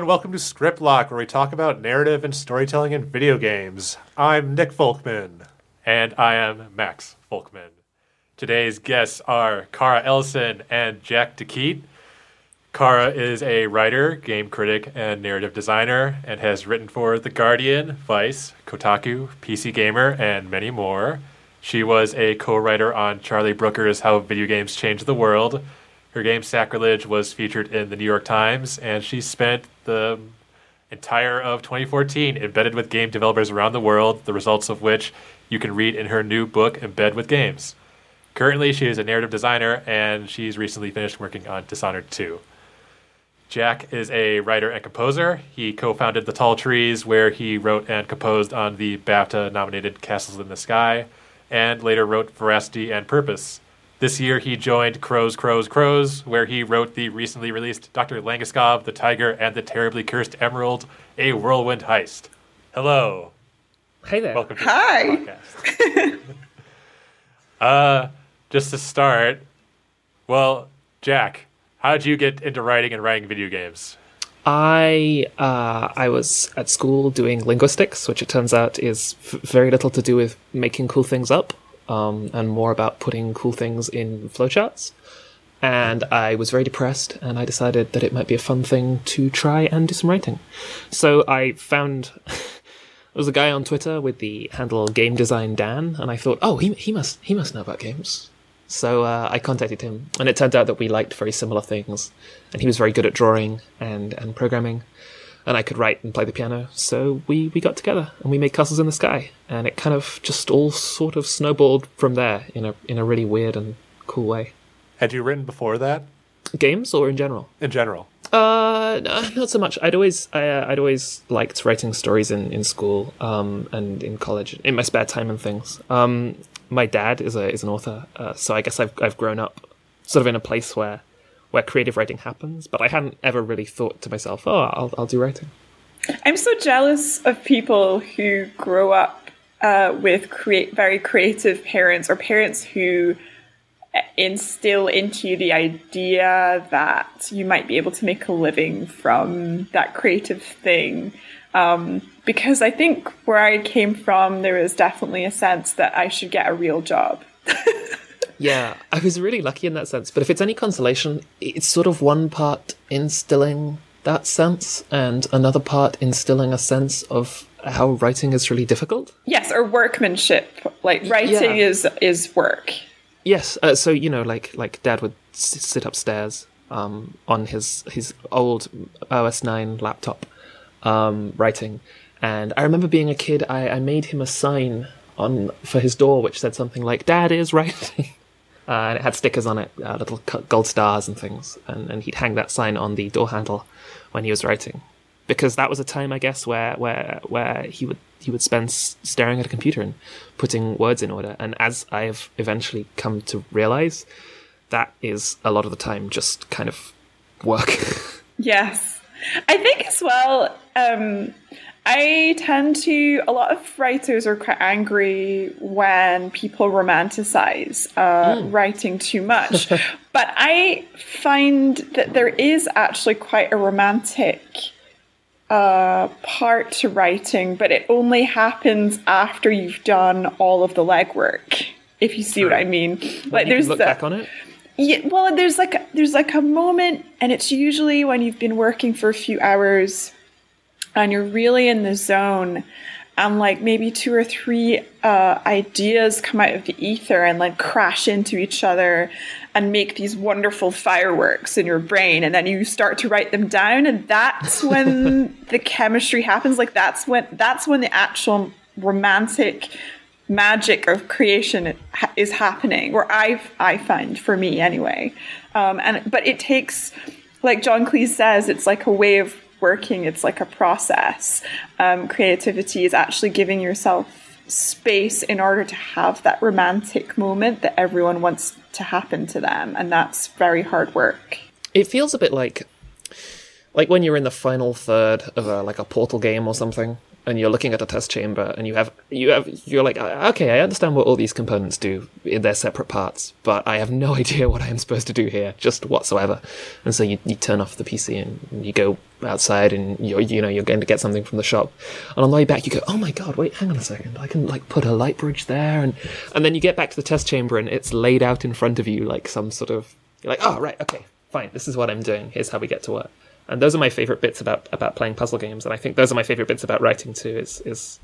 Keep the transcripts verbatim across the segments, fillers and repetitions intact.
and welcome to Script Lock, where we talk about narrative and storytelling in video games. I'm Nick Folkman. And I am Max Folkman. Today's guests are Kara Ellison and Jack DeKeat. Kara is a writer, game critic, and narrative designer, and has written for The Guardian, Vice, Kotaku, P C Gamer, and many more. She was a co-writer on Charlie Brooker's How Video Games Changed the World. Her game Sacrilege was featured in the New York Times, and she spent the entire of twenty fourteen embedded with game developers around the world, the results of which you can read in her new book, Embed with Games. Currently, she is a narrative designer, and she's recently finished working on Dishonored two. Jack is a writer and composer. He co-founded The Tall Trees, where he wrote and composed on the BAFTA-nominated Castles in the Sky, and later wrote Veracity and Purpose. This year, he joined Crows, Crows, Crows, where he wrote the recently released Doctor Langeskov, the Tiger, and the Terribly Cursed Emerald, a Whirlwind Heist. Hello. Hey there. Welcome to Hi. the podcast. uh, just to start, well, Jack, how did you get into writing and writing video games? I uh, I was at school doing linguistics, which it turns out is f- very little to do with making cool things up, um, and more about putting cool things in flowcharts. And I was very depressed, and I decided that it might be a fun thing to try and do some writing. So I found there was a guy on Twitter with the handle Game Design Dan, and I thought, oh, he he must he must know about games. So uh, I contacted him, and it turned out that we liked very similar things, and he was very good at drawing and, and programming, and I could write and play the piano, so we, we got together, and we made Castles in the Sky, and it kind of just all sort of snowballed from there in a in a really weird and cool way. Had you written before that? Games, or in general? In general? Uh, no, not so much. I'd always, I, uh, I'd always liked writing stories in, in school, um, and in college, in my spare time and things. Um, my dad is a is an author, uh, so I guess I've I've grown up sort of in a place where where creative writing happens. But I hadn't ever really thought to myself, oh, I'll I'll do writing. I'm so jealous of people who grow up uh, with create very creative parents, or parents who instill into you the idea that you might be able to make a living from that creative thing. Um, because I think where I came from, there was definitely a sense that I should get a real job. Yeah, I was really lucky in that sense. But if it's any consolation, it's sort of one part instilling that sense and another part instilling a sense of how writing is really difficult. Yes, or workmanship. Like writing Yeah. is is work. Yes, uh, so, you know, like like Dad would s- sit upstairs um, on his, his old O S nine laptop um, writing. And I remember being a kid, I, I made him a sign on for his door which said something like, Dad is writing. Uh, and it had stickers on it, uh, little gold stars and things. And, and he'd hang that sign on the door handle when he was writing. Because that was a time, I guess, where where where he would he would spend s- staring at a computer and putting words in order. And as I have eventually come to realize, that is a lot of the time just kind of work. Yes. I think as well, um, I tend to, a lot of writers are quite angry when people romanticize uh, mm. writing too much. But I find that there is actually quite a romantic uh, part to writing, but it only happens after you've done all of the legwork, if you see what I mean. Like, like you there's can look the, back on it? Yeah, well, there's like a, there's like a moment, and it's usually when you've been working for a few hours and you're really in the zone, and like maybe two or three uh, ideas come out of the ether and like crash into each other and make these wonderful fireworks in your brain, and then you start to write them down, and that's when the chemistry happens. Like that's when that's when the actual romantic magic of creation is happening, or I I find, for me anyway. Um, and but it takes, like John Cleese says, it's like a way of working. It's like a process. Um, creativity is actually giving yourself space in order to have that romantic moment that everyone wants to happen to them, and that's very hard work. It feels a bit like like when you're in the final third of a, like a Portal game or something, and you're looking at a test chamber, and you have you have you're like, okay, I understand what all these components do in their separate parts, but I have no idea what I am supposed to do here, just whatsoever. And so you, you turn off the P C and you go outside and you're, you know, you're going to get something from the shop. And on the way back, you go, oh my God, wait, hang on a second. I can like put a light bridge there. And, and then you get back to the test chamber and it's laid out in front of you like some sort of, you're like, oh, right, okay, fine. This is what I'm doing. Here's how we get to work. And those are my favorite bits about, about playing puzzle games. And I think those are my favorite bits about writing too, is, is,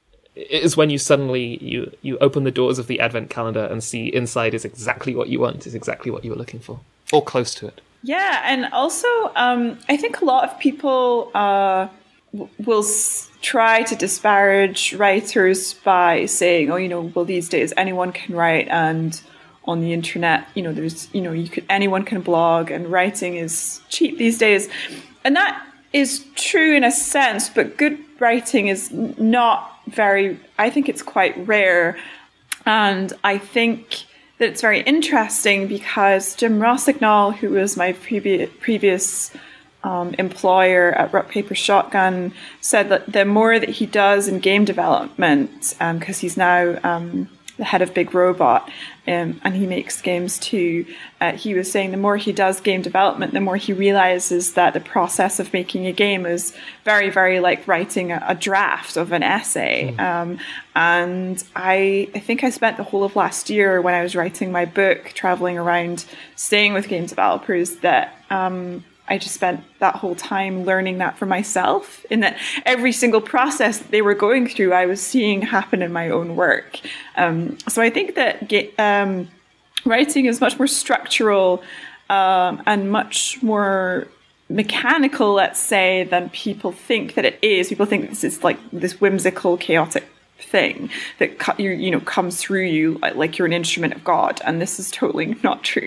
is when you suddenly, you, you open the doors of the advent calendar and see inside is exactly what you want, is exactly what you were looking for, or close to it. Yeah, and also, um, I think a lot of people uh, w- will s- try to disparage writers by saying, "Oh, you know, well, these days anyone can write, and on the internet, you know, there's, you know, you could anyone can blog, and writing is cheap these days," and that is true in a sense, but good writing is n- not very. I think it's quite rare, and I think that it's very interesting because Jim Rossignol, who was my previous previous um, employer at Rock Paper Shotgun, said that the more that he does in game development, because um, he's now um, the head of Big Robot, um, and he makes games too, uh, he was saying the more he does game development, the more he realizes that the process of making a game is very, very like writing a, a draft of an essay. Mm. Um, and I, I think I spent the whole of last year when I was writing my book, traveling around, staying with game developers, that um, I just spent that whole time learning that for myself, in that every single process that they were going through, I was seeing happen in my own work. Um, so I think that ge- um, writing is much more structural um, and much more mechanical, let's say, than people think that it is. People think this is like this whimsical, chaotic thing that co- you, you know comes through you like, like you're an instrument of God, and this is totally not true.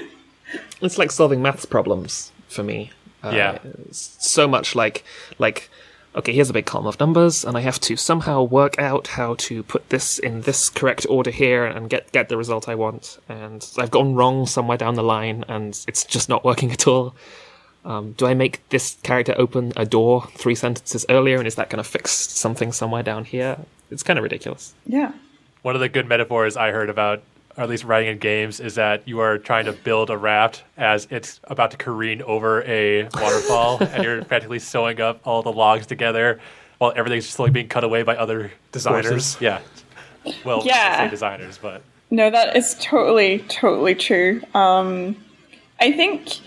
It's like solving maths problems. For me, uh, yeah, so much like like okay, here's a big column of numbers, and I have to somehow work out how to put this in this correct order here and get get the result I want. And I've gone wrong somewhere down the line, and it's just not working at all. Um, do I make this character open a door three sentences earlier, and is that going to fix something somewhere down here? It's kind of ridiculous. Yeah. One of the good metaphors I heard about, or at least writing in games, is that you are trying to build a raft as it's about to careen over a waterfall, and you're practically sewing up all the logs together while everything's slowly being cut away by other designers. Forces. Yeah. Well, Yeah. I say designers, but... No, that is totally, totally true. Um, I think,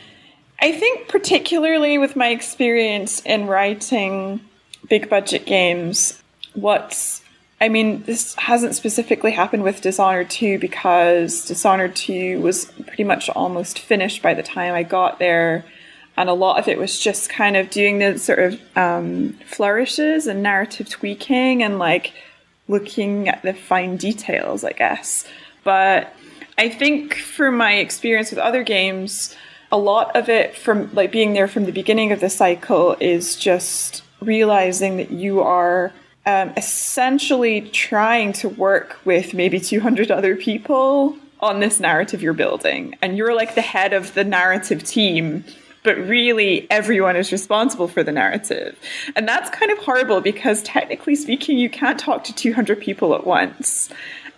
I think particularly with my experience in writing big budget games, what's I mean, this hasn't specifically happened with Dishonored two because Dishonored two was pretty much almost finished by the time I got there. And a lot of it was just kind of doing the sort of um, flourishes and narrative tweaking and like looking at the fine details, I guess. But I think from my experience with other games, a lot of it from like being there from the beginning of the cycle is just realizing that you are Um, essentially trying to work with maybe two hundred other people on this narrative you're building. And you're like the head of the narrative team, but really everyone is responsible for the narrative. And that's kind of horrible because technically speaking, you can't talk to two hundred people at once.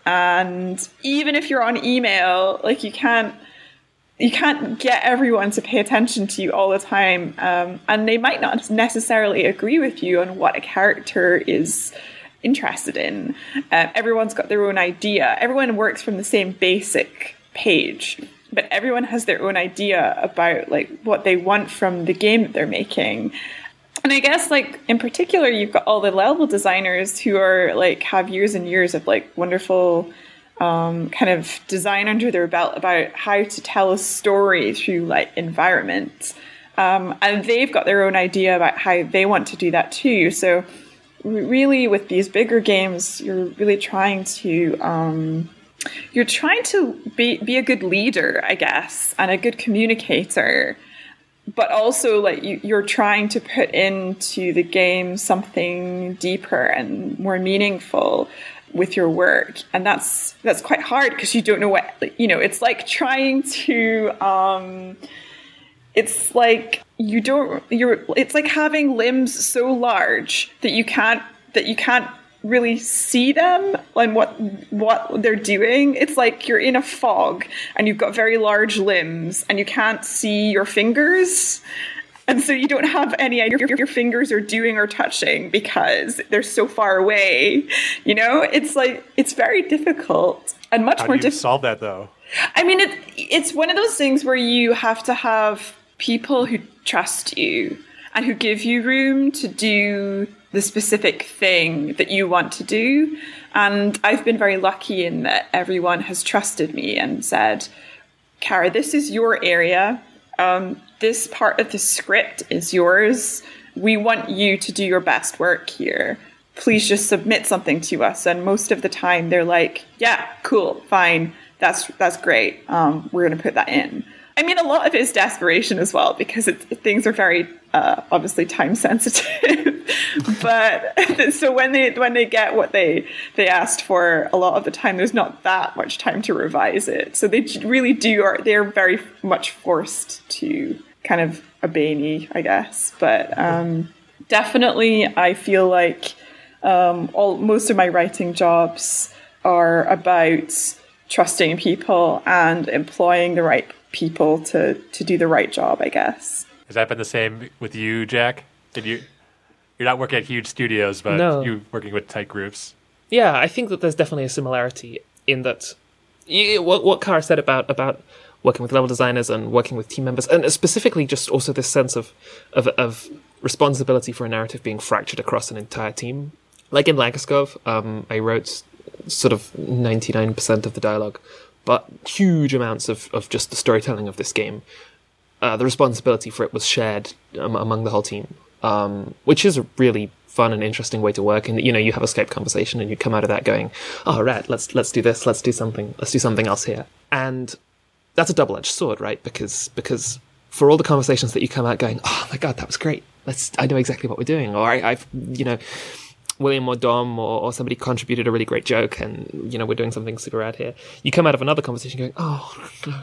And even if you're on email, like you can't you can't get everyone to pay attention to you all the time. Um, and they might not necessarily agree with you on what a character is interested in. Uh, everyone's got their own idea. Everyone works from the same basic page, but everyone has their own idea about like what they want from the game that they're making. And I guess like in particular, you've got all the level designers who are like have years and years of like wonderful Um, kind of design under their belt about how to tell a story through like environment. Um, and they've got their own idea about how they want to do that too. So really with these bigger games, you're really trying to, um, you're trying to be, be a good leader, I guess, and a good communicator. But also like you, you're trying to put into the game something deeper and more meaningful with your work, and that's that's quite hard because you don't know what you know. It's like trying to, um, it's like you don't. You're. It's like having limbs so large that you can't that you can't really see them and what what they're doing. It's like you're in a fog and you've got very large limbs and you can't see your fingers. And so you don't have any idea what your fingers are doing or touching because they're so far away. You know, it's like, it's very difficult and much How more do you difficult. solve that, though? I mean, it, it's one of those things where you have to have people who trust you and who give you room to do the specific thing that you want to do. And I've been very lucky in that everyone has trusted me and said, Cara, this is your area. Um, this part of the script is yours. We want you to do your best work here. Please just submit something to us. And most of the time they're like, yeah, cool, fine. That's that's great. Um, we're going to put that in. I mean, a lot of it is desperation as well, because it's, things are very uh, obviously time sensitive. But so when they when they get what they they asked for, a lot of the time there's not that much time to revise it. So they really do are they're very much forced to kind of obey me, I guess. But um, definitely, I feel like um, all most of my writing jobs are about trusting people and employing the right people to, to do the right job, I guess. Has that been the same with you, Jack? Did you? You're not working at huge studios, but No. you're working with tight groups. Yeah, I think that there's definitely a similarity in that. y- What what Cara said about about working with level designers and working with team members, and specifically just also this sense of of, of responsibility for a narrative being fractured across an entire team. Like in Lagerskov, um, I wrote sort of ninety-nine percent of the dialogue, but huge amounts of, of just the storytelling of this game. Uh, the responsibility for it was shared um, among the whole team, um, which is a really fun and interesting way to work. And you know, you have a Skype conversation, and you come out of that going, "Oh, right, let's let's do this, let's do something, let's do something else here." And that's a double-edged sword, right? Because because for all the conversations that you come out going, "Oh my god, that was great. Let's I know exactly what we're doing," or I, I've you know. William or Dom or, or somebody contributed a really great joke, and you know we're doing something super rad here. You come out of another conversation going, "Oh no,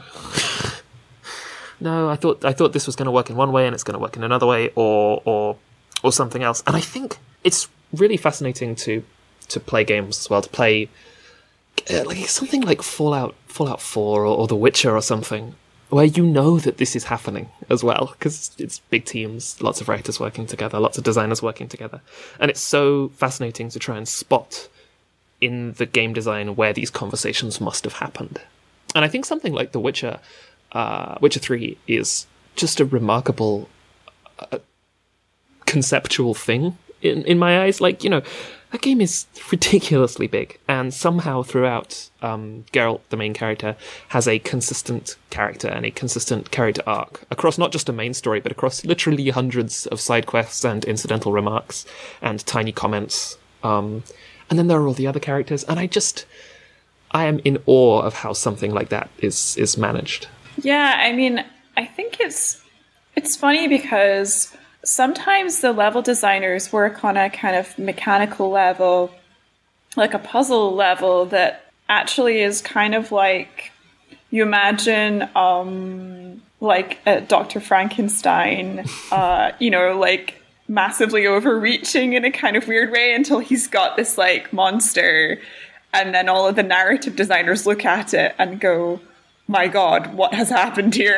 no! I thought I thought this was going to work in one way, and it's going to work in another way, or or or something else." And I think it's really fascinating to to play games as well, to play uh, like something like Fallout Fallout Four or, or The Witcher or something, where you know that this is happening as well, because it's big teams, lots of writers working together, lots of designers working together. And it's so fascinating to try and spot in the game design where these conversations must have happened. And I think something like The Witcher, uh, Witcher three is just a remarkable uh, conceptual thing in, in my eyes. Like, you know, that game is ridiculously big, and somehow throughout, um, Geralt, the main character, has a consistent character and a consistent character arc across not just a main story, but across literally hundreds of side quests and incidental remarks and tiny comments. Um, and then there are all the other characters, and I just, I am in awe of how something like that is is managed. Yeah, I mean, I think it's it's funny because sometimes the level designers work on a kind of mechanical level, like a puzzle level that actually is kind of like, you imagine um, like uh, Doctor Frankenstein, uh, you know, like massively overreaching in a kind of weird way until he's got this like monster, and then all of the narrative designers look at it and go, my God, what has happened here?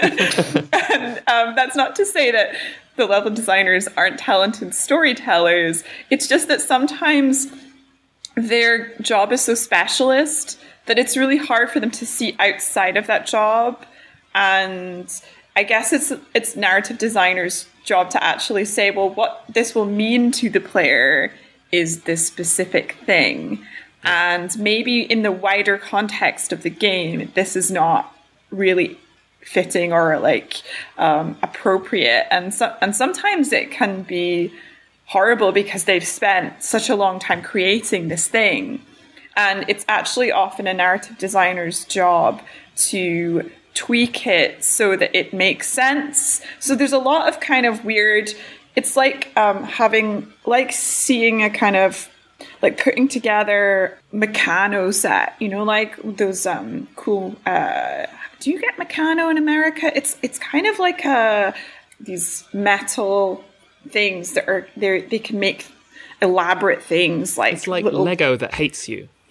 And um, that's not to say that the level designers aren't talented storytellers. It's just that sometimes their job is so specialist that it's really hard for them to see outside of that job. And I guess it's it's narrative designers' job to actually say, well, what this will mean to the player is this specific thing. And maybe in the wider context of the game, this is not really fitting or like um, appropriate. And so, and sometimes it can be horrible because they've spent such a long time creating this thing. And it's actually often a narrative designer's job to tweak it so that it makes sense. So there's a lot of kind of weird, it's like um, having, like seeing a kind of, like putting together Meccano set, you know, like those um, cool, uh, do you get Meccano in America? It's it's kind of like uh, these metal things that are, they they can make elaborate things like... It's like little, Lego that hates you.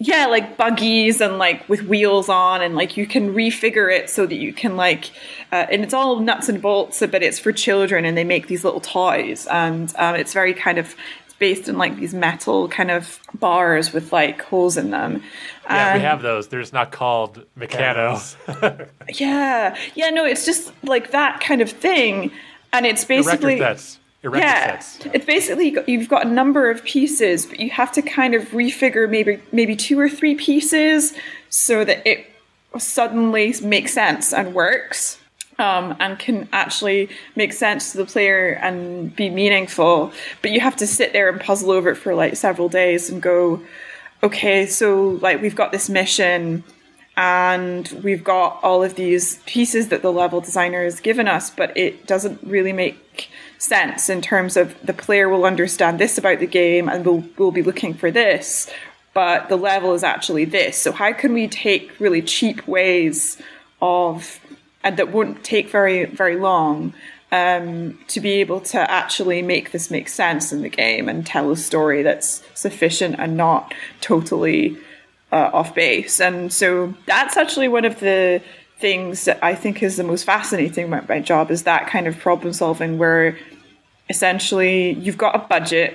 yeah, like buggies and like with wheels on, and like you can refigure it so that you can like, uh, and it's all nuts and bolts, but it's for children, and they make these little toys, and um, it's very kind of it's based in like these metal kind of bars with like holes in them. Yeah, And- we have those. They're just not called Mechanos. Yeah, yeah, no, it's just like that kind of thing, and it's basically Erector sets. Erector yeah, sets. it's basically you've got a number of pieces, but you have to kind of refigure maybe maybe two or three pieces so that it suddenly makes sense and works, um, and can actually make sense to the player and be meaningful. But you have to sit there and puzzle over it for like several days and go, okay, so like we've got this mission and we've got all of these pieces that the level designer has given us, but it doesn't really make sense in terms of the player will understand this about the game and we'll, we'll be looking for this, but the level is actually this. So how can we take really cheap ways of, and that won't take very, very long, um, to be able to actually make this make sense in the game and tell a story that's sufficient and not totally uh, off base. And so that's actually one of the things that I think is the most fascinating about my job, is that kind of problem solving where essentially you've got a budget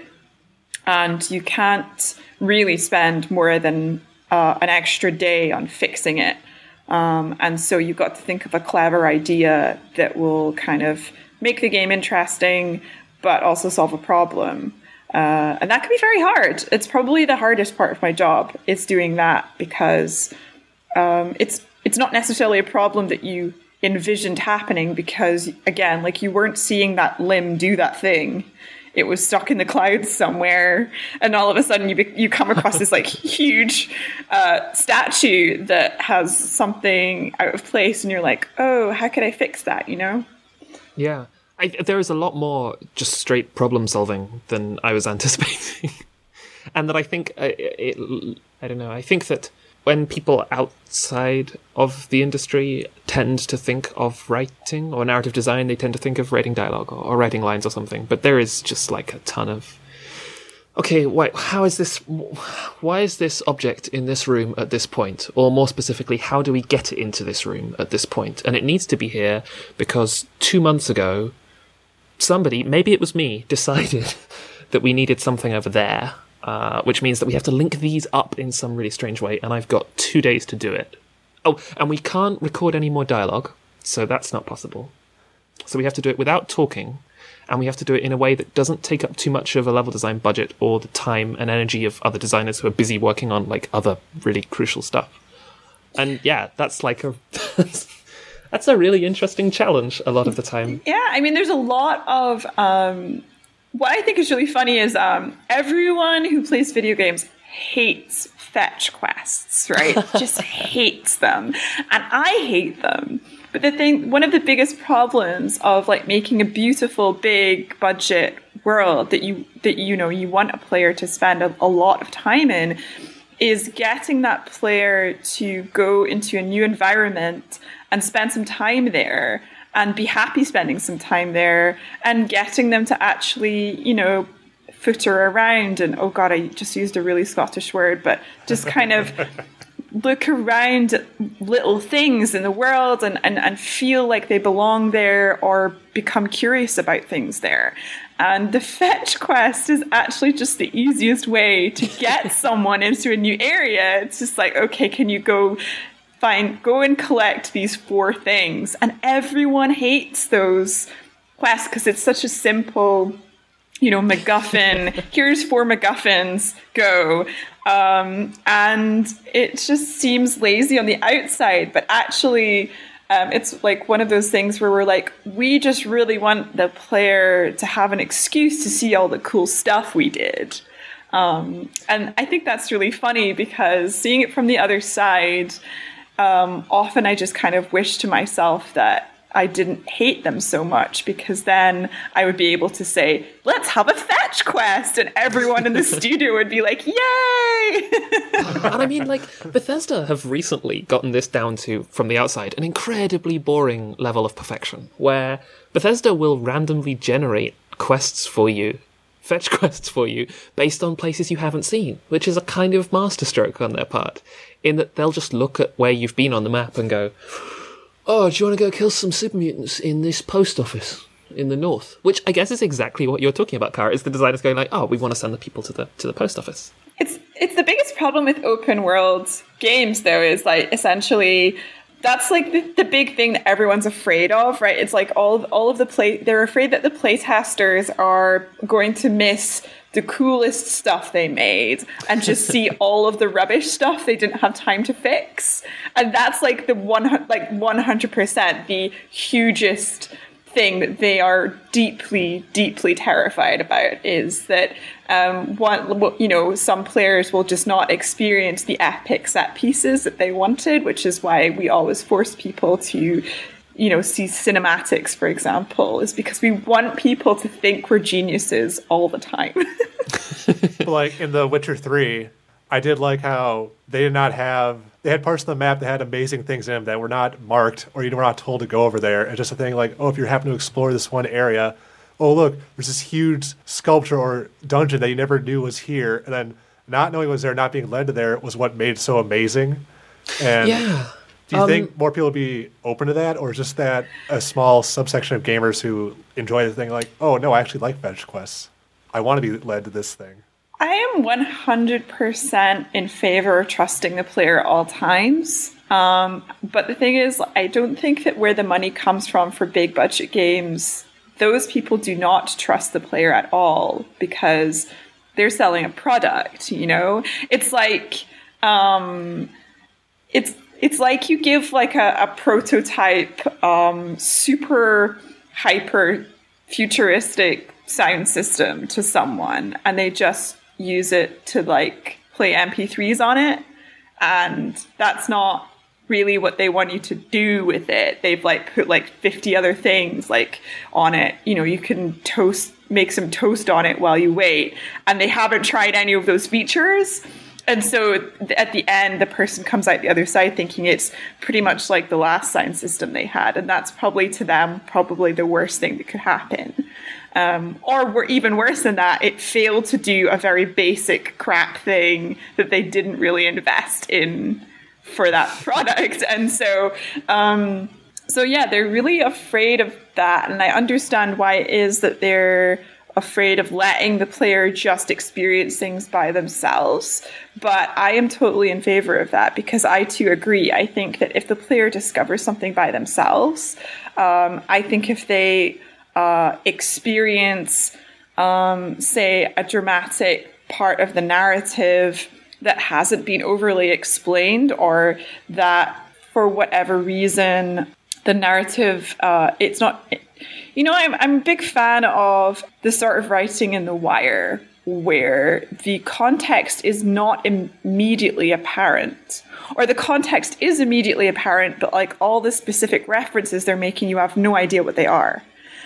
and you can't really spend more than uh, an extra day on fixing it. Um, and so you've got to think of a clever idea that will kind of make the game interesting, but also solve a problem. Uh, and that can be very hard. It's probably the hardest part of my job, is doing that, because um, it's it's not necessarily a problem that you envisioned happening, because, again, like you weren't seeing that limb do that thing. It was stuck in the clouds somewhere, and all of a sudden you be- you come across this like huge uh, statue that has something out of place, and you're like, oh, how could I fix that, you know? Yeah. I, there is a lot more just straight problem solving than I was anticipating. And that I think, uh, it, I don't know, I think that when people outside of the industry tend to think of writing or narrative design, they tend to think of writing dialogue or, or writing lines or something. But there is just like a ton of, okay, why, how is this, why is this object in this room at this point? Or more specifically, how do we get it into this room at this point? And it needs to be here because two months ago, somebody, maybe it was me, decided that we needed something over there. Uh, which means that we have to link these up in some really strange way, and I've got two days to do it. Oh, and we can't record any more dialogue, so that's not possible. So we have to do it without talking, and we have to do it in a way that doesn't take up too much of a level design budget or the time and energy of other designers who are busy working on like other really crucial stuff. And yeah, that's like a that's a really interesting challenge a lot of the time. Yeah, I mean, there's a lot of... Um What I think is really funny is um, everyone who plays video games hates fetch quests, right? Just hates them. And I hate them. But the thing, one of the biggest problems of like making a beautiful, big budget world that you, that, you know, you want a player to spend a, a lot of time in is getting that player to go into a new environment and spend some time there and be happy spending some time there, and getting them to actually, you know, footer around and, oh God, I just used a really Scottish word, but just kind of look around at little things in the world and, and, and feel like they belong there or become curious about things there. And the fetch quest is actually just the easiest way to get someone into a new area. It's just like, okay, can you go... Fine, go and collect these four things. And everyone hates those quests because it's such a simple, you know, MacGuffin. Here's four MacGuffins, go. Um, and it just seems lazy on the outside, but actually um, it's like one of those things where we're like, we just really want the player to have an excuse to see all the cool stuff we did. Um, and I think that's really funny because seeing it from the other side... Um, often I just kind of wish to myself that I didn't hate them so much, because then I would be able to say, let's have a fetch quest, and everyone in the studio would be like, yay! And I mean, like, Bethesda have recently gotten this down to, from the outside, an incredibly boring level of perfection, where Bethesda will randomly generate quests for you fetch quests for you based on places you haven't seen, which is a kind of masterstroke on their part, in that they'll just look at where you've been on the map and go, oh, do you want to go kill some super mutants in this post office in the north? Which I guess is exactly what you're talking about, Kara, is the designers going like, oh, we want to send the people to the to the post office. It's it's the biggest problem with open world games, though, is like essentially that's like the, the big thing that everyone's afraid of, right? It's like all of, all of the play they're afraid that the playtesters are going to miss the coolest stuff they made and just see all of the rubbish stuff they didn't have time to fix. And that's like the one like one hundred percent the hugest thing that they are deeply, deeply terrified about, is that um, one, you know, some players will just not experience the epic set pieces that they wanted, which is why we always force people to, you know, see cinematics, for example, is because we want people to think we're geniuses all the time. Like in The Witcher three, I did like how they did not have, they had parts of the map that had amazing things in them that were not marked or you were not told to go over there. It's just a thing like, oh, if you happen to explore this one area, oh, look, there's this huge sculpture or dungeon that you never knew was here. And then not knowing it was there, not being led to there was what made it so amazing. And yeah. do you um, think more people would be open to that, or is just that a small subsection of gamers who enjoy the thing like, oh, no, I actually like fetch quests. I want to be led to this thing. I am one hundred percent in favor of trusting the player at all times. Um, but the thing is, I don't think that where the money comes from for big budget games, those people do not trust the player at all because they're selling a product, you know? It's like, um, it's, it's like you give like a, a prototype, um, super hyper futuristic sound system to someone and they just use it to like play M P threes on it, and that's not really what they want you to do with it. They've like put like fifty other things like on it. You know, you can toast, make some toast on it while you wait, and they haven't tried any of those features. And so at the end, the person comes out the other side thinking it's pretty much like the last sound system they had, and that's probably to them probably the worst thing that could happen. Um, or even worse than that, it failed to do a very basic crap thing that they didn't really invest in for that product. And so, um, so yeah, they're really afraid of that. And I understand why it is that they're afraid of letting the player just experience things by themselves. But I am totally in favor of that because I too agree. I think that if the player discovers something by themselves, um, I think if they Uh, experience, um, say, a dramatic part of the narrative that hasn't been overly explained, or that for whatever reason the narrative, uh, it's not, you know, I'm, I'm a big fan of the sort of writing in The Wire where the context is not immediately apparent, or the context is immediately apparent, but like all the specific references they're making, you have no idea what they are.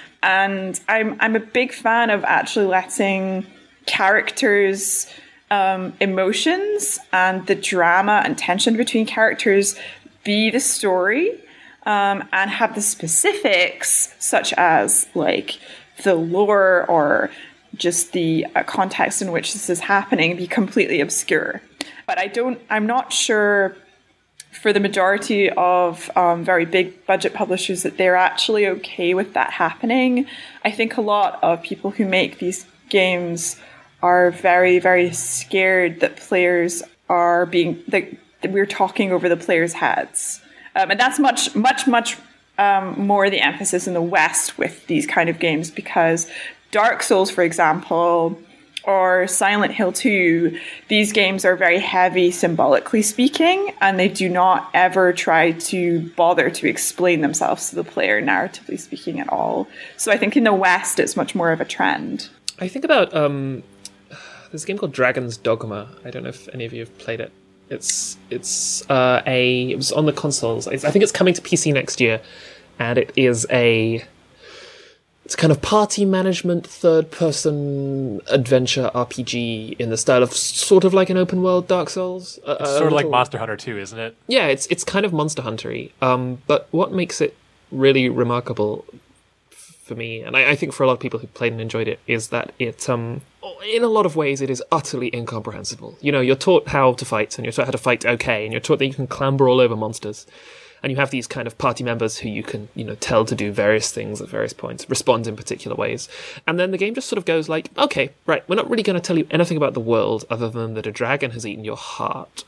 And I'm I'm a big fan of actually letting characters' um, emotions and the drama and tension between characters be the story, um, and have the specifics, such as like the lore or just the uh, context in which this is happening, be completely obscure. But I don't. I'm not sure. For the majority of um, very big budget publishers that they're actually okay with that happening. I think a lot of people who make these games are very, very scared that players are being, that, that we're talking over the players' heads. Um, and that's much, much, much um, more the emphasis in the West with these kind of games, because Dark Souls, for example, or Silent Hill two, these games are very heavy symbolically speaking, and they do not ever try to bother to explain themselves to the player narratively speaking at all. So I think in the West, it's much more of a trend. I think about, um, there's a game called Dragon's Dogma. I don't know if any of you have played it. It's it's uh, a, it was on the consoles. I think it's coming to P C next year, and it is a, it's kind of party management, third-person adventure R P G in the style of sort of like an open-world Dark Souls. Uh, it's sort of like Monster Hunter two, isn't it? Yeah, it's it's kind of Monster Hunter-y. Um, but what makes it really remarkable for me, and I, I think for a lot of people who played and enjoyed it, is that it um in a lot of ways, it is utterly incomprehensible. You know, you're taught how to fight, and you're taught how to fight okay, and you're taught that you can clamber all over monsters. And you have these kind of party members who you can, you know, tell to do various things at various points, respond in particular ways. And then the game just sort of goes like, okay, right, we're not really going to tell you anything about the world other than that a dragon has eaten your heart.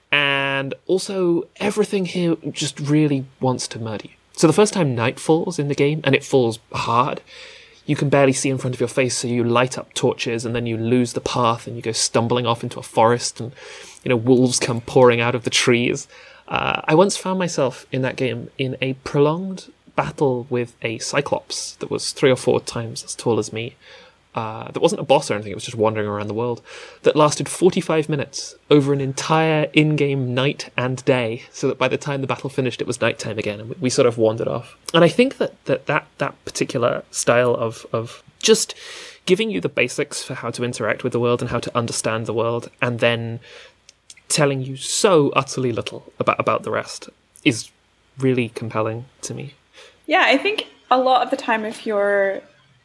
And also, everything here just really wants to murder you. So the first time night falls in the game, and it falls hard, you can barely see in front of your face, so you light up torches, and then you lose the path, and you go stumbling off into a forest, and, you know, wolves come pouring out of the trees. Uh, I once found myself in that game in a prolonged battle with a cyclops that was three or four times as tall as me. Uh, that wasn't a boss or anything, it was just wandering around the world. That lasted forty-five minutes over an entire in-game night and day, so that by the time the battle finished, it was nighttime again, and we, we sort of wandered off. And I think that that, that, that particular style of, of just giving you the basics for how to interact with the world and how to understand the world, and then telling you so utterly little about, about the rest is really compelling to me. Yeah, I think a lot of the time if you're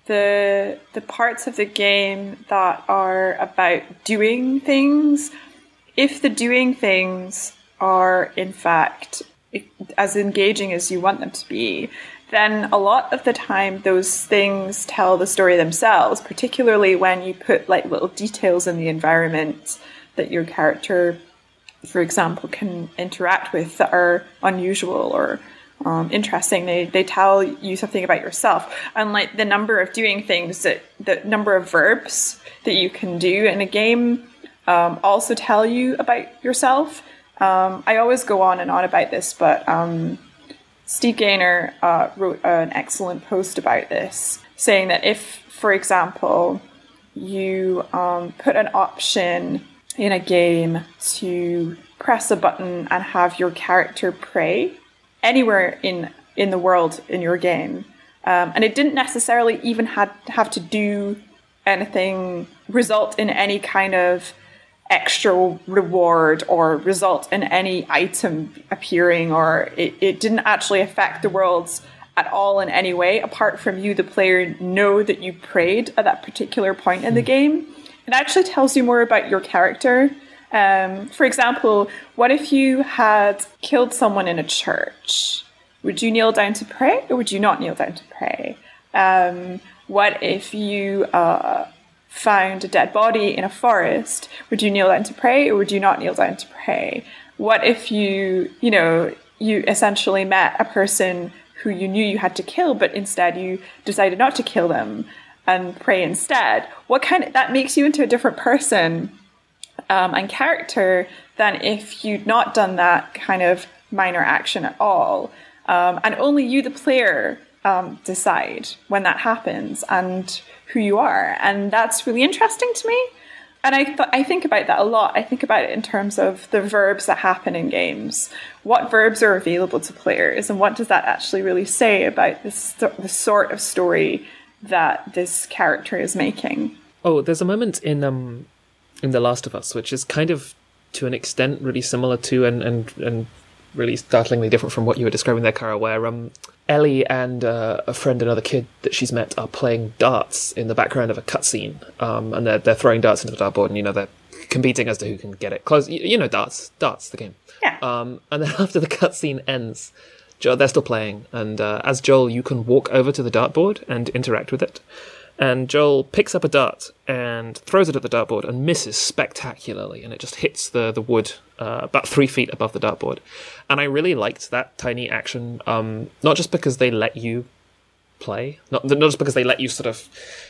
the the parts of the game that are about doing things, if the doing things are in fact as engaging as you want them to be, then a lot of the time those things tell the story themselves, particularly when you put like little details in the environment that your character, for example, can interact with that are unusual or um, interesting. They they tell you something about yourself. And like the number of doing things, that the number of verbs that you can do in a game um, also tell you about yourself. Um, I always go on and on about this, but um, Steve Gaynor uh, wrote an excellent post about this, saying that if, for example, you um, put an option in a game to press a button and have your character pray anywhere in in the world in your game, um, and it didn't necessarily even had have to do anything, result in any kind of extra reward or result in any item appearing, or it, it didn't actually affect the worlds at all in any way apart from you, the player, know that you prayed at that particular point in the game. It actually tells you more about your character. Um, for example, what if you had killed someone in a church? Would you kneel down to pray, or would you not kneel down to pray? Um, what if you uh, found a dead body in a forest? Would you kneel down to pray, or would you not kneel down to pray? What if you, you know, you essentially met a person who you knew you had to kill, but instead you decided not to kill them and pray instead? What kind of, that makes you into a different person um, and character than if you'd not done that kind of minor action at all. Um, and only you, the player, um, decide when that happens and who you are. And that's really interesting to me. And I th- I think about that a lot. I think about it in terms of the verbs that happen in games. What verbs are available to players, and what does that actually really say about this, the sort of story that this character is making? Oh, there's a moment in um in The Last of Us, which is kind of, to an extent, really similar to and and, and really startlingly different from what you were describing there, Cara, where um Ellie and uh, a friend, another kid that she's met, are playing darts in the background of a cutscene, um, and they're they're throwing darts into the dartboard, and you know they're competing as to who can get it close. You, you know, darts, darts, the game. Yeah. Um, and then after the cutscene ends, Joel, they're still playing, and uh, as Joel, you can walk over to the dartboard and interact with it. And Joel picks up a dart and throws it at the dartboard and misses spectacularly, and it just hits the the wood uh, about three feet above the dartboard. And I really liked that tiny action, um, not just because they let you play, not not just because they let you sort of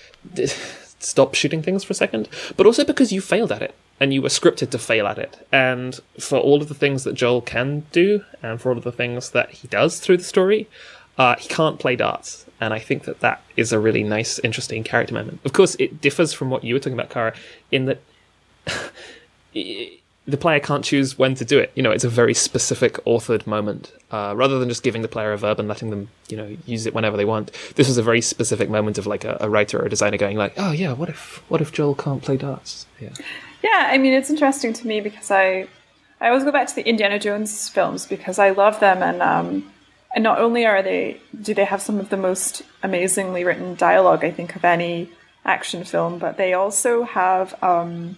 stop shooting things for a second, but also because you failed at it, and you were scripted to fail at it. And for all of the things that Joel can do, and for all of the things that he does through the story, uh, he can't play darts. And I think that that is a really nice, interesting character moment. Of course, it differs from what you were talking about, Cara, in that the player can't choose when to do it. You know, it's a very specific authored moment. Uh, rather than just giving the player a verb and letting them, you know, use it whenever they want. This was a very specific moment of like a, a writer or a designer going like, oh yeah, what if what if Joel can't play darts? Yeah. Yeah, I mean, it's interesting to me because I I always go back to the Indiana Jones films because I love them, and um, and not only are they do they have some of the most amazingly written dialogue, I think, of any action film, but they also have um,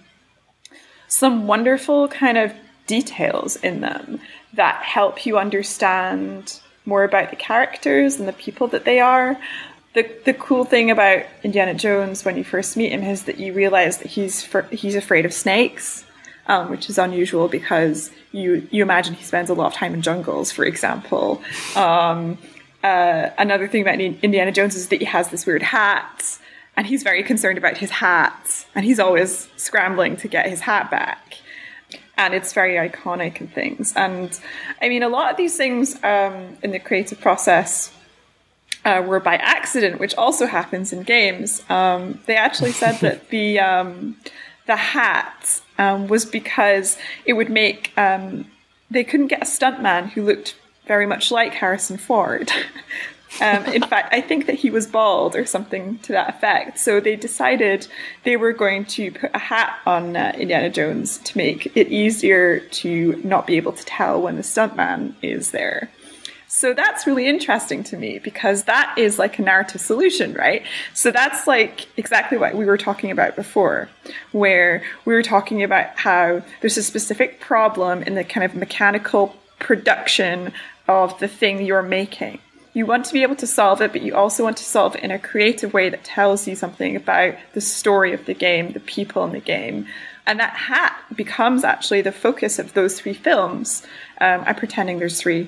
some wonderful kind of details in them that help you understand more about the characters and the people that they are. The the cool thing about Indiana Jones when you first meet him is that you realize that he's for, he's afraid of snakes, um, which is unusual because you you imagine he spends a lot of time in jungles, for example. Um, uh, another thing about Indiana Jones is that he has this weird hat, and he's very concerned about his hat, and he's always scrambling to get his hat back. And it's very iconic and things. And I mean, a lot of these things um, in the creative process uh, were by accident, which also happens in games. Um, they actually said that the um, the hat um, was because it would make um, they couldn't get a stuntman who looked very much like Harrison Ford. Um, in fact, I think that he was bald or something to that effect. So they decided they were going to put a hat on uh, Indiana Jones to make it easier to not be able to tell when the stuntman is there. So that's really interesting to me because that is like a narrative solution, right? So that's like exactly what we were talking about before, where we were talking about how there's a specific problem in the kind of mechanical production of the thing you're making. You want to be able to solve it, but you also want to solve it in a creative way that tells you something about the story of the game, the people in the game. And that hat becomes actually the focus of those three films. Um, I'm pretending there's three.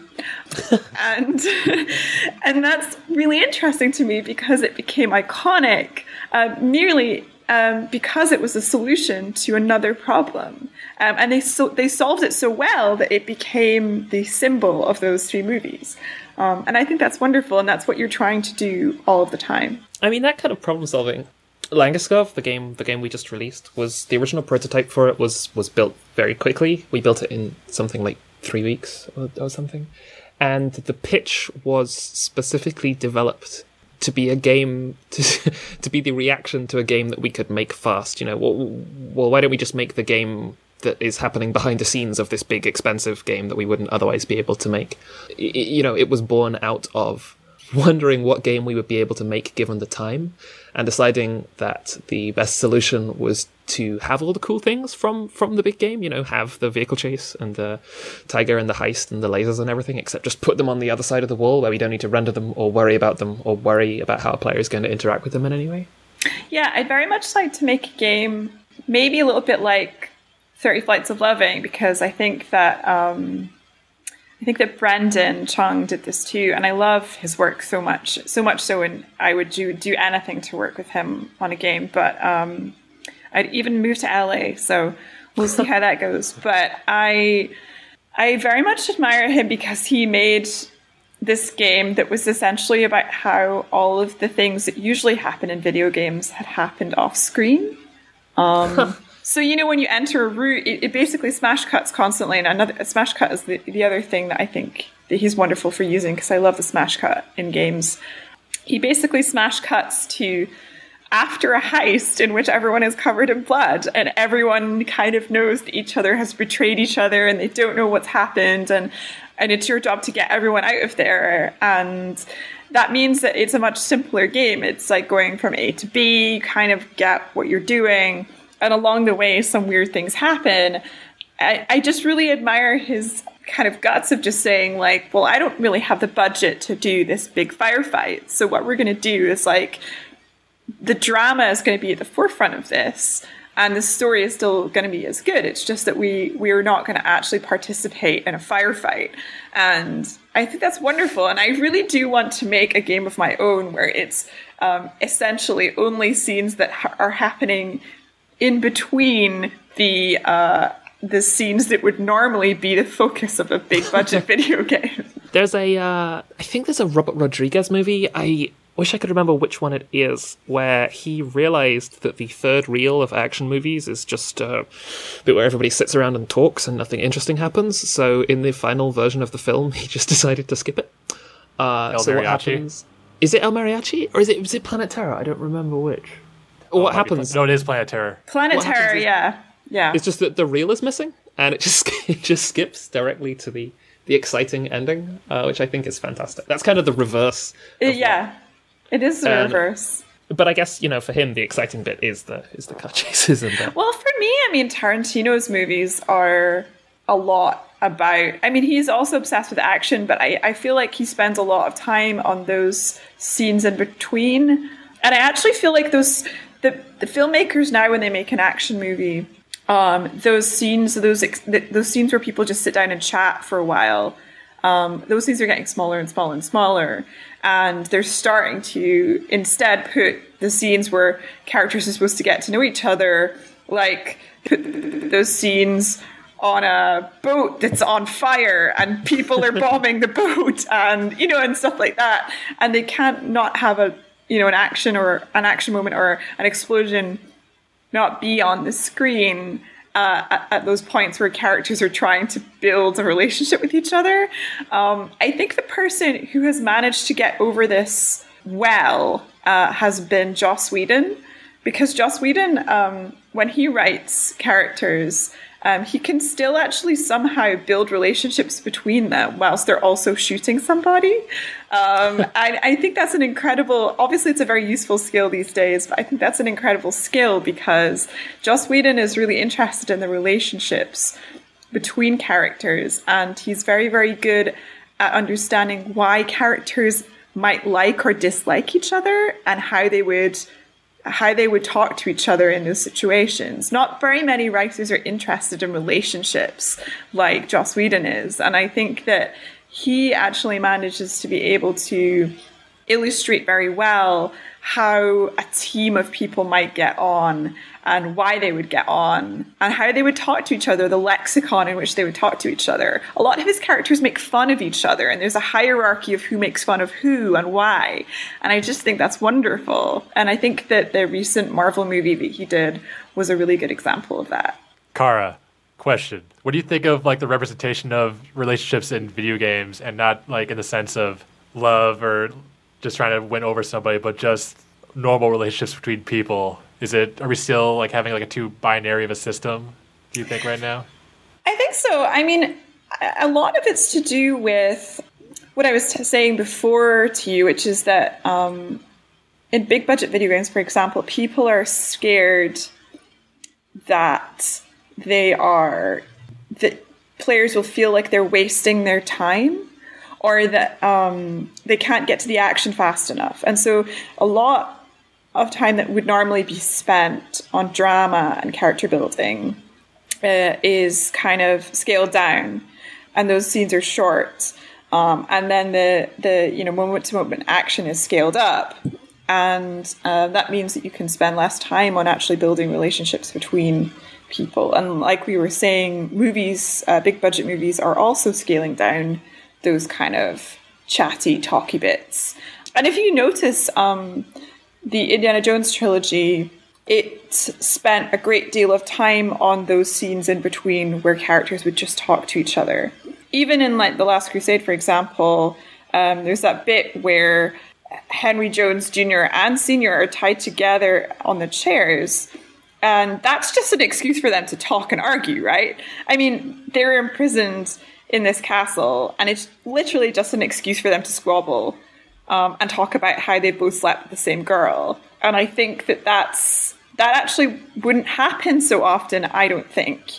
and and that's really interesting to me because it became iconic, uh, merely um, because it was a solution to another problem. Um, and they so, they solved it so well that it became the symbol of those three movies. Um, and I think that's wonderful, and that's what you're trying to do all of the time. I mean, that kind of problem solving. Langeskov, the game, the game we just released, was the original prototype for it was was built very quickly. We built it in something like three weeks or, or something, and the pitch was specifically developed to be a game to to be the reaction to a game that we could make fast. You know, well, well, why don't we just make the game that is happening behind the scenes of this big, expensive game that we wouldn't otherwise be able to make? It, you know, it was born out of wondering what game we would be able to make given the time, and deciding that the best solution was to have all the cool things from, from the big game, you know, have the vehicle chase and the tiger and the heist and the lasers and everything, except just put them on the other side of the wall where we don't need to render them or worry about them or worry about how a player is going to interact with them in any way. Yeah, I'd very much like to make a game maybe a little bit like thirty Flights of Loving, because I think that um, I think that Brendan Chung did this too, and I love his work so much, so much so, and I would do do anything to work with him on a game. But um, I'd even move to L A, so we'll see how that goes. But I I very much admire him because he made this game that was essentially about how all of the things that usually happen in video games had happened off screen. Um, So, you know, when you enter a route, it, it basically smash cuts constantly. And another a smash cut is the, the other thing that I think that he's wonderful for using, because I love the smash cut in games. He basically smash cuts to after a heist in which everyone is covered in blood and everyone kind of knows that each other has betrayed each other and they don't know what's happened. And, and it's your job to get everyone out of there. And that means that it's a much simpler game. It's like going from A to B, kind of get what you're doing. And along the way, some weird things happen. I, I just really admire his kind of guts of just saying, like, well, I don't really have the budget to do this big firefight. So what we're going to do is, like, the drama is going to be at the forefront of this. And the story is still going to be as good. It's just that we, we are not going to actually participate in a firefight. And I think that's wonderful. And I really do want to make a game of my own where it's um, essentially only scenes that ha- are happening in between the uh, the scenes that would normally be the focus of a big budget video game. There's a, uh, I think there's a Robert Rodriguez movie. I wish I could remember which one it is, where he realized that the third reel of action movies is just a bit where everybody sits around and talks and nothing interesting happens. So in the final version of the film, he just decided to skip it. Uh, El so what Mariachi? happens? Is it El Mariachi or is it is it Planet Terror? I don't remember which. Oh, what it might be happens? Pla- no, it is Planet Terror. Planet What happens Terror, is- yeah. Yeah. It's just that the reel is missing, and it just it just skips directly to the the exciting ending, uh, which I think is fantastic. That's kind of the reverse. Uh, of yeah. It is the And- reverse. but I guess, you know, for him, the exciting bit is the is the car chases and the... Well, for me, I mean, Tarantino's movies are a lot about... I mean, he's also obsessed with action, but I, I feel like he spends a lot of time on those scenes in between. And I actually feel like those... The, the filmmakers now, when they make an action movie, um, those scenes, those those scenes where people just sit down and chat for a while, um, those scenes are getting smaller and smaller and smaller. And they're starting to instead put the scenes where characters are supposed to get to know each other, like put those scenes on a boat that's on fire and people are bombing the boat and, you know, and stuff like that. And they can't not have a, you know, an action or an action moment or an explosion not be on the screen uh, at, at those points where characters are trying to build a relationship with each other. Um, I think the person who has managed to get over this well uh, has been Joss Whedon, because Joss Whedon, um, when he writes characters, um, he can still actually somehow build relationships between them whilst they're also shooting somebody. Um, and I think that's an incredible, obviously it's a very useful skill these days, but I think that's an incredible skill because Joss Whedon is really interested in the relationships between characters, and he's very, very good at understanding why characters might like or dislike each other and how they would how they would talk to each other in those situations. Not very many writers are interested in relationships like Joss Whedon is. And I think that he actually manages to be able to illustrate very well how a team of people might get on and why they would get on and how they would talk to each other, the lexicon in which they would talk to each other. A lot of his characters make fun of each other, and there's a hierarchy of who makes fun of who and why. And I just think that's wonderful. And I think that the recent Marvel movie that he did was a really good example of that. Kara, question. What do you think of like the representation of relationships in video games, and not like in the sense of love or just trying to win over somebody, but just normal relationships between people? Is it, are we still like having like a two binary of a system, do you think, right now? I think so. I mean, a lot of it's to do with what I was t- saying before to you, which is that um, in big budget video games, for example, people are scared that they are, that players will feel like they're wasting their time, or that um, they can't get to the action fast enough. And so a lot of time that would normally be spent on drama and character building uh, is kind of scaled down, and those scenes are short. Um, and then the, the you know moment to moment action is scaled up, and uh, that means that you can spend less time on actually building relationships between people. And like we were saying, movies, uh, big budget movies, are also scaling down those kind of chatty, talky bits. And if you notice, um, the Indiana Jones trilogy, it spent a great deal of time on those scenes in between where characters would just talk to each other. Even in like The Last Crusade, for example, um, there's that bit where Henry Jones Junior and Senior are tied together on the chairs. And that's just an excuse for them to talk and argue, right? I mean, they're imprisoned in this castle, and it's literally just an excuse for them to squabble um, and talk about how they both slept with the same girl. And I think that that's, that actually wouldn't happen so often, I don't think,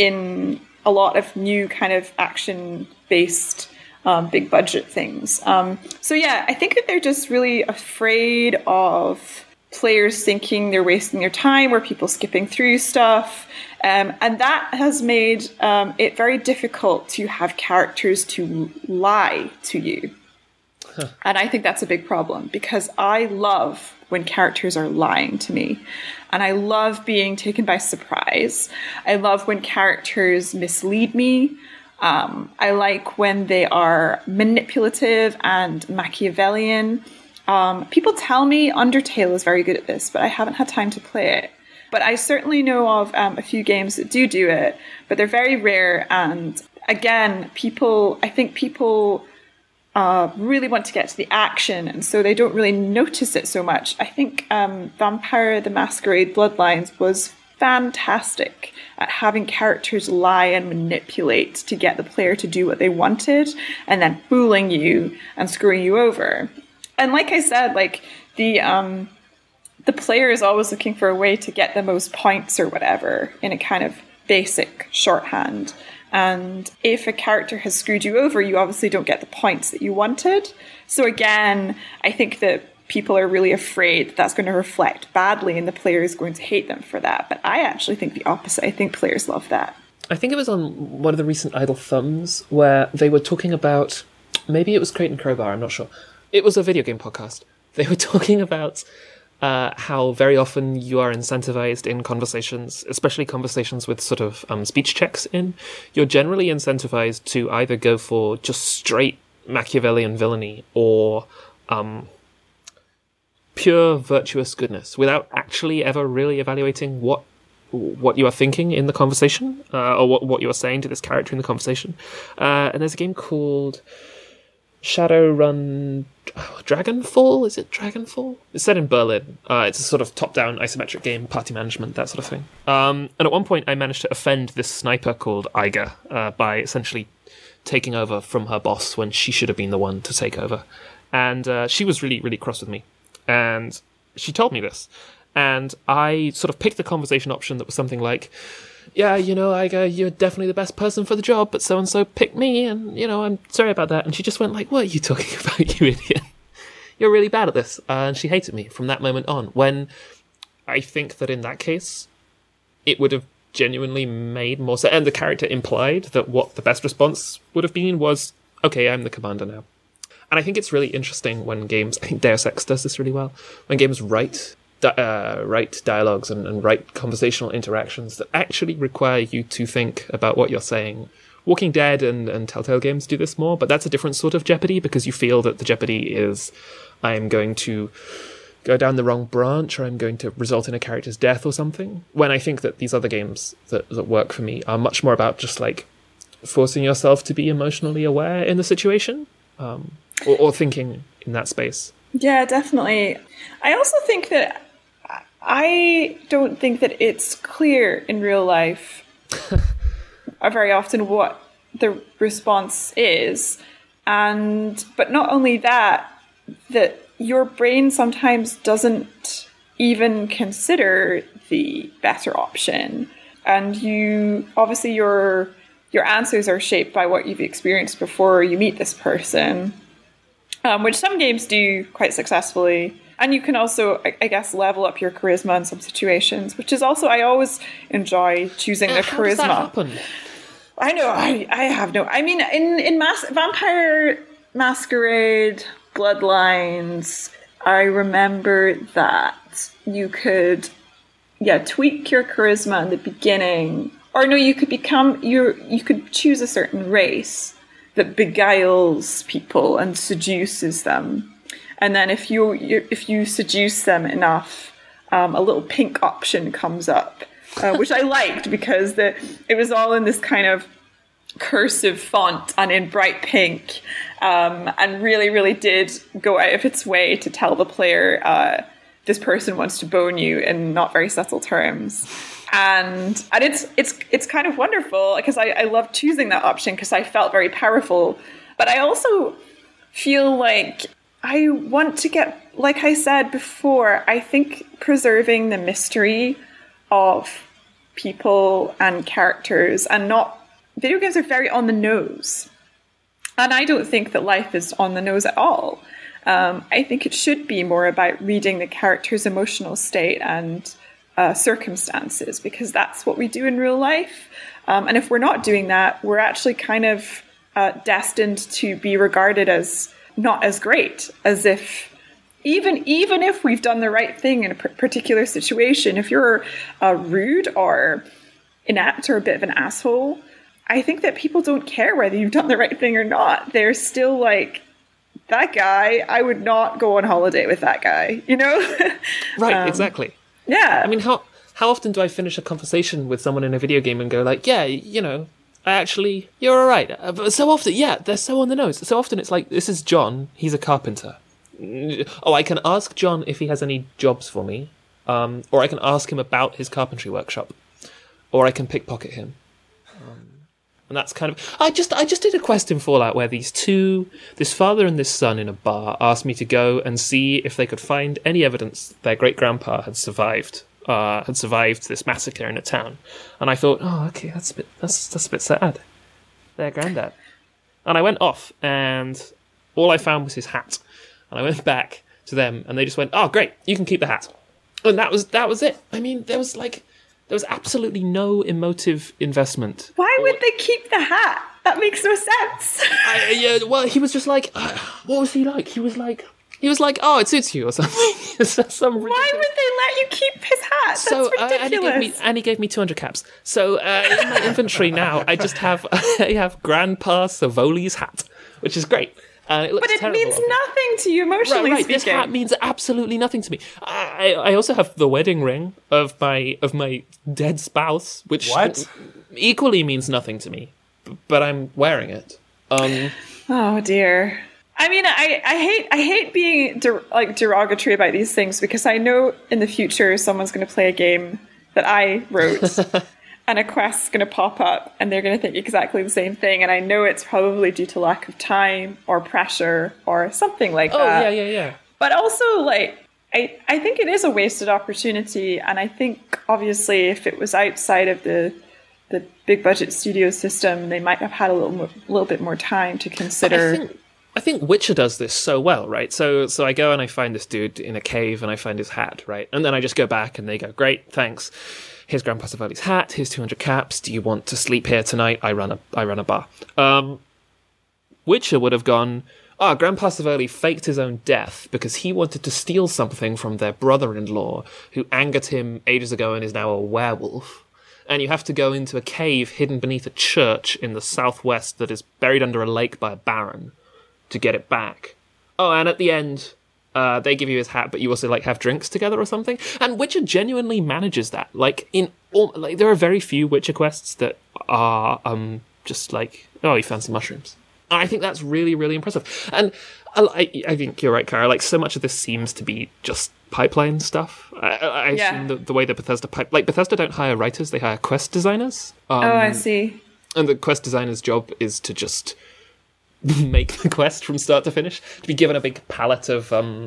in a lot of new kind of action-based um, big budget things. Um, so yeah, I think that they're just really afraid of players thinking they're wasting their time, or people skipping through stuff. Um, and that has made um, it very difficult to have characters to lie to you. Huh. And I think that's a big problem, because I love when characters are lying to me. And I love being taken by surprise. I love when characters mislead me. Um, I like when they are manipulative and Machiavellian. Um, people tell me Undertale is very good at this, but I haven't had time to play it. But I certainly know of um, a few games that do do it, but they're very rare. And again, people, I think people uh, really want to get to the action, and so they don't really notice it so much. I think um, Vampire the Masquerade Bloodlines was fantastic at having characters lie and manipulate to get the player to do what they wanted, and then fooling you and screwing you over. And like I said, like the um, the player is always looking for a way to get the most points or whatever in a kind of basic shorthand. And if a character has screwed you over, you obviously don't get the points that you wanted. So again, I think that people are really afraid that that's going to reflect badly and the player is going to hate them for that. But I actually think the opposite. I think players love that. I think it was on one of the recent Idle Thumbs where they were talking about, maybe it was Crate and Crowbar, I'm not sure. It was a video game podcast. They were talking about uh, how very often you are incentivized in conversations, especially conversations with sort of um, speech checks in. You're generally incentivized to either go for just straight Machiavellian villainy or um, pure virtuous goodness without actually ever really evaluating what what you are thinking in the conversation, uh, or what, what you are saying to this character in the conversation. Uh, and there's a game called Shadowrun oh, Dragonfall? Is it Dragonfall? It's set in Berlin. Uh, it's a sort of top-down isometric game, party management, that sort of thing. Um, and at one point I managed to offend this sniper called Iga uh, by essentially taking over from her boss when she should have been the one to take over. And uh, she was really, really cross with me. And she told me this. And I sort of picked the conversation option that was something like, yeah, you know, Iga, you're definitely the best person for the job, but so-and-so picked me, and, you know, I'm sorry about that. And she just went like, what are you talking about, you idiot? You're really bad at this. Uh, and she hated me from that moment on, when I think that in that case, it would have genuinely made more sense. And the character implied that what the best response would have been was, okay, I'm the commander now. And I think it's really interesting when games, I think Deus Ex does this really well, when games write Uh, write dialogues and, and write conversational interactions that actually require you to think about what you're saying. Walking Dead and, and Telltale games do this more, but that's a different sort of jeopardy because you feel that the jeopardy is I'm going to go down the wrong branch or I'm going to result in a character's death or something. When I think that these other games that, that work for me are much more about just like forcing yourself to be emotionally aware in the situation, um, or, or thinking in that space. Yeah, definitely. I also think that I don't think that it's clear in real life very often what the response is. And, but not only that, that your brain sometimes doesn't even consider the better option. And you, obviously your, your answers are shaped by what you've experienced before you meet this person, um, which some games do quite successfully. And you can also, I guess, level up your charisma in some situations, which is also, I always enjoy choosing the How charisma. does that happen? I know, I, I have no, I mean, in, in Mas- Vampire Masquerade Bloodlines, I remember that you could, yeah, tweak your charisma in the beginning. Or no, you could become, you you could choose a certain race that beguiles people and seduces them. And then if you, you if you seduce them enough, um, a little pink option comes up, uh, which I liked because the it was all in this kind of cursive font and in bright pink, um, and really, really did go out of its way to tell the player uh, this person wants to bone you in not very subtle terms. And and it's it's it's kind of wonderful because I, I love choosing that option because I felt very powerful. But I also feel like I want to get, like I said before, I think preserving the mystery of people and characters and not, video games are very on the nose. And I don't think that life is on the nose at all. Um, I think it should be more about reading the character's emotional state and uh, circumstances, because that's what we do in real life. Um, and if we're not doing that, we're actually kind of uh, destined to be regarded as not as great, as if even even if we've done the right thing in a particular situation, if you're uh, rude or inept or a bit of an asshole, I think that people don't care whether you've done the right thing or not. They're still like, that guy, I would not go on holiday with that guy, you know? Right, um, exactly. Yeah. I mean, how how often do I finish a conversation with someone in a video game and go like, yeah, you know, I actually, you're all right. Uh, but so often, yeah, they're so on the nose. So often it's like, this is John, he's a carpenter. Oh, I can ask John if he has any jobs for me, um, or I can ask him about his carpentry workshop, or I can pickpocket him. Um, And that's kind of I just I just did a quest in Fallout where these two, this father and this son in a bar, asked me to go and see if they could find any evidence their great grandpa had survived, uh, had survived this massacre in a town. And I thought, oh, okay, that's a bit that's that's a bit sad. Their granddad. And I went off, and all I found was his hat. And I went back to them, and they just went, "Oh, great, you can keep the hat." And that was that was it. I mean, there was like. There was absolutely no emotive investment. Why would they keep the hat? That makes no sense. I, yeah, well, he was just like, uh, what was he like? He was like, he was like, oh, it suits you or something. Some ridiculous... Why would they let you keep his hat? That's so, ridiculous. Uh, and, he gave me, and he gave me two hundred caps. So uh, in my inventory now, I just have I have Grandpa Savoli's hat, which is great. Uh, it but it terrible. means nothing to you emotionally right, right. speaking. This hat means absolutely nothing to me. I, I also have the wedding ring of my of my dead spouse, which What? equally means nothing to me, but I'm wearing it. Um, oh dear. I mean, I, I hate I hate being der- like derogatory about these things because I know in the future someone's going to play a game that I wrote. And a quest's going to pop up and they're going to think exactly the same thing. And I know it's probably due to lack of time or pressure or something like oh, that. Oh, yeah, yeah, yeah. But also, like, I, I think it is a wasted opportunity. And I think, obviously, if it was outside of the the big budget studio system, they might have had a little more, little bit more time to consider. I think, I think Witcher does this so well, right? So so I go and I find this dude in a cave and I find his hat, right? And then I just go back and they go, great, thanks. Here's Grandpa Savoli's hat. Here's two hundred caps. Do you want to sleep here tonight? I run a I run a bar. Um, Witcher would have gone, ah, oh, Grandpa Savoli faked his own death because he wanted to steal something from their brother-in-law who angered him ages ago and is now a werewolf. And you have to go into a cave hidden beneath a church in the southwest that is buried under a lake by a baron to get it back. Oh, and at the end... Uh, they give you his hat, but you also like have drinks together or something. And Witcher genuinely manages that. Like in all, like there are very few Witcher quests that are um just like, oh, you found some mushrooms. And I think that's really, really impressive. And I, I think you're right, Cara. Like so much of this seems to be just pipeline stuff. I, I yeah. assume the, the way that Bethesda pipe, like Bethesda don't hire writers; they hire quest designers. Um, oh, I see. And the quest designer's job is to just make the quest from start to finish, to be given a big palette of um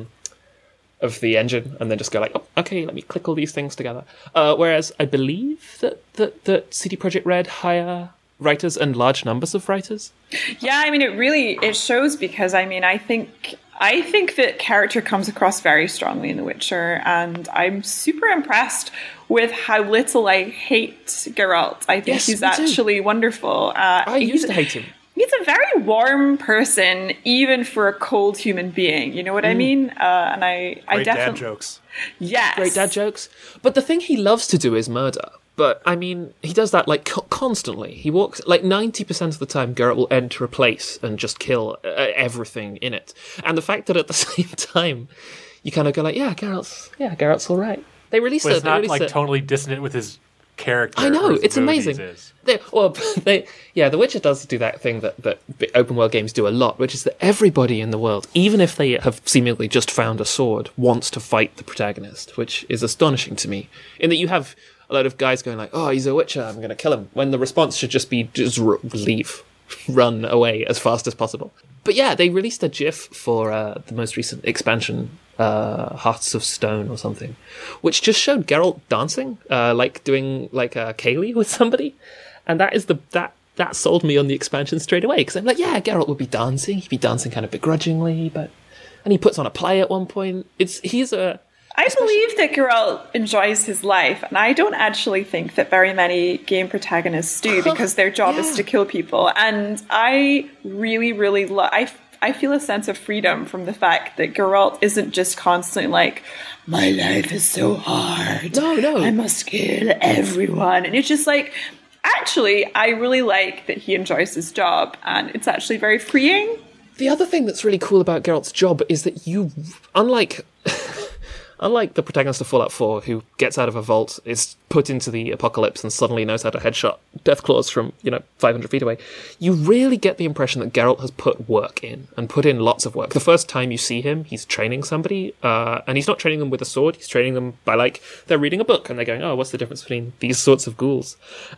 of the engine and then just go like, oh, okay, let me click all these things together. Uh, whereas I believe that, that, that C D Projekt Red hire writers and large numbers of writers. Yeah, I mean, it really, it shows because, I mean, I think I think that character comes across very strongly in The Witcher, and I'm super impressed with how little I hate Geralt. I think yes, he's me too. actually wonderful. Uh, I used to hate him. He's a very warm person, even for a cold human being. You know what mm. I mean? Uh, and I, Great I definitely dad jokes. Yes, great dad jokes. But the thing he loves to do is murder. But I mean, he does that like co- constantly. He walks like ninety percent of the time. Geralt will enter a place and just kill uh, everything in it. And the fact that at the same time, you kind of go like, yeah, Geralt's, yeah, Geralt's all right. They released But it. it's not like it. totally dissonant with his character. I know, it's amazing. Is. They, well, they, yeah, The Witcher does do that thing that, that open world games do a lot, which is that everybody in the world, even if they have seemingly just found a sword, wants to fight the protagonist, which is astonishing to me. In that you have a lot of guys going like, oh, he's a Witcher, I'm going to kill him, when the response should just be, just r- leave, run away as fast as possible. But yeah, they released a GIF for uh, the most recent expansion, uh, Hearts of Stone or something, which just showed Geralt dancing, uh, like doing like a Kaylee with somebody, and that is the that that sold me on the expansion straight away because I'm like, yeah, Geralt would be dancing, he'd be dancing kind of begrudgingly, but and he puts on a play at one point. It's he's a. I believe that Geralt enjoys his life, and I don't actually think that very many game protagonists do because their job yeah. is to kill people. And I really, really love. I I feel a sense of freedom from the fact that Geralt isn't just constantly like, my life is so hard. No, no. I must kill everyone. And it's just like, actually, I really like that he enjoys his job, and it's actually very freeing. The other thing that's really cool about Geralt's job is that you, unlike... Unlike the protagonist of Fallout four, who gets out of a vault, is put into the apocalypse, and suddenly knows how to headshot Deathclaws from, you know, five hundred feet away, you really get the impression that Geralt has put work in, and put in lots of work. The first time you see him, he's training somebody, uh, and he's not training them with a sword, he's training them by, like, they're reading a book, and they're going, oh, what's the difference between these sorts of ghouls? And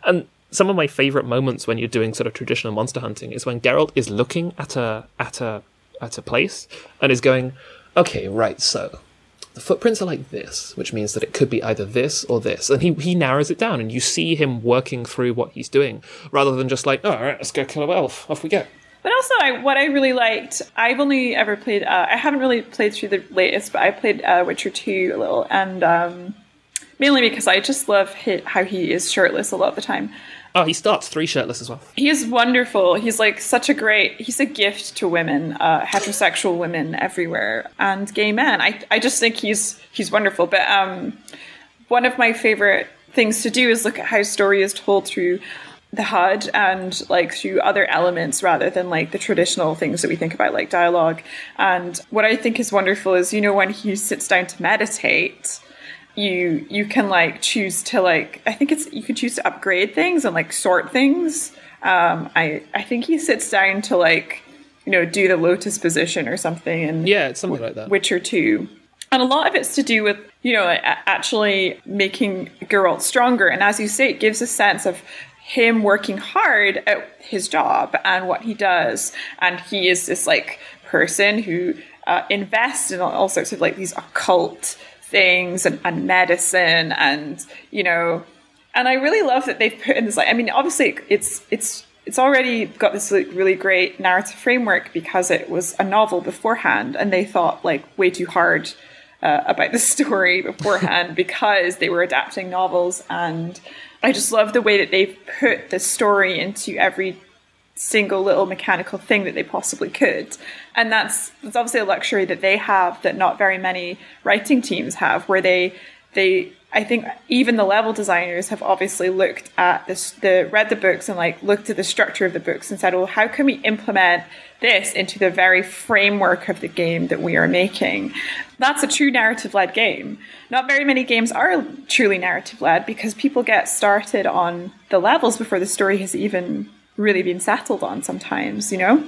some of my favorite moments when you're doing sort of traditional monster hunting is when Geralt is looking at a at a at a place and is going, okay, right, so the footprints are like this, which means that it could be either this or this. And he, he narrows it down, and you see him working through what he's doing, rather than just like, oh, all right, let's go kill a elf. Off we go. But also, I, what I really liked, I've only ever played, uh, I haven't really played through the latest, but I played uh, Witcher two a little, and um, mainly because I just love his, how he is shirtless a lot of the time. Oh, he starts three shirtless as well. He is wonderful. He's like such a great, he's a gift to women, uh, heterosexual women everywhere, and gay men. I, I just think he's he's wonderful. But um, one of my favorite things to do is look at how story is told through the H U D and like through other elements rather than like the traditional things that we think about, like dialogue. And what I think is wonderful is, you know, when he sits down to meditate, you you can like choose to like I think it's you can choose to upgrade things and like sort things. Um, I I think he sits down to like, you know, do the lotus position or something, and yeah, it's something like that. Witcher two, and a lot of it's to do with, you know, actually making Geralt stronger. And as you say, it gives a sense of him working hard at his job and what he does, and he is this like person who uh, invests in all sorts of like these occult things and, and medicine, and you know, and I really love that they've put in this, like, I mean, obviously it's it's it's already got this like really great narrative framework because it was a novel beforehand, and they thought like way too hard uh, about the story beforehand because they were adapting novels. And I just love the way that they've put the story into every single little mechanical thing that they possibly could. And that's that's obviously a luxury that they have that not very many writing teams have, where they they I think even the level designers have obviously looked at this, the read the books and like looked at the structure of the books and said, well, how can we implement this into the very framework of the game that we are making? That's a true narrative-led game. Not very many games are truly narrative-led because people get started on the levels before the story has even really been settled on sometimes, you know?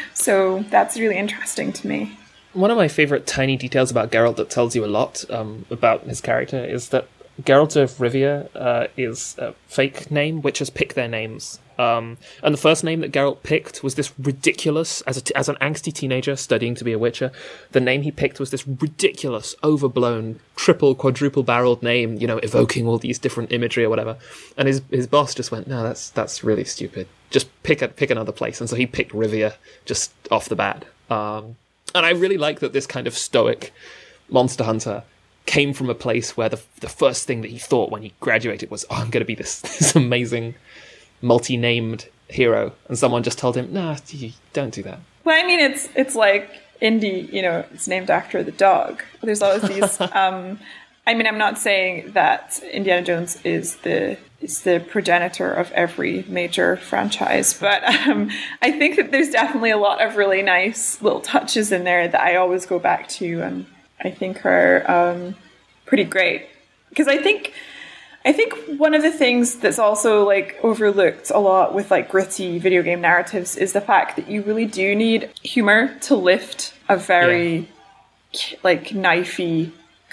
So that's really interesting to me. One of my favourite tiny details about Geralt that tells you a lot um, about his character is that Geralt of Rivia uh, is a fake name. Witchers pick their names. Um, and the first name that Geralt picked was this ridiculous, as a t- as an angsty teenager studying to be a Witcher, the name he picked was this ridiculous, overblown, triple, quadruple-barreled name, you know, evoking all these different imagery or whatever. And his his boss just went, no, that's that's really stupid. Just pick a, pick another place. And so he picked Rivia just off the bat. Um, and I really like that this kind of stoic monster hunter came from a place where the the first thing that he thought when he graduated was, oh, I'm going to be this, this amazing multi-named hero, and someone just told him, nah, you don't do that. Well, I mean, it's it's like Indy, you know, it's named after the dog. There's always these um I mean, I'm not saying that Indiana Jones is the is the progenitor of every major franchise, but um I think that there's definitely a lot of really nice little touches in there that I always go back to, and I think are um pretty great. Because I think I think one of the things that's also like overlooked a lot with like gritty video game narratives is the fact that you really do need humor to lift a very yeah. like knifey,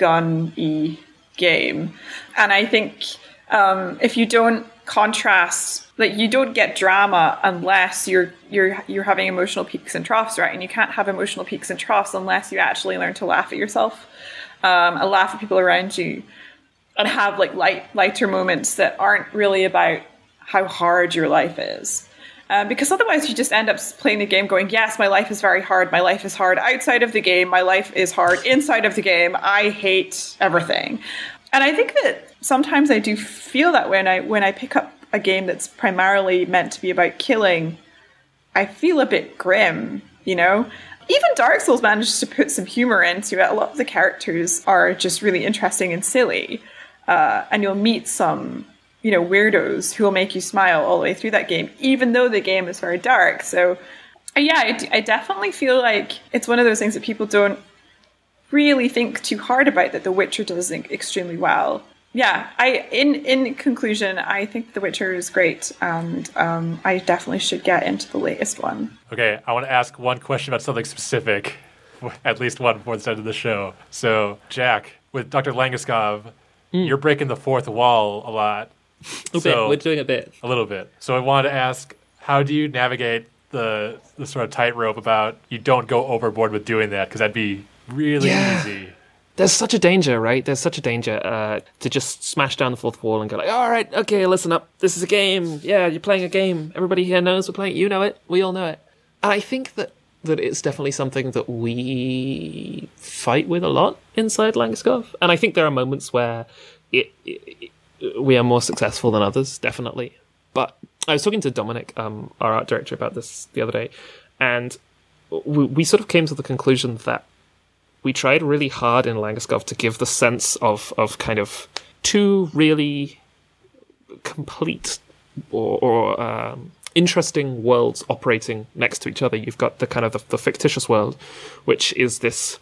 gun-y game. And I think um, if you don't contrast, like you don't get drama unless you're you're you're having emotional peaks and troughs, right? And you can't have emotional peaks and troughs unless you actually learn to laugh at yourself um, and laugh at people around you. And have like light, lighter moments that aren't really about how hard your life is. Um, because otherwise you just end up playing the game going, yes, my life is very hard. My life is hard outside of the game. My life is hard inside of the game. I hate everything. And I think that sometimes I do feel that when I when I pick up a game that's primarily meant to be about killing, I feel a bit grim, you know? Even Dark Souls manages to put some humor into it. A lot of the characters are just really interesting and silly. Uh, and you'll meet some, you know, weirdos who will make you smile all the way through that game, even though the game is very dark. So, uh, yeah, I, d- I definitely feel like it's one of those things that people don't really think too hard about, that The Witcher does extremely well. Yeah, I in in conclusion, I think The Witcher is great, and um, I definitely should get into the latest one. Okay, I want to ask one question about something specific, at least one before the end of the show. So, Jack, with Doctor Langeskov, Mm. you're breaking the fourth wall a lot. A So- bit. We're doing a bit. A little bit. So I wanted to ask, how do you navigate the the sort of tightrope about you don't go overboard with doing that? Because that'd be really Yeah. easy. There's such a danger, right? There's such a danger uh, to just smash down the fourth wall and go like, all right, okay, listen up. This is a game. Yeah, you're playing a game. Everybody here knows we're playing. You know it. We all know it. And I think that, that it's definitely something that we fight with a lot inside Langeskov. And I think there are moments where it, it, it, we are more successful than others, definitely. But I was talking to Dominic, um, our art director, about this the other day, and we, we sort of came to the conclusion that we tried really hard in Langeskov to give the sense of, of kind of two really complete or, or um, interesting worlds operating next to each other. You've got the kind of the, the fictitious world, which is this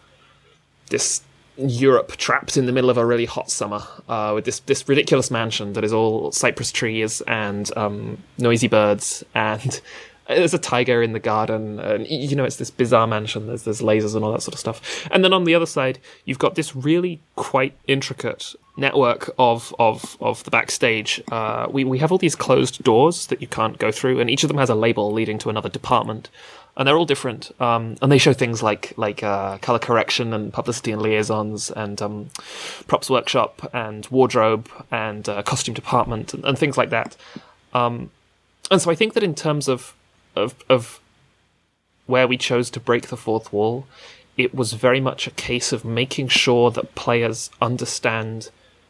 this Europe trapped in the middle of a really hot summer, uh, with this this ridiculous mansion that is all cypress trees and um, noisy birds, and there's a tiger in the garden, and you know, it's this bizarre mansion. There's there's lasers and all that sort of stuff. And then on the other side, you've got this really quite intricate network of of of the backstage. Uh, we we have all these closed doors that you can't go through, and each of them has a label leading to another department, and they're all different. Um, and they show things like like uh, color correction and publicity and liaisons, and um, props workshop and wardrobe and uh, costume department and, and things like that. Um, and so I think that in terms of Of, of where we chose to break the fourth wall, it was very much a case of making sure that players understand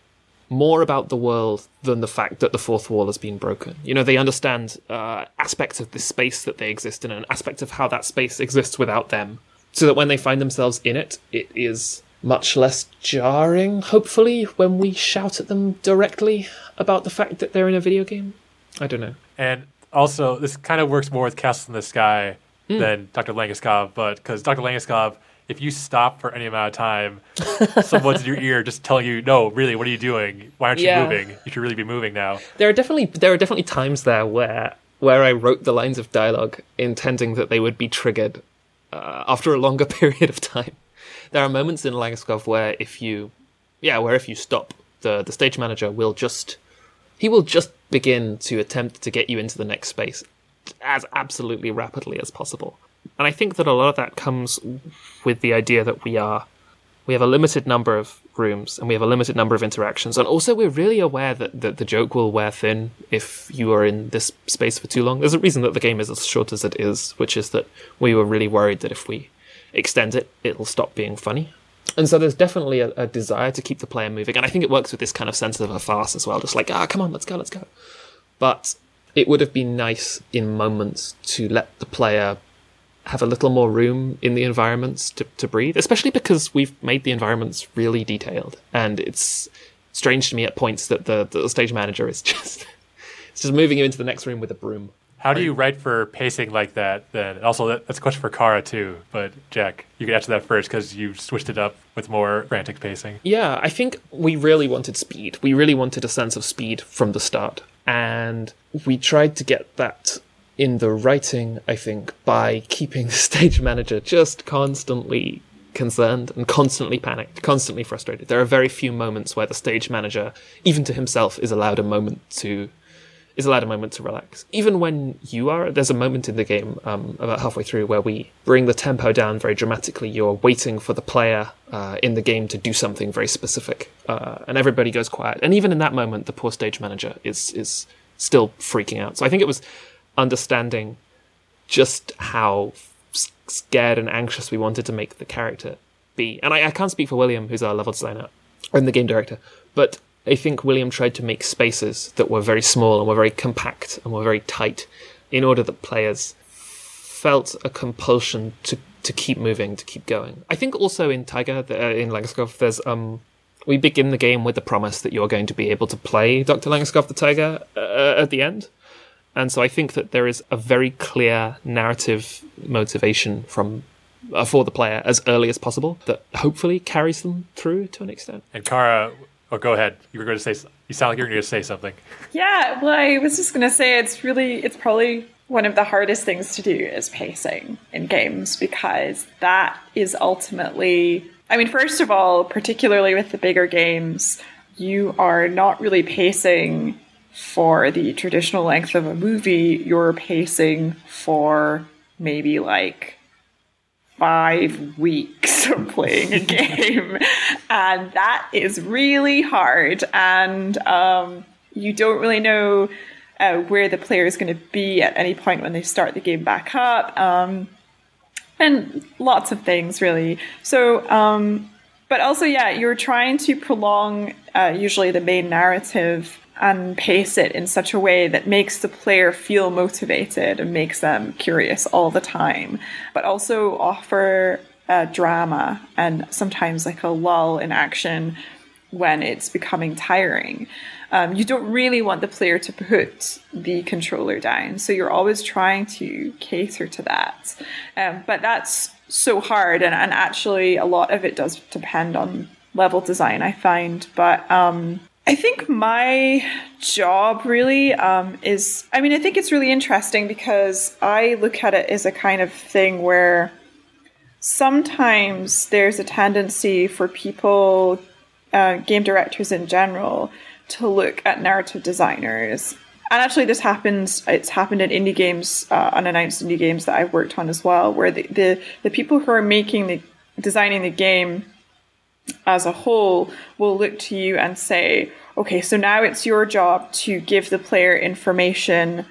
more about the world than the fact that the fourth wall has been broken. You know, they understand uh, aspects of this space that they exist in, and aspects of how that space exists without them, so that when they find themselves in it, it is much less jarring, hopefully, when we shout at them directly about the fact that they're in a video game. I don't know. And also, this kind of works more with Castles in the Sky mm. than Doctor Langeskov, but because Doctor Langeskov, if you stop for any amount of time, someone's in your ear just telling you, "No, really, what are you doing? Why aren't you Yeah. moving? You should really be moving now." There are definitely there are definitely times there where where I wrote the lines of dialogue intending that they would be triggered uh, after a longer period of time. There are moments in Langeskov where if you, yeah, where if you stop, the the stage manager will just he will just begin to attempt to get you into the next space as absolutely rapidly as possible. And I think that a lot of that comes with the idea that we are we have a limited number of rooms and we have a limited number of interactions, and also we're really aware that, that the joke will wear thin if you are in this space for too long. There's a reason that the game is as short as it is, which is that we were really worried that if we extend it, it'll stop being funny. And so there's definitely a, a desire to keep the player moving, and I think it works with this kind of sense of a farce as well, just like, ah, come on, let's go, let's go. But it would have been nice in moments to let the player have a little more room in the environments to, to breathe, especially because we've made the environments really detailed, and it's strange to me at points that the, the stage manager is just it's just moving you into the next room with a broom. How do you write for pacing like that then? And also, that, that's a question for Kara too, but Jack, you can answer that first because you switched it up with more frantic pacing. Yeah, I think we really wanted speed. We really wanted a sense of speed from the start. And we tried to get that in the writing, I think, by keeping the stage manager just constantly concerned and constantly panicked, constantly frustrated. There are very few moments where the stage manager, even to himself, is allowed a moment to is allowed a moment to relax. Even when you are, there's a moment in the game um, about halfway through where we bring the tempo down very dramatically. You're waiting for the player uh, in the game to do something very specific, uh, and everybody goes quiet. And even in that moment, the poor stage manager is is still freaking out. So I think it was understanding just how scared and anxious we wanted to make the character be. And I, I can't speak for William, who's our level designer and the game director, but I think William tried to make spaces that were very small and were very compact and were very tight in order that players felt a compulsion to, to keep moving, to keep going. I think also in Tiger, uh, in Langeskov, there's um, we begin the game with the promise that you're going to be able to play Doctor Langeskov the Tiger uh, at the end. And so I think that there is a very clear narrative motivation from uh, for the player as early as possible that hopefully carries them through to an extent. And Kara, oh, go ahead. You were going to say. You sound like you're going to say something. Yeah, well, I was just going to say it's really, it's probably one of the hardest things to do is pacing in games, because that is ultimately, I mean, first of all, particularly with the bigger games, you are not really pacing for the traditional length of a movie, you're pacing for maybe like five weeks of playing a game. And that is really hard. And um, you don't really know uh, where the player is going to be at any point when they start the game back up. Um, and lots of things, really. So, um, but also, yeah, you're trying to prolong uh, usually the main narrative and pace it in such a way that makes the player feel motivated and makes them curious all the time, but also offer uh, drama and sometimes like a lull in action when it's becoming tiring. Um, you don't really want the player to put the controller down, so you're always trying to cater to that. Um, but that's so hard, and, and actually a lot of it does depend on level design, I find. But um, I think my job really um, is, I mean, I think it's really interesting because I look at it as a kind of thing where sometimes there's a tendency for people, uh, game directors in general, to look at narrative designers. And actually this happens, it's happened in indie games, uh, unannounced indie games that I've worked on as well, where the, the, the people who are making the, designing the game as a whole will look to you and say, okay, so now it's your job to give the player information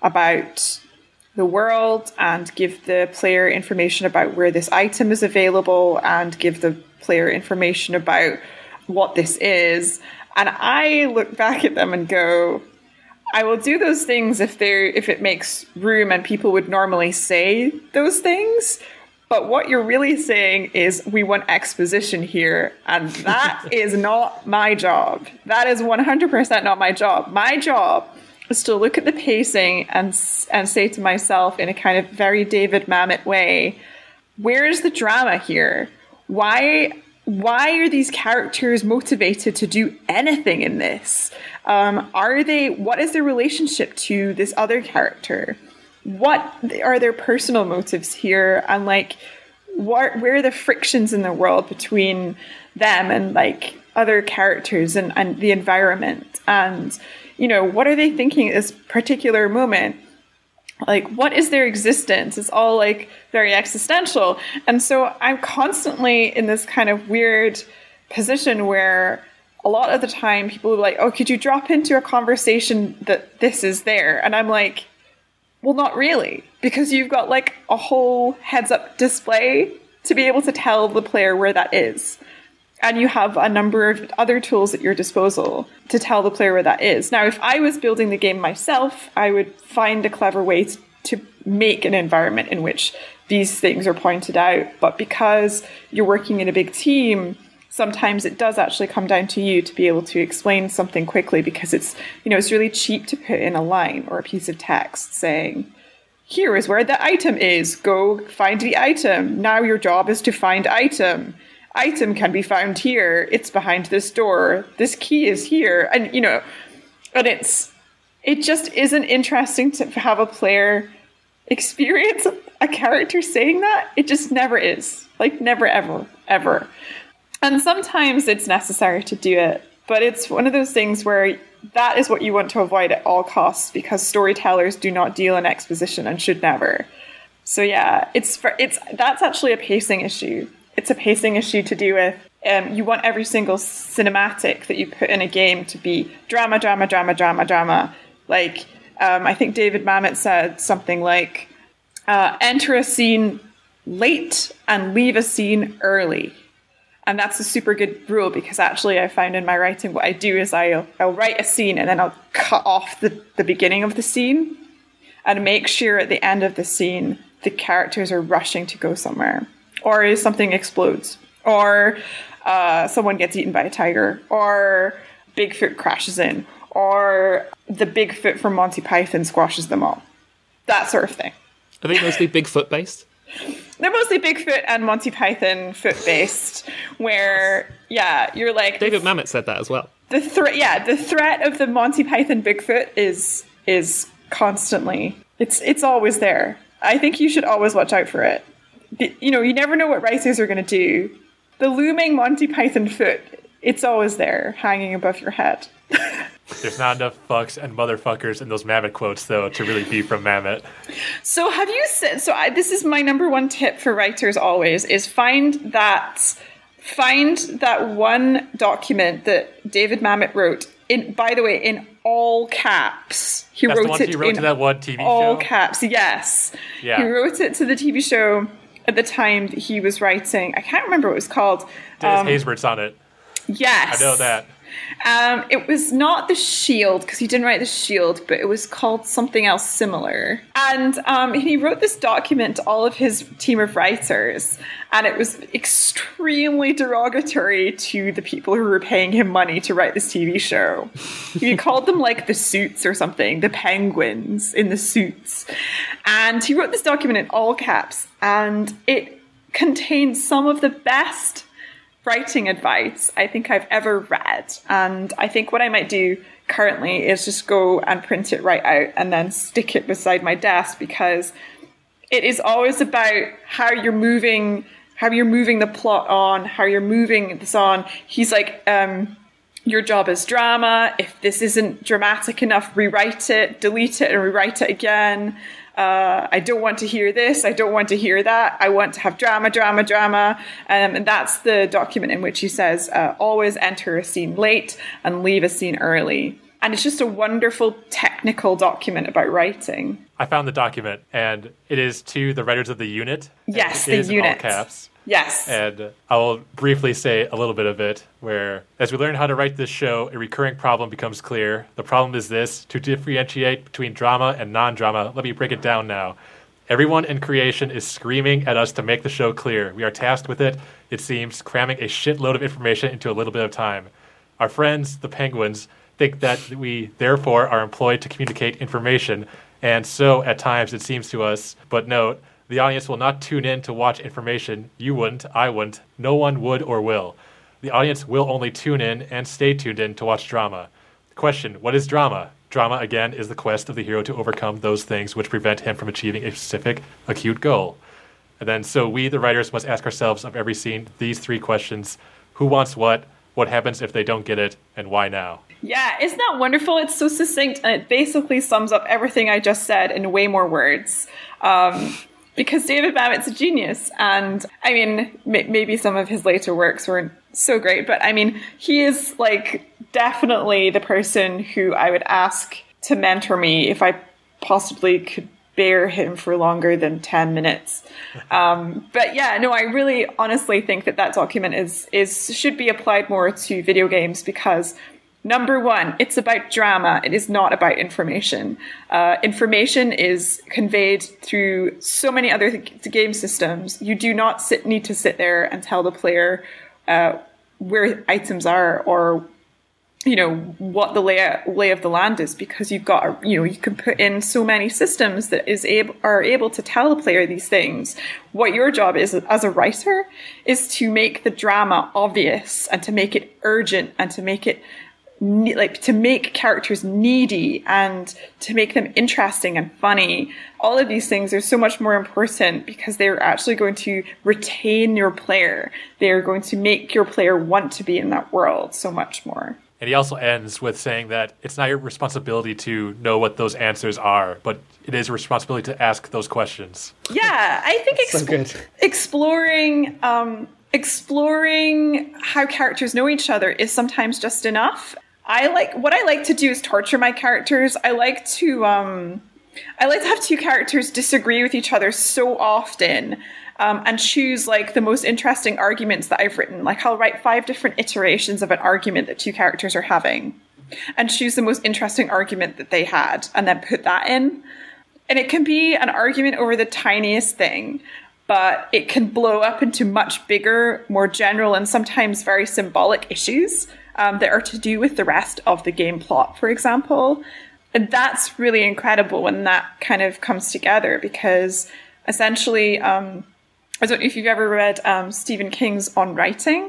about the world and give the player information about where this item is available and give the player information about what this is. And I look back at them and go, I will do those things if they're if it makes room and people would normally say those things. But what you're really saying is we want exposition here, and that is not my job. That is one hundred percent not my job. My job is to look at the pacing and and say to myself in a kind of very David Mamet way, where is the drama here? Why why are these characters motivated to do anything in this? Um, are they? What is their relationship to this other character? What are their personal motives here? And like, what, where are the frictions in the world between them and like other characters and, and the environment? And, you know, what are they thinking at this particular moment? Like, what is their existence? It's all like very existential. And so I'm constantly in this kind of weird position where a lot of the time people are like, oh, could you drop into a conversation that this is there? And I'm like, well, not really, because you've got like a whole heads-up display to be able to tell the player where that is. And you have a number of other tools at your disposal to tell the player where that is. Now, if I was building the game myself, I would find a clever way to, to make an environment in which these things are pointed out. But because you're working in a big team, sometimes it does actually come down to you to be able to explain something quickly, because it's, you know, it's really cheap to put in a line or a piece of text saying, here is where the item is. Go find the item. Now your job is to find item. Item can be found here. It's behind this door. This key is here. And, you know, and it's, it just isn't interesting to have a player experience a character saying that. It just never is. Like, never, ever, ever. And sometimes it's necessary to do it, but it's one of those things where that is what you want to avoid at all costs, because storytellers do not deal in exposition and should never. So yeah, it's for, it's that's actually a pacing issue. It's a pacing issue to do with um, you want every single cinematic that you put in a game to be drama, drama, drama, drama, drama. Like, um, I think David Mamet said something like, uh, enter a scene late and leave a scene early. And that's a super good rule, because actually I find in my writing what I do is I'll, I'll write a scene and then I'll cut off the, the beginning of the scene and make sure at the end of the scene the characters are rushing to go somewhere. Or something explodes. Or uh, someone gets eaten by a tiger. Or Bigfoot crashes in. Or the Bigfoot from Monty Python squashes them all. That sort of thing. Are they mostly Bigfoot based? They're mostly Bigfoot and Monty Python foot based, where, yeah, you're like... David Mamet said that as well. The threat, yeah, the threat of the Monty Python Bigfoot is is constantly, it's it's always there. I think you should always watch out for it. You know, you never know what writers are going to do. The looming Monty Python foot, it's always there, hanging above your head. There's not enough fucks and motherfuckers in those Mamet quotes, though, to really be from Mamet. So have you said, so I, this is my number one tip for writers always, is find that, find that one document that David Mamet wrote, in, by the way, in all caps. He That's wrote the one it he wrote in to that one T V all show? caps, yes. Yeah. He wrote it to the T V show at the time that he was writing. I can't remember what it was called. Dennis Um, Haysbert's on it. yes. I know that. Um, it was not The Shield, because he didn't write The Shield, but it was called something else similar. And um, he wrote this document to all of his team of writers, and it was extremely derogatory to the people who were paying him money to write this T V show. He called them like the Suits or something, the Penguins in the Suits. And he wrote this document in all caps, and it contained some of the best writing advice I think I've ever read. And I think what I might do currently is just go and print it right out and then stick it beside my desk, because it is always about how you're moving, how you're moving the plot on, how you're moving this on. He's like, um, your job is drama. If this isn't dramatic enough, rewrite it, delete it and rewrite it again. Uh, I don't want to hear this. I don't want to hear that. I want to have drama, drama, drama. Um, and that's the document in which he says, uh, always enter a scene late and leave a scene early. And it's just a wonderful technical document about writing. I found the document, and it is to the writers of the unit. Yes, it the is unit. In all caps. Yes. And I will briefly say a little bit of it, where as we learn how to write this show, a recurring problem becomes clear. The problem is this: to differentiate between drama and non-drama. Let me break it down now. Everyone in creation is screaming at us to make the show clear. We are tasked with it, it seems, cramming a shitload of information into a little bit of time. Our friends, the Penguins, think that we, therefore, are employed to communicate information, and so, at times, it seems to us. But note, the audience will not tune in to watch information. You wouldn't, I wouldn't, no one would or will. The audience will only tune in and stay tuned in to watch drama. Question, what is drama? Drama, again, is the quest of the hero to overcome those things which prevent him from achieving a specific, acute goal. And then, so we, the writers, must ask ourselves of every scene these three questions. Who wants what? What happens if they don't get it? And why now? Yeah, isn't that wonderful? It's so succinct, and it basically sums up everything I just said in way more words. Um, because David Mamet's a genius, and I mean, m- maybe some of his later works weren't so great, but I mean, he is like definitely the person who I would ask to mentor me if I possibly could bear him for longer than ten minutes. Um, but yeah, no, I really honestly think that that document is is should be applied more to video games, because number one, it's about drama. It is not about information. Uh, information is conveyed through so many other th- game systems. You do not sit, need to sit there and tell the player uh, where items are, or you know what the lay, lay of the land is, because you've got, you know, you can put in so many systems that is able are able to tell the player these things. What your job is as a writer is to make the drama obvious and to make it urgent and to make it like to make characters needy and to make them interesting and funny. All of these things are so much more important because they're actually going to retain your player. They're going to make your player want to be in that world so much more. And he also ends with saying that it's not your responsibility to know what those answers are, but it is a responsibility to ask those questions. Yeah, I think so exp- good. exploring um, exploring how characters know each other is sometimes just enough. I like what I like to do is torture my characters. I like to um, I like to have two characters disagree with each other so often. Um, and choose like the most interesting arguments that I've written. Like I'll write five different iterations of an argument that two characters are having and choose the most interesting argument that they had and then put that in. And it can be an argument over the tiniest thing, but it can blow up into much bigger, more general, and sometimes very symbolic issues um, that are to do with the rest of the game plot, for example. And that's really incredible when that kind of comes together, because essentially, um, I don't know if you've ever read um, Stephen King's On Writing,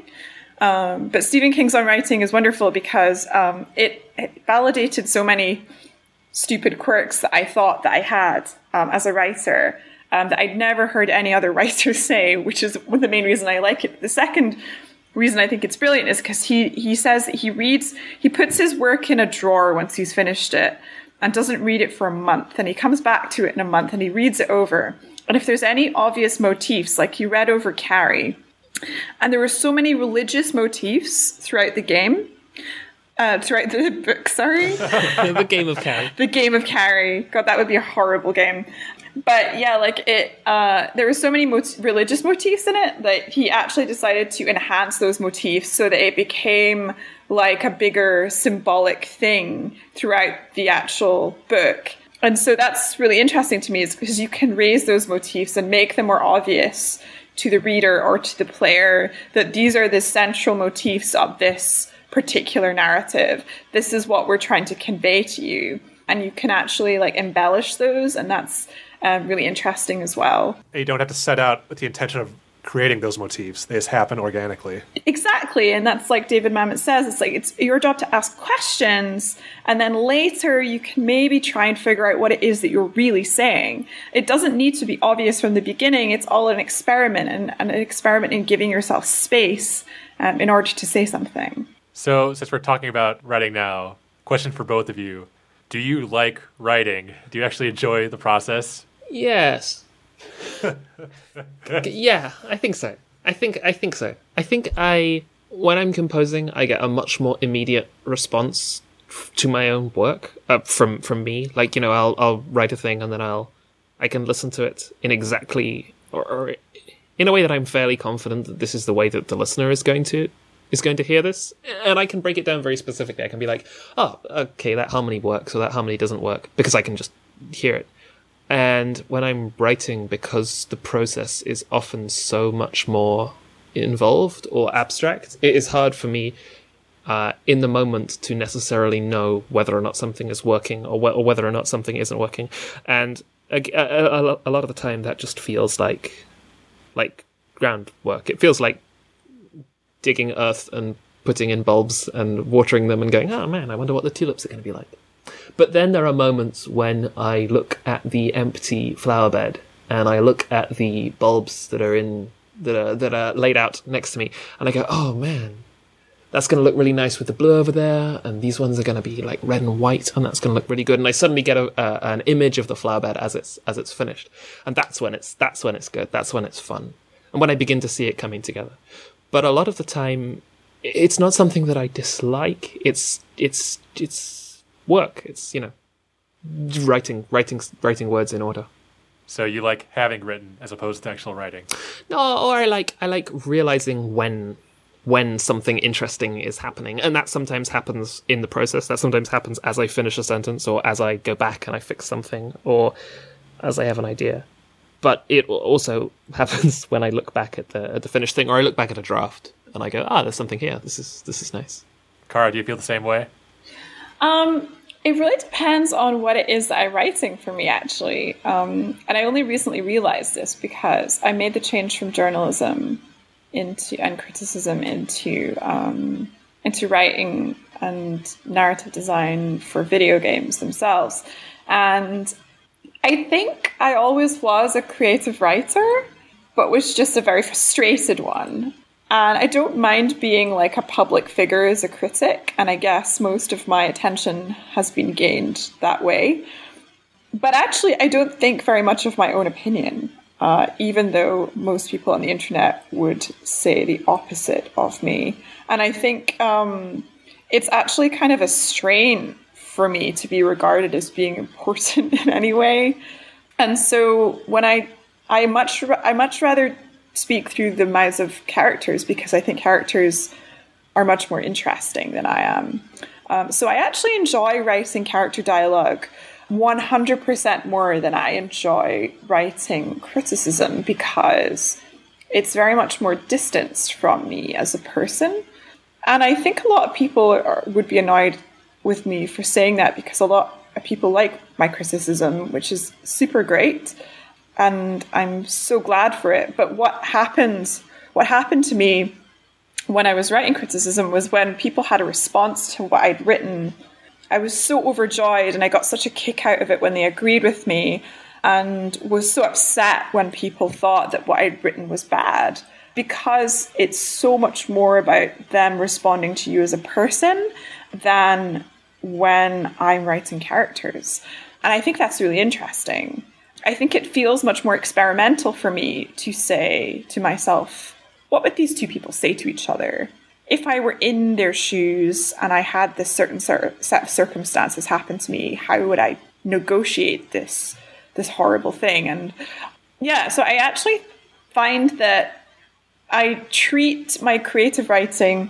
um, but Stephen King's On Writing is wonderful because um, it, it validated so many stupid quirks that I thought that I had um, as a writer um, that I'd never heard any other writer say, which is the main reason I like it. The second reason I think it's brilliant is because he, he says that he reads, he puts his work in a drawer once he's finished it and doesn't read it for a month. And he comes back to it in a month and he reads it over. And if there's any obvious motifs, like he read over Carrie, and there were so many religious motifs throughout the game, uh, throughout the book, sorry. The game of Carrie. The game of Carrie. God, that would be a horrible game. But yeah, like it, uh, there were so many mot- religious motifs in it that he actually decided to enhance those motifs so that it became like a bigger symbolic thing throughout the actual book. And so that's really interesting to me, is because you can raise those motifs and make them more obvious to the reader or to the player that these are the central motifs of this particular narrative. This is what we're trying to convey to you. And you can actually like embellish those, and that's um, really interesting as well. You don't have to set out with the intention of creating those motifs. They just happen organically. Exactly. And that's like David Mamet says, it's like it's your job to ask questions, and then later you can maybe try and figure out what it is that you're really saying. It doesn't need to be obvious from the beginning. It's all an experiment, and, and an experiment in giving yourself space um, in order to say something. So since we're talking about writing now, question for both of you. Do you like writing? Do you actually enjoy the process? Yes. Yeah, I think so. I think I think so. I think I when I'm composing, I get a much more immediate response f- to my own work uh, from from me. Like, you know, I'll I'll write a thing and then I'll I can listen to it in exactly or, or in a way that I'm fairly confident that this is the way that the listener is going to is going to hear this, and I can break it down very specifically. I can be like, oh, okay, that harmony works or that harmony doesn't work, because I can just hear it. And when I'm writing, because the process is often so much more involved or abstract, it is hard for me uh, in the moment to necessarily know whether or not something is working or, wh- or whether or not something isn't working. And a, a, a lot of the time that just feels like like groundwork. It feels like digging earth and putting in bulbs and watering them and going, oh man, I wonder what the tulips are going to be like. But then there are moments when I look at the empty flower bed and I look at the bulbs that are in that are that are laid out next to me, and I go, oh man, that's going to look really nice with the blue over there, and these ones are going to be like red and white, and that's going to look really good. And I suddenly get a, uh, an image of the flower bed as it's as it's finished, and that's when it's that's when it's good. That's when it's fun, and when I begin to see it coming together. But a lot of the time, it's not something that I dislike. It's it's it's work. It's, you know, writing writing writing words in order. So you like having written as opposed to actual writing? No, or I like I like realizing when when something interesting is happening, and that sometimes happens in the process. That sometimes happens as I finish a sentence, or as I go back and I fix something, or as I have an idea. But it also happens when I look back at the at the finished thing, or I look back at a draft and I go, ah, there's something here. This is this is nice. Cara, do you feel the same way? Um, it really depends on what it is that I'm writing for me, actually. Um, and I only recently realized this because I made the change from journalism into and criticism into um, into writing and narrative design for video games themselves. And I think I always was a creative writer, but was just a very frustrated one. And I don't mind being like a public figure as a critic, and I guess most of my attention has been gained that way. But actually, I don't think very much of my own opinion, uh, even though most people on the internet would say the opposite of me. And I think um, it's actually kind of a strain for me to be regarded as being important in any way. And so when I, I much, I much rather speak through the mouths of characters, because I think characters are much more interesting than I am. Um, so I actually enjoy writing character dialogue one hundred percent more than I enjoy writing criticism, because it's very much more distanced from me as a person. And I think a lot of people are, would be annoyed with me for saying that, because a lot of people like my criticism, which is super great. And I'm so glad for it. But what happened, what happened to me when I was writing criticism was when people had a response to what I'd written, I was so overjoyed, and I got such a kick out of it when they agreed with me, and was so upset when people thought that what I'd written was bad. because it's so much more about them responding to you as a person than when I'm writing characters. And I think that's really interesting. I think it feels much more experimental for me to say to myself, what would these two people say to each other? If I were in their shoes and I had this certain set of circumstances happen to me, how would I negotiate this this horrible thing? And yeah, so I actually find that I treat my creative writing,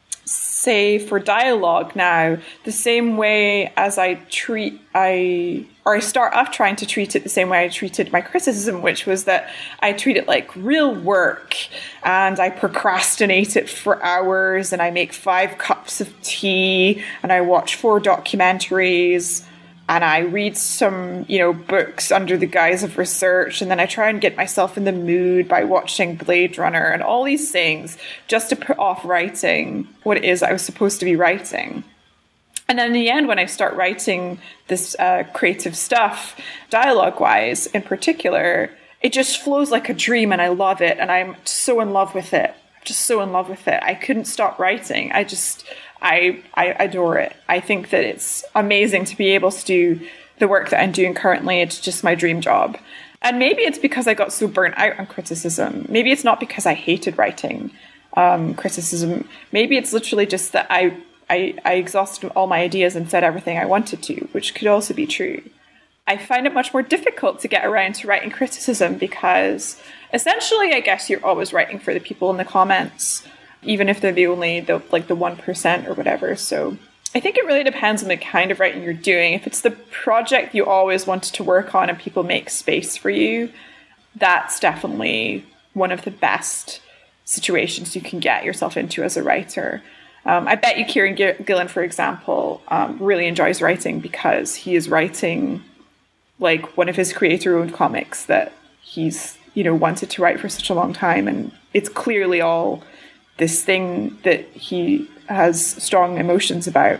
say for dialogue now, the same way as I treat I or I start off trying to treat it the same way I treated my criticism, which was that I treat it like real work, and I procrastinate it for hours, and I make five cups of tea, and I watch four documentaries, and I read some, you know, books under the guise of research, and then I try and get myself in the mood by watching Blade Runner and all these things just to put off writing what it is I was supposed to be writing. And then in the end, when I start writing this uh, creative stuff, dialogue-wise in particular, it just flows like a dream, and I love it, and I'm so in love with it. I'm just so in love with it. I couldn't stop writing. I just... I, I adore it. I think that it's amazing to be able to do the work that I'm doing currently. It's just my dream job. And maybe it's because I got so burnt out on criticism. Maybe it's not because I hated writing um, criticism. Maybe it's literally just that I, I, I exhausted all my ideas and said everything I wanted to, which could also be true. I find it much more difficult to get around to writing criticism because essentially, I guess you're always writing for the people in the comments, even if they're the only, the like the one percent or whatever. So I think it really depends on the kind of writing you're doing. If it's the project you always wanted to work on and people make space for you, that's definitely one of the best situations you can get yourself into as a writer. Um, I bet you Kieran Gillen, for example, um, really enjoys writing because he is writing like one of his creator-owned comics that he's, you know, wanted to write for such a long time. And it's clearly all this thing that he has strong emotions about.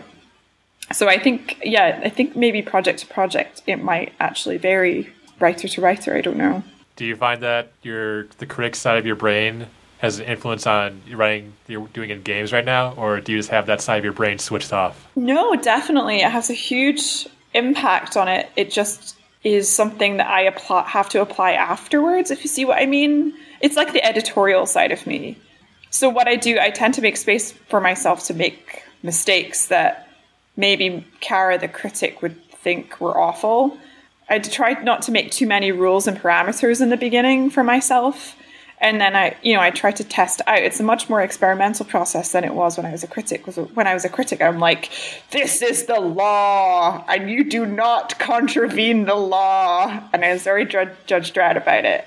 So I think, yeah, I think maybe project to project, it might actually vary writer to writer. I don't know. Do you find that your the critic side of your brain has an influence on your writing you're doing in games right now? Or do you just have that side of your brain switched off? No, definitely. It has a huge impact on it. It just is something that I apply, have to apply afterwards, if you see what I mean. It's like the editorial side of me. So what I do, I tend to make space for myself to make mistakes that maybe Kara, the critic, would think were awful. I tried not to make too many rules and parameters in the beginning for myself. And then I, you know, I try to test out. It's a much more experimental process than it was when I was a critic. When I was a critic, I'm like, this is the law, and you do not contravene the law. And I was very Judge, Judge Dredd about it.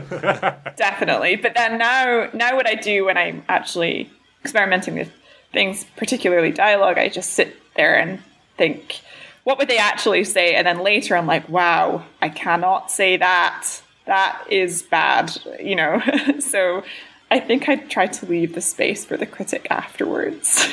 Definitely. But then now now what I do when I'm actually experimenting with things, particularly dialogue, I just sit there and think, what would they actually say? And then later I'm like, wow, I cannot say that. That is bad, you know. So I think I try to leave the space for the critic afterwards.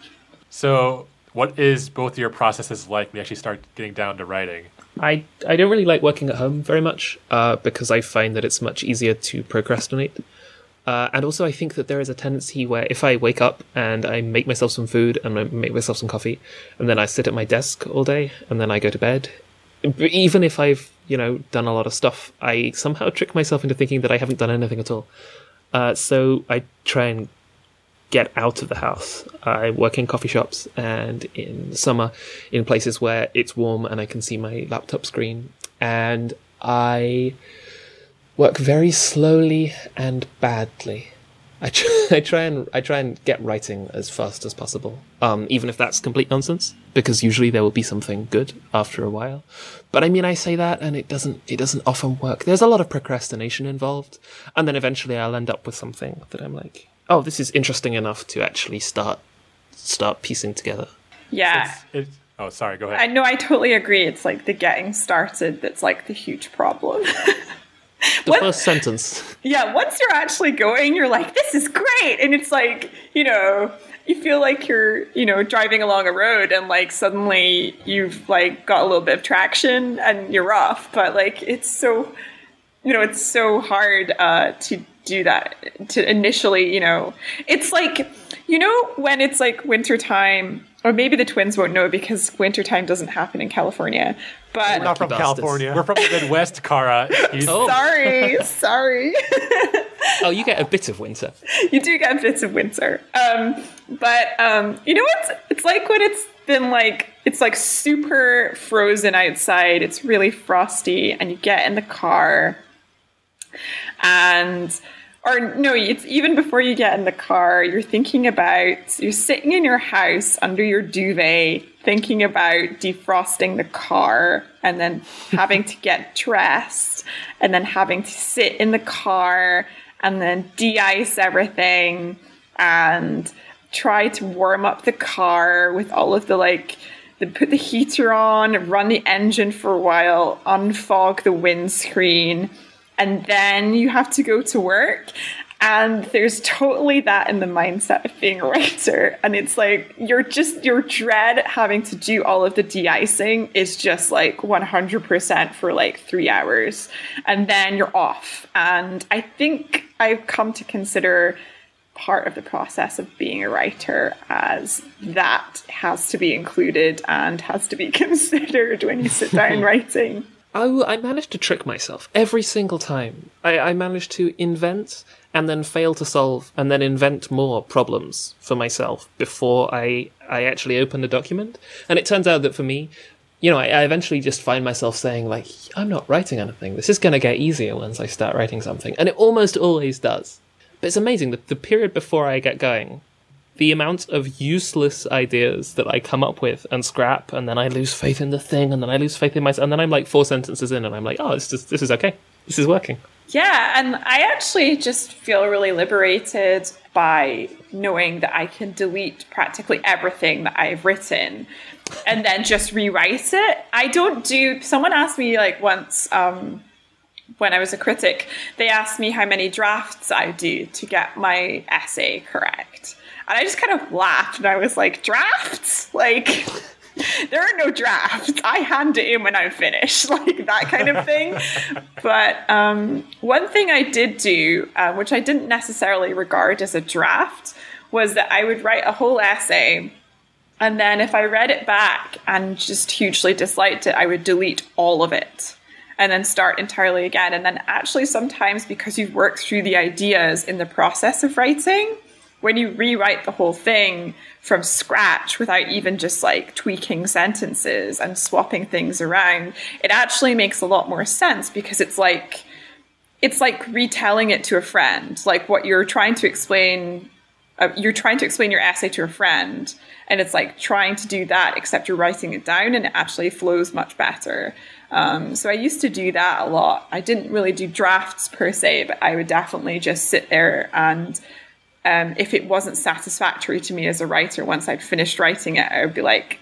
So what is both your processes like when you actually start getting down to writing? I, I don't really like working at home very much uh, because I find that it's much easier to procrastinate. Uh, and also I think that there is a tendency where if I wake up and I make myself some food and I make myself some coffee and then I sit at my desk all day and then I go to bed, even if I've, you know, done a lot of stuff, I somehow trick myself into thinking that I haven't done anything at all. Uh, so I try and get out of the house. I work in coffee shops and in the summer in places where it's warm and I can see my laptop screen. And I work very slowly and badly. I try, I try and I try and get writing as fast as possible, um, even if that's complete nonsense, because usually there will be something good after a while. But I mean, I say that, and it doesn't it doesn't often work. There's a lot of procrastination involved, and then eventually I'll end up with something that I'm like, oh, this is interesting enough to actually start start piecing together. Yeah. It's, it's, oh, sorry. Go ahead. I know. I totally agree. It's like the getting started that's like the huge problem. The what? First sentence. Yeah, once you're actually going, you're like, this is great. And it's like, you know, you feel like you're, you know, driving along a road and like suddenly you've like got a little bit of traction and you're off. But like, it's so, you know, it's so hard uh, to do that, to initially, you know, it's like, you know, when it's like wintertime, or maybe the twins won't know because wintertime doesn't happen in California, but... We're not from bastards. California. We're from the Midwest, Kara. You- Oh. Sorry, sorry. Oh, you get a bit of winter. You do get bits of winter. Um, but um, you know what? It's like when it's been like, it's like super frozen outside. It's really frosty and you get in the car and, or no, it's even before you get in the car, you're thinking about, you're sitting in your house under your duvet, thinking about defrosting the car and then having to get dressed and then having to sit in the car and then de-ice everything and try to warm up the car with all of the, like, the, put the heater on, run the engine for a while, unfog the windscreen, and then you have to go to work. And there's totally that in the mindset of being a writer. And it's like, you're just, your dread having to do all of the de-icing is just like one hundred percent for like three hours. And then you're off. And I think I've come to consider part of the process of being a writer as that has to be included and has to be considered when you sit down writing. I, I managed to trick myself every single time. I, I managed to invent and then fail to solve and then invent more problems for myself before I, I actually open the document. And it turns out that for me, you know, I, I eventually just find myself saying, like, I'm not writing anything. This is going to get easier once I start writing something. And it almost always does. But it's amazing that the period before I get going, the amount of useless ideas that I come up with and scrap, and then I lose faith in the thing, and then I lose faith in myself, and then I'm like four sentences in, and I'm like, oh, this is, this is okay. This is working. Yeah, and I actually just feel really liberated by knowing that I can delete practically everything that I've written and then just rewrite it. I don't do... Someone asked me, like, once... Um, when I was a critic, they asked me how many drafts I do to get my essay correct. And I just kind of laughed and I was like, drafts? Like, there are no drafts. I hand it in when I'm finished, like that kind of thing. But um, one thing I did do, uh, which I didn't necessarily regard as a draft, was that I would write a whole essay. And then if I read it back and just hugely disliked it, I would delete all of it. And then start entirely again. And then actually sometimes because you've worked through the ideas in the process of writing, when you rewrite the whole thing from scratch without even just like tweaking sentences and swapping things around, it actually makes a lot more sense because it's like, it's like retelling it to a friend. Like what you're trying to explain, uh, you're trying to explain your essay to a friend. And it's like trying to do that, except you're writing it down and it actually flows much better. Um, so I used to do that a lot. I didn't really do drafts per se, but I would definitely just sit there and um, if it wasn't satisfactory to me as a writer, once I'd finished writing it, I would be like,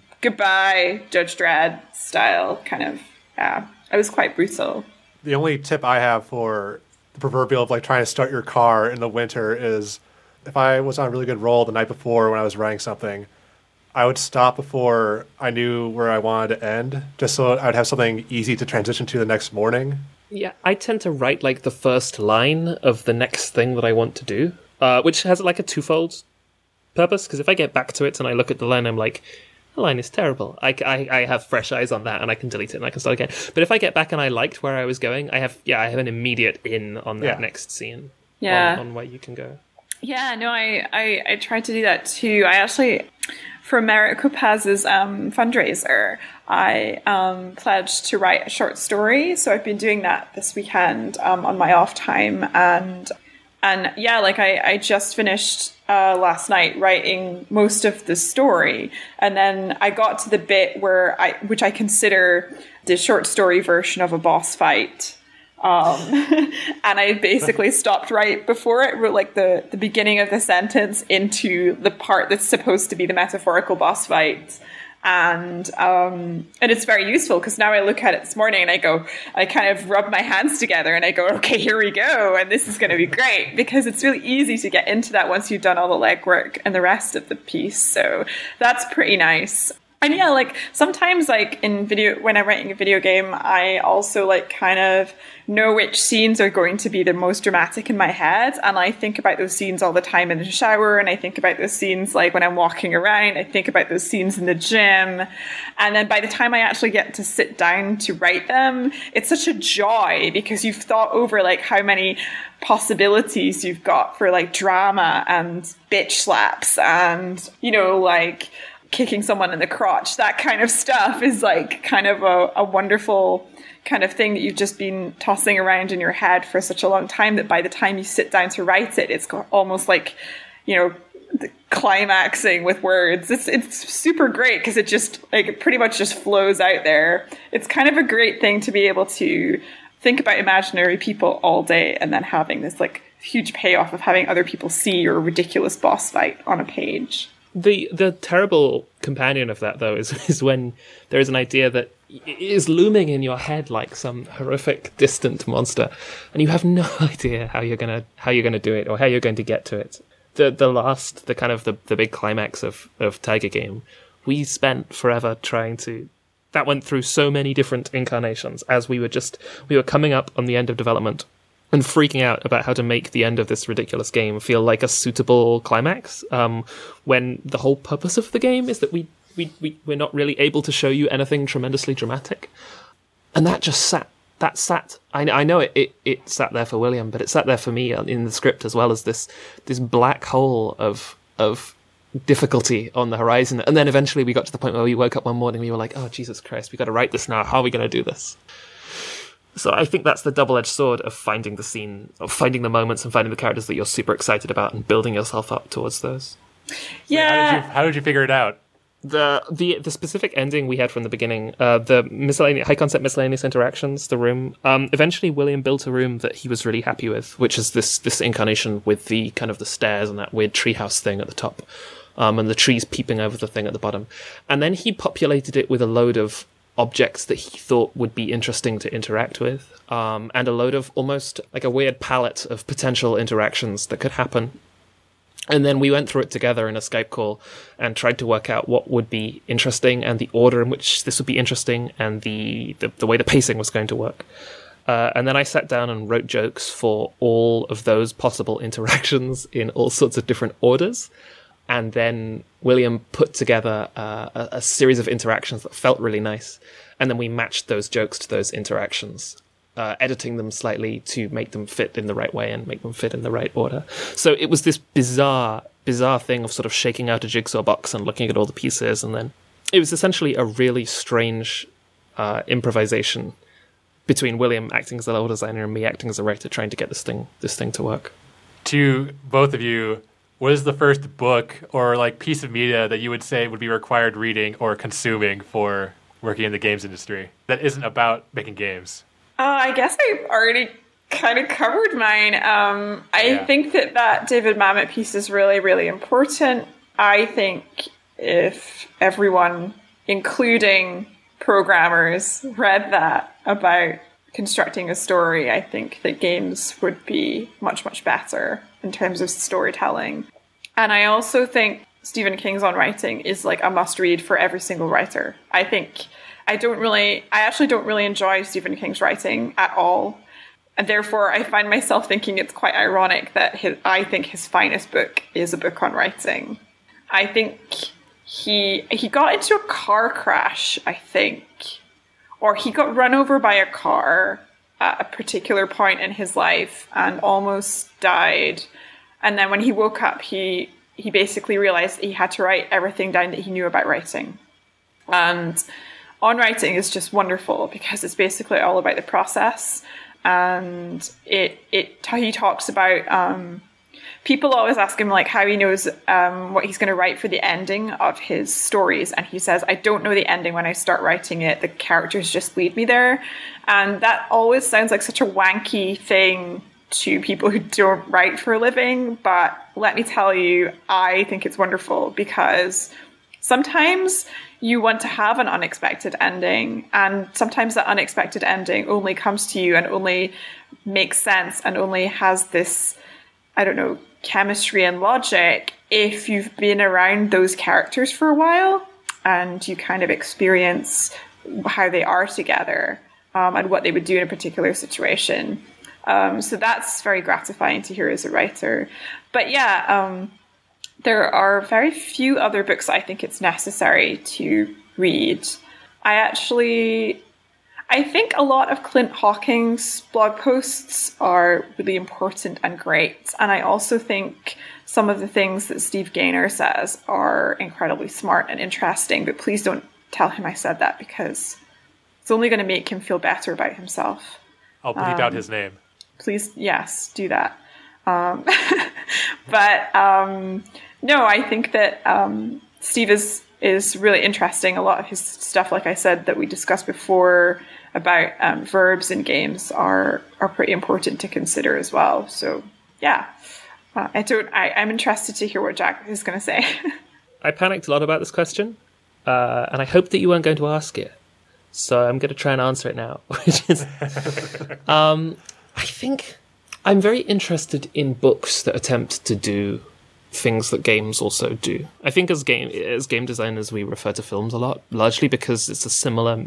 goodbye, Judge Dredd style kind of, yeah. I was quite brutal. The only tip I have for the proverbial of like trying to start your car in the winter is if I was on a really good roll the night before when I was writing something, I would stop before I knew where I wanted to end, just so I'd have something easy to transition to the next morning. Yeah, I tend to write like the first line of the next thing that I want to do, uh, which has like a twofold purpose, because if I get back to it and I look at the line, I'm like, the line is terrible. I, I, I have fresh eyes on that and I can delete it and I can start again. But if I get back and I liked where I was going, I have, yeah, I have an immediate in on that Yeah. next scene. Yeah. On, on where you can go. Yeah, no, I, I, I tried to do that too. I actually, for America Paz's um, fundraiser, I um, pledged to write a short story. So I've been doing that this weekend um, on my off time. And and yeah, like I, I just finished uh, last night writing most of the story. And then I got to the bit where I, which I consider the short story version of a boss fight. Um, and I basically stopped right before it, wrote like the, the beginning of the sentence into the part that's supposed to be the metaphorical boss fight. And, um, and it's very useful because now I look at it this morning and I go, I kind of rub my hands together and I go, okay, here we go. And this is going to be great because it's really easy to get into that once you've done all the legwork and the rest of the piece. So that's pretty nice. And yeah, like sometimes like in video, when I'm writing a video game, I also like kind of know which scenes are going to be the most dramatic in my head. And I think about those scenes all the time in the shower. And I think about those scenes like when I'm walking around. I think about those scenes in the gym. And then by the time I actually get to sit down to write them, it's such a joy because you've thought over like how many possibilities you've got for like drama and bitch slaps and, you know, like kicking someone in the crotch. That kind of stuff is like kind of a, a wonderful kind of thing that you've just been tossing around in your head for such a long time that by the time you sit down to write it, it's almost like, you know, the climaxing with words. It's it's super great because it just like it pretty much just flows out there. It's kind of a great thing to be able to think about imaginary people all day and then having this like huge payoff of having other people see your ridiculous boss fight on a page. The the terrible companion of that, though, is is when there is an idea that is looming in your head like some horrific, distant monster, and you have no idea how you're gonna how you're gonna do it or how you're going to get to it. The the last, the kind of the, the big climax of, of Tiger Game, we spent forever trying to. That went through so many different incarnations as we were just we were coming up on the end of development. And freaking out about how to make the end of this ridiculous game feel like a suitable climax, um, when the whole purpose of the game is that we, we, we, we're not really able to show you anything tremendously dramatic. And that just sat, that sat, I, I know it, it, it sat there for William, but it sat there for me in the script as well as this, this black hole of, of difficulty on the horizon. And then eventually we got to the point where we woke up one morning and we were like, oh, Jesus Christ, we got to write this now. How are we going to do this? So I think that's the double-edged sword of finding the scene, of finding the moments and finding the characters that you're super excited about and building yourself up towards those. Yeah. How did you, how did you figure it out? The the the specific ending we had from the beginning, uh, the miscellaneous, high concept miscellaneous interactions, the room. Um, eventually, William built a room that he was really happy with, which is this this incarnation with the kind of the stairs and that weird treehouse thing at the top, um, and the trees peeping over the thing at the bottom. And then he populated it with a load of objects that he thought would be interesting to interact with, um, and a load of almost like a weird palette of potential interactions that could happen. And then we went through it together in a Skype call and tried to work out what would be interesting and the order in which this would be interesting and the, the, the way the pacing was going to work. Uh, and then I sat down and wrote jokes for all of those possible interactions in all sorts of different orders. And then William put together uh, a, a series of interactions that felt really nice. And then we matched those jokes to those interactions, uh, editing them slightly to make them fit in the right way and make them fit in the right order. So it was this bizarre, bizarre thing of sort of shaking out a jigsaw box and looking at all the pieces. And then it was essentially a really strange uh, improvisation between William acting as a level designer and me acting as a writer, trying to get this thing, this thing to work. To both of you, what is the first book or like piece of media that you would say would be required reading or consuming for working in the games industry that isn't about making games? Uh, I guess I've already kind of covered mine. Um, I Yeah. think that that David Mamet piece is really, really important. I think if everyone, including programmers, read that about constructing a story, I think that games would be much, much better in terms of storytelling. And I also think Stephen King's On Writing is like a must read for every single writer. I think I don't really, I actually don't really enjoy Stephen King's writing at all. And therefore I find myself thinking it's quite ironic that his, I think his finest book is a book on writing. I think he, he got into a car crash, I think, or he got run over by a car at a particular point in his life and almost died. And then when he woke up, he he basically realized that he had to write everything down that he knew about writing. And On Writing is just wonderful because it's basically all about the process. And it it he talks about um, people always ask him like how he knows um, what he's going to write for the ending of his stories. And he says, I don't know the ending when I start writing it. The characters just lead me there. And that always sounds like such a wanky thing to people who don't write for a living. But let me tell you, I think it's wonderful because sometimes you want to have an unexpected ending, and sometimes that unexpected ending only comes to you and only makes sense and only has this, I don't know, chemistry and logic if you've been around those characters for a while. and you kind of experience how they are together um, and what they would do in a particular situation. Um, so that's very gratifying to hear as a writer. But yeah, um, there are very few other books I think it's necessary to read. I actually, I think a lot of Clint Hawking's blog posts are really important and great. And I also think some of the things that Steve Gaynor says are incredibly smart and interesting. But please don't tell him I said that, because it's only going to make him feel better about himself. I'll bleep um, out his name. Please, yes, do that. Um, but um, no, I think that um, Steve is, is really interesting. A lot of his stuff, like I said, that we discussed before about um, verbs in games are are pretty important to consider as well. So yeah, uh, I don't. I, I'm interested to hear what Jack is going to say. I panicked a lot about this question, uh, and I hoped that you weren't going to ask it. So I'm going to try and answer it now, which is. um, I think I'm very interested in books that attempt to do things that games also do. I think as game as game designers, we refer to films a lot, largely because it's a similar...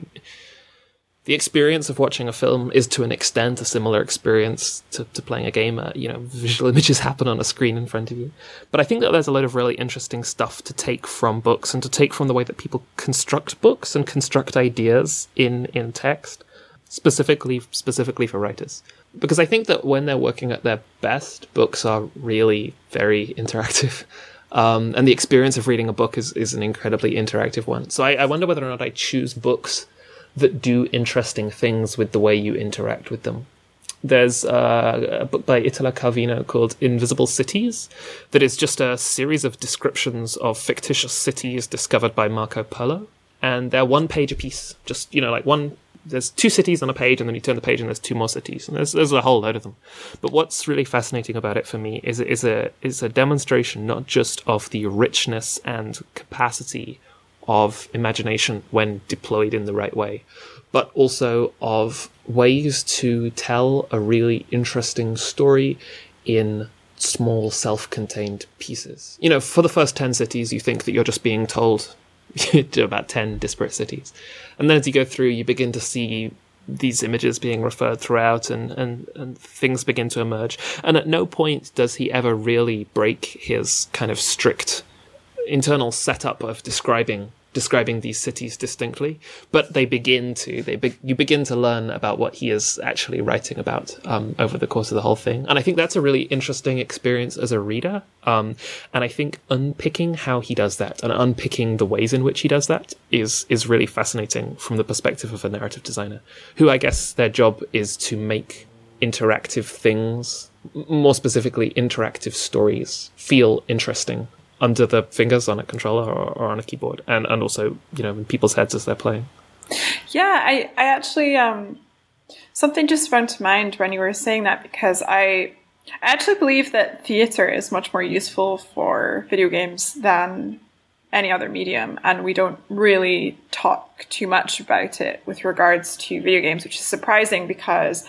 The experience of watching a film is to an extent a similar experience to, to playing a game. Uh, you know, visual images happen on a screen in front of you. But I think that there's a lot of really interesting stuff to take from books and to take from the way that people construct books and construct ideas in, in text, specifically specifically for writers. Because I think that when they're working at their best, books are really very interactive. Um, and the experience of reading a book is, is an incredibly interactive one. So I, I wonder whether or not I choose books that do interesting things with the way you interact with them. There's uh, a book by Italo Calvino called Invisible Cities that is just a series of descriptions of fictitious cities discovered by Marco Polo. And they're one page a piece, just, you know, like one... There's two cities on a page, and then you turn the page and there's two more cities. And there's, there's a whole load of them. But what's really fascinating about it for me is, is, a, is a demonstration not just of the richness and capacity of imagination when deployed in the right way, but also of ways to tell a really interesting story in small self-contained pieces. You know, for the first ten cities, you think that you're just being told to about ten disparate cities. And then as you go through, you begin to see these images being referred throughout and, and, and things begin to emerge. And at no point does he ever really break his kind of strict internal setup of describing describing these cities distinctly, but they begin to they be, you begin to learn about what he is actually writing about um, over the course of the whole thing. And I think that's a really interesting experience as a reader. Um, and I think unpicking how he does that and unpicking the ways in which he does that is is really fascinating from the perspective of a narrative designer, who I guess their job is to make interactive things, more specifically interactive stories, feel interesting under the fingers on a controller or, or on a keyboard, and, and also, you know, in people's heads as they're playing. Yeah, I, I actually, um, something just sprung to mind when you were saying that, because I, I actually believe that theatre is much more useful for video games than any other medium, and we don't really talk too much about it with regards to video games, which is surprising because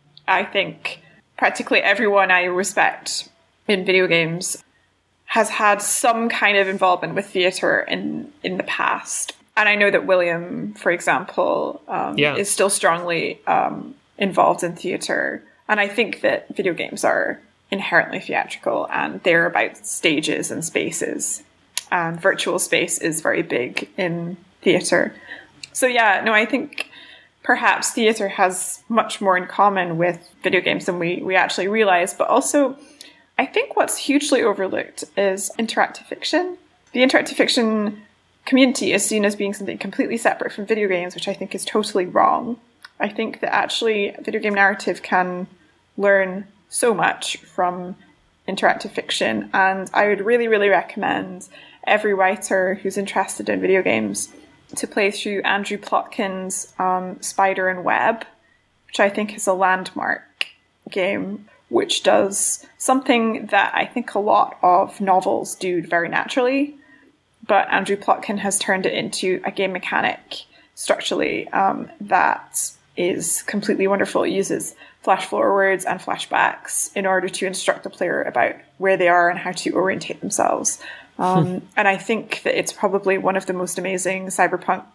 I think practically everyone I respect in video games has had some kind of involvement with theatre in, in the past. And I know that William, for example, um, yeah. is still strongly um, involved in theatre. And I think that video games are inherently theatrical, and they're about stages and spaces. And virtual space is very big in theatre. So yeah, no, I think perhaps theatre has much more in common with video games than we, we actually realize, but also I think what's hugely overlooked is interactive fiction. The interactive fiction community is seen as being something completely separate from video games, which I think is totally wrong. I think that actually video game narrative can learn so much from interactive fiction, and I would really, really recommend every writer who's interested in video games to play through Andrew Plotkin's um, Spider and Web, which I think is a landmark game, which does something that I think a lot of novels do very naturally, but Andrew Plotkin has turned it into a game mechanic structurally um, that is completely wonderful. It uses flash forwards and flashbacks in order to instruct the player about where they are and how to orientate themselves. Um, and I think that it's probably one of the most amazing cyberpunk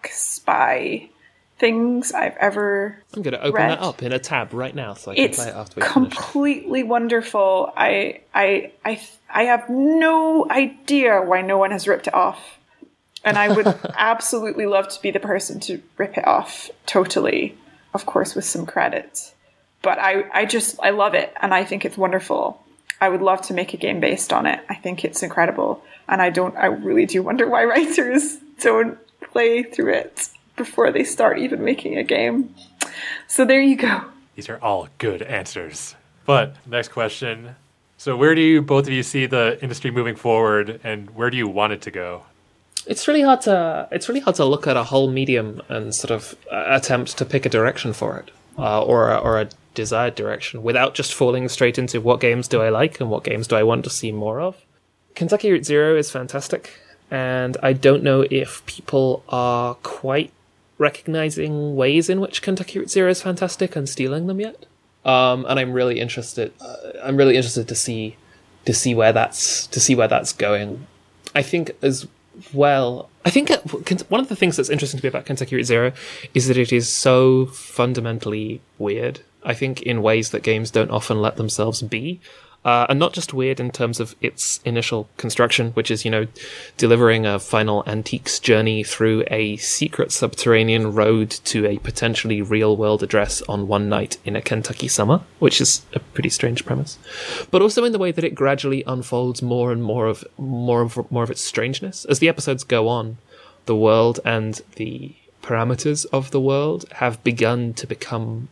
spy things I've ever I'm going to open read. that up in a tab right now so I can It's play it after we finish. completely wonderful. I, I, I, I have no idea why no one has ripped it off. And I would absolutely love to be the person to rip it off totally, of course, with some credit. But I, I just, I love it. And I think it's wonderful. I would love to make a game based on it. I think it's incredible. And I don't, I really do wonder why writers don't play through it before they start even making a game. So there you go. These are all good answers. But next question. So where do you, both of you see the industry moving forward, and where do you want it to go? It's really hard to it's really hard to look at a whole medium and sort of uh, attempt to pick a direction for it, uh, or a, or a desired direction, without just falling straight into what games do I like and what games do I want to see more of. Kentucky Route Zero is fantastic, and I don't know if people are quite recognizing ways in which Kentucky Route Zero is fantastic and stealing them yet. Um, and I'm really interested. Uh, I'm really interested to see to see where that's to see where that's going. I think as well. I think one of the things that's interesting to me about Kentucky Route Zero is that it is so fundamentally weird. I think in ways that games don't often let themselves be. Uh, and not just weird in terms of its initial construction, which is, you know, delivering a final antiques journey through a secret subterranean road to a potentially real-world address on one night in a Kentucky summer, which is a pretty strange premise. But also in the way that it gradually unfolds more and more of more of more of its strangeness as the episodes go on. The world and the parameters of the world have begun to become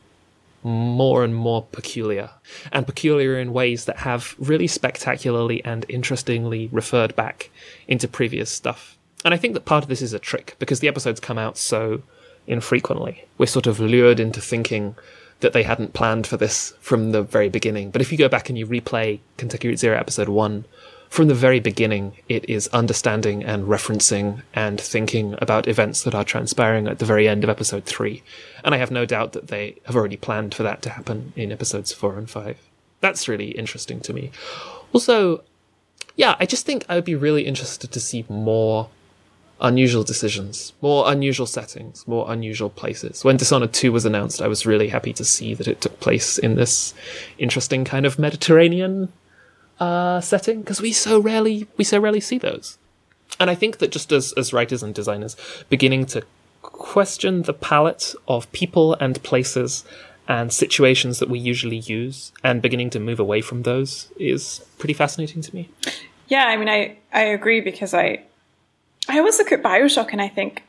more and more peculiar, and peculiar in ways that have really spectacularly and interestingly referred back into previous stuff. And I think that part of this is a trick, because the episodes come out so infrequently. We're sort of lured into thinking that they hadn't planned for this from the very beginning. But if you go back and you replay Kentucky Route Zero Episode one, from the very beginning, it is understanding and referencing and thinking about events that are transpiring at the very end of episode three. And I have no doubt that they have already planned for that to happen in episodes four and five. That's really interesting to me. Also, yeah, I just think I would be really interested to see more unusual decisions, more unusual settings, more unusual places. When Dishonored two was announced, I was really happy to see that it took place in this interesting kind of Mediterranean Uh, setting, because we so rarely we so rarely see those. And I think that just as, as writers and designers beginning to question the palette of people and places and situations that we usually use and beginning to move away from those is pretty fascinating to me. Yeah, I mean, I, I agree, because I I always look at BioShock and I think,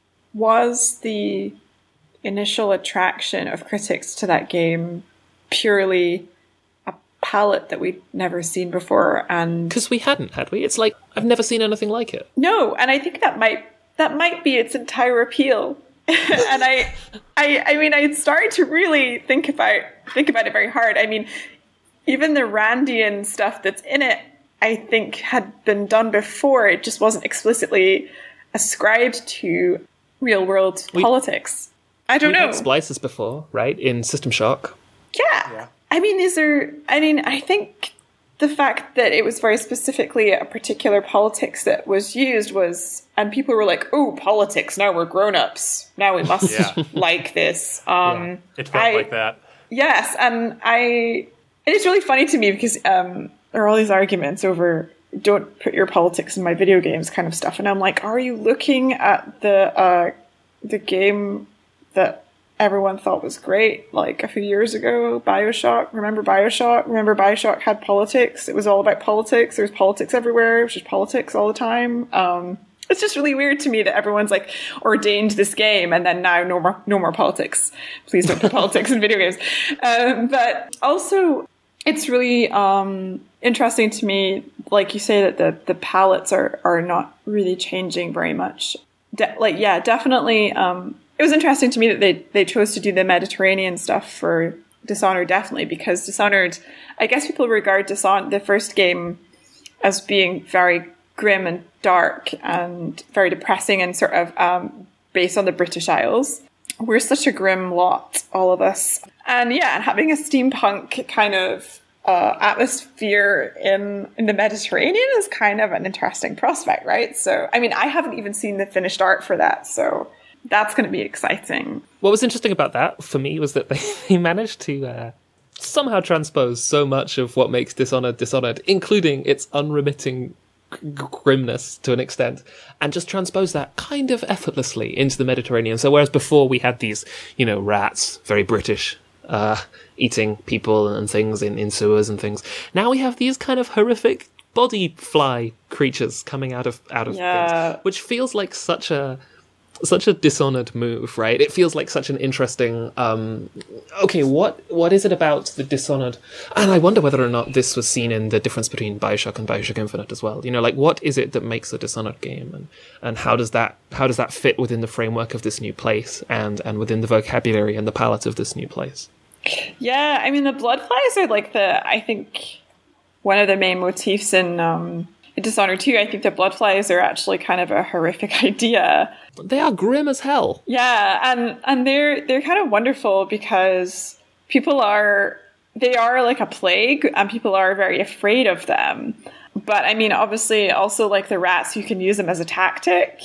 was the initial attraction of critics to that game purely palette that we'd never seen before? And because we hadn't, had we? It's like, I've never seen anything like it. No, and I think that might that might be its entire appeal. And I, I, I mean, I started to really think about think about it very hard. I mean, even the Randian stuff that's in it, I think had been done before. It just wasn't explicitly ascribed to real world we, politics. I don't we've know. Had splices before, right? In System Shock. Yeah. yeah. I mean, is there, I mean, I think the fact that it was very specifically a particular politics that was used was, and people were like, oh, politics, now we're grown-ups. Now we must yeah. like this. Um, yeah. It felt I, like that. Yes, and I, it is really funny to me because um, there are all these arguments over don't put your politics in my video games kind of stuff. And I'm like, are you looking at the uh, the game that everyone thought was great, like a few years ago, BioShock? Remember BioShock? Remember BioShock had politics? It was all about politics. There was politics everywhere. It was just politics all the time. Um, it's just really weird to me that everyone's like ordained this game and then now no more, no more politics. Please don't put politics in video games. Um, but also, it's really um, interesting to me, like you say, that the, the palettes are, are not really changing very much. De- like, yeah, definitely. Um, It was interesting to me that they, they chose to do the Mediterranean stuff for Dishonored, definitely, because Dishonored, I guess people regard Dishonored, the first game, as being very grim and dark and very depressing and sort of um, based on the British Isles. We're such a grim lot, all of us. And yeah, having a steampunk kind of uh, atmosphere in, in the Mediterranean is kind of an interesting prospect, right? So, I mean, I haven't even seen the finished art for that, so that's going to be exciting. What was interesting about that for me was that they, they managed to uh, somehow transpose so much of what makes Dishonored Dishonored, including its unremitting g- grimness to an extent, and just transpose that kind of effortlessly into the Mediterranean. So whereas before we had these, you know, rats, very British, uh, eating people and things in, in sewers and things, now we have these kind of horrific body fly creatures coming out of out of Yeah. things, which feels like such a such a Dishonored move, right? It feels like such an interesting um okay, what what is it about the Dishonored? And I wonder whether or not this was seen in the difference between BioShock and BioShock Infinite as well. You know, like what is it that makes a Dishonored game, and and how does that how does that fit within the framework of this new place, and and within the vocabulary and the palette of this new place? Yeah, I mean, the bloodflies are like the, I think, one of the main motifs in um in Dishonored two. I think the bloodflies are actually kind of a horrific idea. They are grim as hell. Yeah, and and they're they're kind of wonderful because people are they are like a plague, and people are very afraid of them. But I mean, obviously, also like the rats, you can use them as a tactic.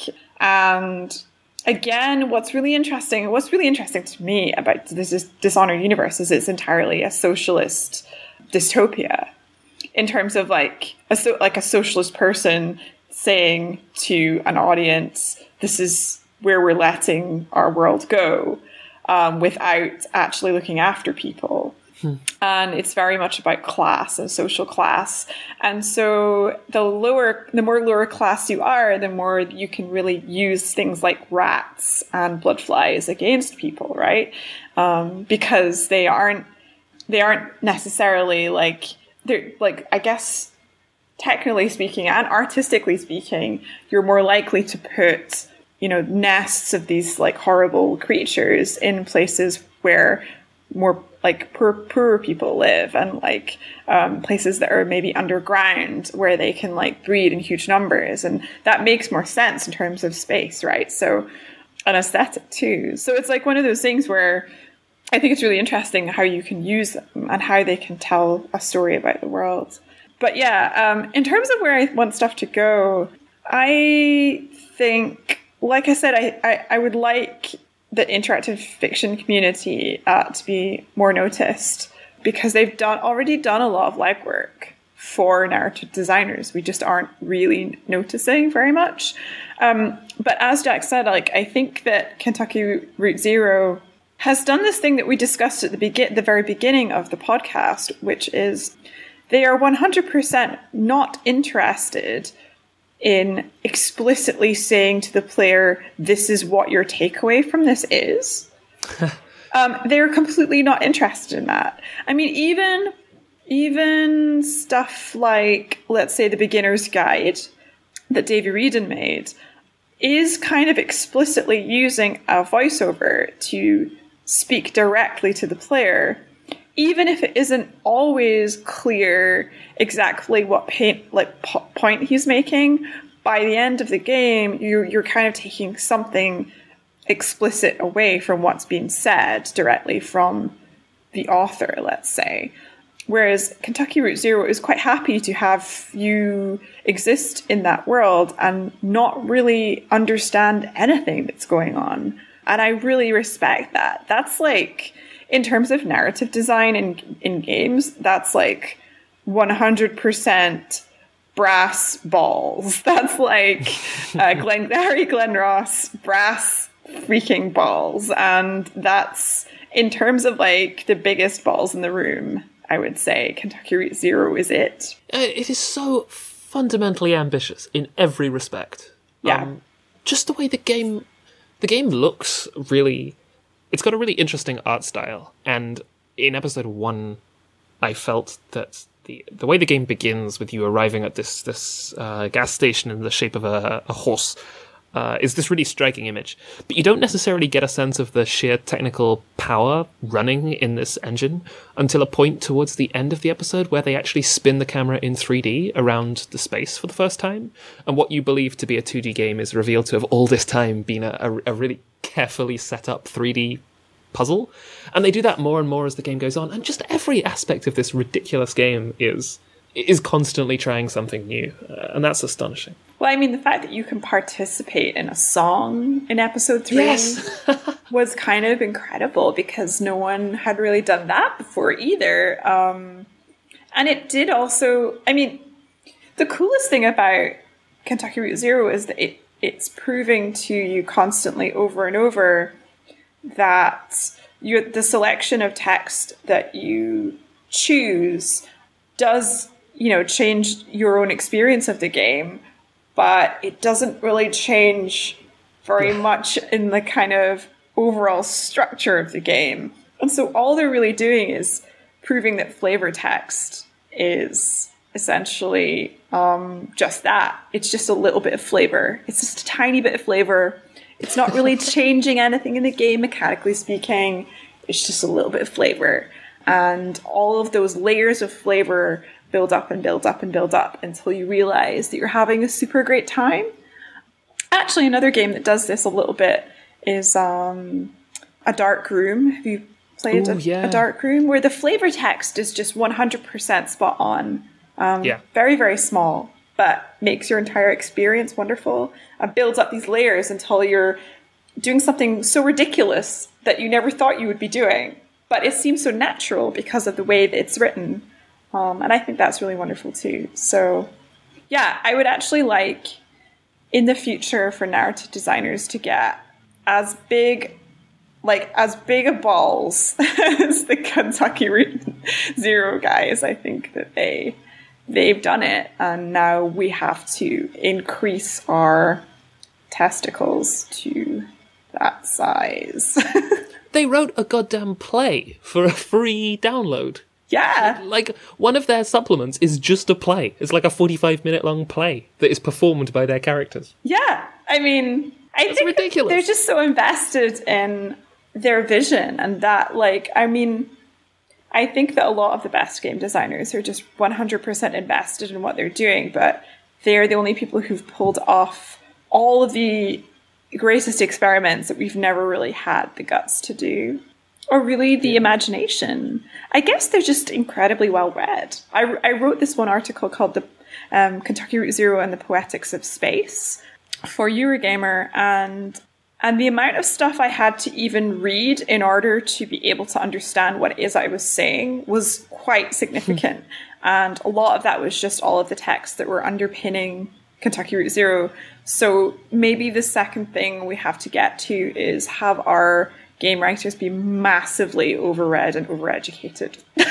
And again, what's really interesting, what's really interesting to me about this Dishonored universe is it's entirely a socialist dystopia, in terms of like a so, like a socialist person saying to an audience, this is where we're letting our world go, um, without actually looking after people. Hmm. And it's very much about class and social class. And so the lower, the more lower class you are, the more you can really use things like rats and bloodflies against people, right? Um, because they aren't, they aren't necessarily like, they're like, I guess, technically speaking and artistically speaking, you're more likely to put, you know, nests of these like horrible creatures in places where more like poor, poorer people live, and like um, places that are maybe underground where they can like breed in huge numbers. And that makes more sense in terms of space, right? So, an aesthetic too. So it's like one of those things where I think it's really interesting how you can use them and how they can tell a story about the world. But yeah, um, in terms of where I want stuff to go, I think, like I said, I, I, I would like the interactive fiction community uh, to be more noticed, because they've done already done a lot of legwork for narrative designers. We just aren't really noticing very much. Um, but as Jack said, like I think that Kentucky Route Zero has done this thing that we discussed at the begin, the very beginning of the podcast, which is they are one hundred percent not interested in explicitly saying to the player, this is what your takeaway from this is. um, they're completely not interested in that. I mean, even, even stuff like, let's say, the beginner's guide that Davey Reedon made is kind of explicitly using a voiceover to speak directly to the player, even if it isn't always clear exactly what paint, like po- point he's making. By the end of the game, you, you're kind of taking something explicit away from what's being said directly from the author, let's say. Whereas Kentucky Route Zero is quite happy to have you exist in that world and not really understand anything that's going on. And I really respect that. That's like, in terms of narrative design in, in games, that's like one hundred percent brass balls. That's like uh, Glenn, Harry Glenn Ross brass freaking balls. And that's, in terms of like the biggest balls in the room, I would say Kentucky Route Zero is it. Uh, it is so fundamentally ambitious in every respect. Yeah. Um, just the way the game, the game looks really, it's got a really interesting art style. And in episode one, I felt that the the way the game begins with you arriving at this this uh, gas station in the shape of a, a horse uh, is this really striking image. But you don't necessarily get a sense of the sheer technical power running in this engine until a point towards the end of the episode where they actually spin the camera in three D around the space for the first time. And what you believe to be a two D game is revealed to have all this time been a, a, a really carefully set up three D puzzle. And they do that more and more as the game goes on. And just every aspect of this ridiculous game is is constantly trying something new. Uh, and that's astonishing. Well, I mean, the fact that you can participate in a song in episode three Yes. was kind of incredible because no one had really done that before either. Um, and it did also, I mean, the coolest thing about Kentucky Route Zero is that it, it's proving to you constantly over and over that you, the selection of text that you choose does, you know, change your own experience of the game, but it doesn't really change very much in the kind of overall structure of the game. And so all they're really doing is proving that flavor text is essentially um, just that. It's just a little bit of flavor. It's just a tiny bit of flavor. It's not really changing anything in the game, mechanically speaking. It's just a little bit of flavor. And all of those layers of flavor build up and build up and build up until you realize that you're having a super great time. Actually, another game that does this a little bit is um, A Dark Room. Have you played Ooh, a, yeah. a Dark Room? Where the flavor text is just one hundred percent spot on. Um, Yeah. Very, very small, but makes your entire experience wonderful and builds up these layers until you're doing something so ridiculous that you never thought you would be doing. But it seems so natural because of the way that it's written. Um, and I think that's really wonderful too. So, yeah, I would actually like in the future for narrative designers to get as big, like as big a balls as the Kentucky Route Zero guys. I think that they they've done it, and now we have to increase our testicles to that size. They wrote a goddamn play for a free download. Yeah. Like, one of their supplements is just a play. It's like a forty-five minute long play that is performed by their characters. Yeah. I mean, I That's think ridiculous. they're just so invested in their vision, and that, like, I mean, I think that a lot of the best game designers are just one hundred percent invested in what they're doing, but they're the only people who've pulled off all of the greatest experiments that we've never really had the guts to do. Or really the imagination. I guess they're just incredibly well read. I, I wrote this one article called the um, Kentucky Route Zero and the Poetics of Space for Eurogamer, and and the amount of stuff I had to even read in order to be able to understand what it is I was saying was quite significant. And a lot of that was just all of the texts that were underpinning Kentucky Route Zero. So maybe the second thing we have to get to is have our game writers be massively overread and overeducated.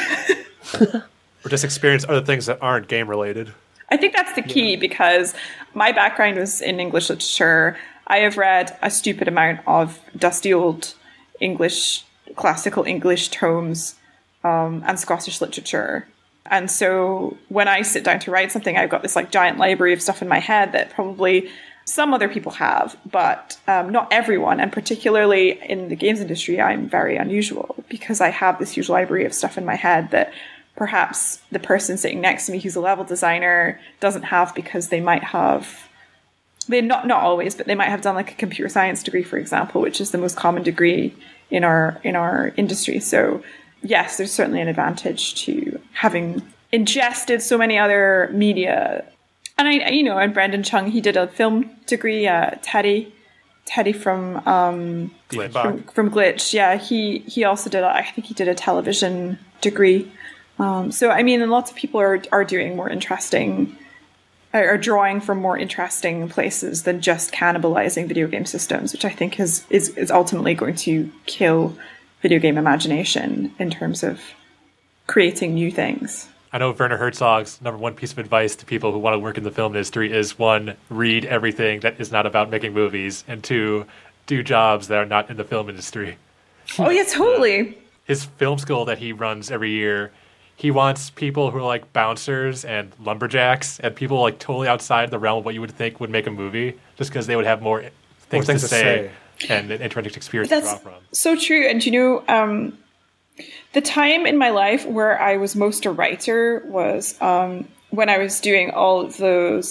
Or just experience other things that aren't game related. I think that's the key, yeah. Because my background was in English literature. I have read a stupid amount of dusty old English, classical English tomes um, and Scottish literature. And so when I sit down to write something, I've got this like giant library of stuff in my head that probably some other people have, but um, not everyone. And particularly in the games industry, I'm very unusual because I have this huge library of stuff in my head that perhaps the person sitting next to me who's a level designer doesn't have, because they might have, they not not always, but they might have done like a computer science degree, for example, which is the most common degree in our in our industry. So yes, there's certainly an advantage to having ingested so many other media. And I, you know, and Brendan Chung, he did a film degree. Uh, Teddy, Teddy from um, Glitch. from, from Glitch. Yeah, he he also did. A, I think he did a television degree. Um, so I mean, and lots of people are are doing more interesting, are, are drawing from more interesting places than just cannibalizing video game systems, which I think is is is ultimately going to kill video game imagination in terms of creating new things. I know Werner Herzog's number one piece of advice to people who want to work in the film industry is, one, read everything that is not about making movies, and two, do jobs that are not in the film industry. Oh, yeah, totally. Uh, his film school that he runs every year, he wants people who are like bouncers and lumberjacks and people like totally outside the realm of what you would think would make a movie, just because they would have more things, things to, to say, say and an interesting experience That's to draw from. So true. And you know, um, the time in my life where I was most a writer was um, when I was doing all of those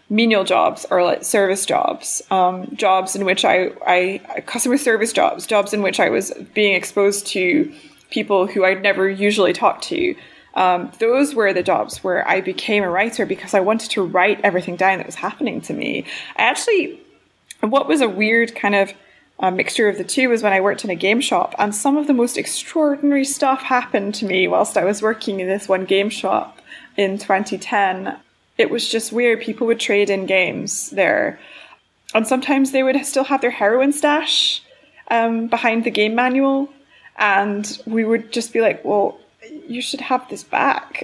menial jobs or like service jobs, um, jobs in which I, I, customer service jobs, jobs in which I was being exposed to people who I'd never usually talk to. Um, those were the jobs where I became a writer because I wanted to write everything down that was happening to me. I actually, what was a weird kind of uh, mixture of the two was when I worked in a game shop, and some of the most extraordinary stuff happened to me whilst I was working in this one game shop in twenty ten. It was just weird. People would trade in games there. And sometimes they would still have their heroin stash um, behind the game manual. And we would just be like, well, you should have this back.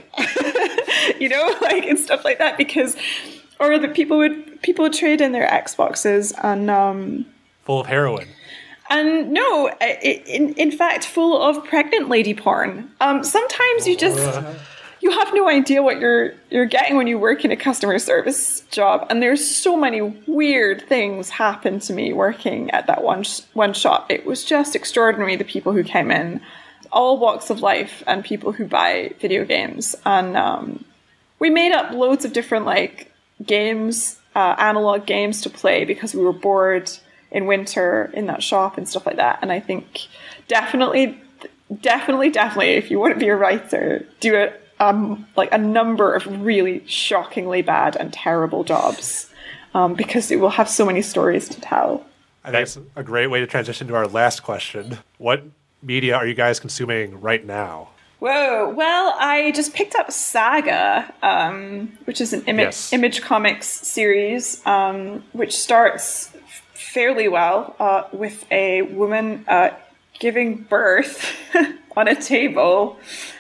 you know, like, and stuff like that. Because, or the people would, people would trade in their Xboxes and... Um, full of heroin. And no, in, in fact, full of pregnant lady porn. Um, sometimes you just... You have no idea what you're you're getting when you work in a customer service job, and there's so many weird things happen to me working at that one sh- one shop. It was just extraordinary, the people who came in, all walks of life, and people who buy video games. And um, we made up loads of different like games, uh, analog games to play because we were bored in winter in that shop and stuff like that. And I think definitely, definitely, definitely, if you want to be a writer, do it. Um, like a number of really shockingly bad and terrible jobs, um, because it will have so many stories to tell. I think it's a great way to transition to our last question. What media are you guys consuming right now? Whoa, well, I just picked up Saga, um, which is an imi- yes. Image Comics series, um, which starts fairly well uh, with a woman uh, giving birth on a table.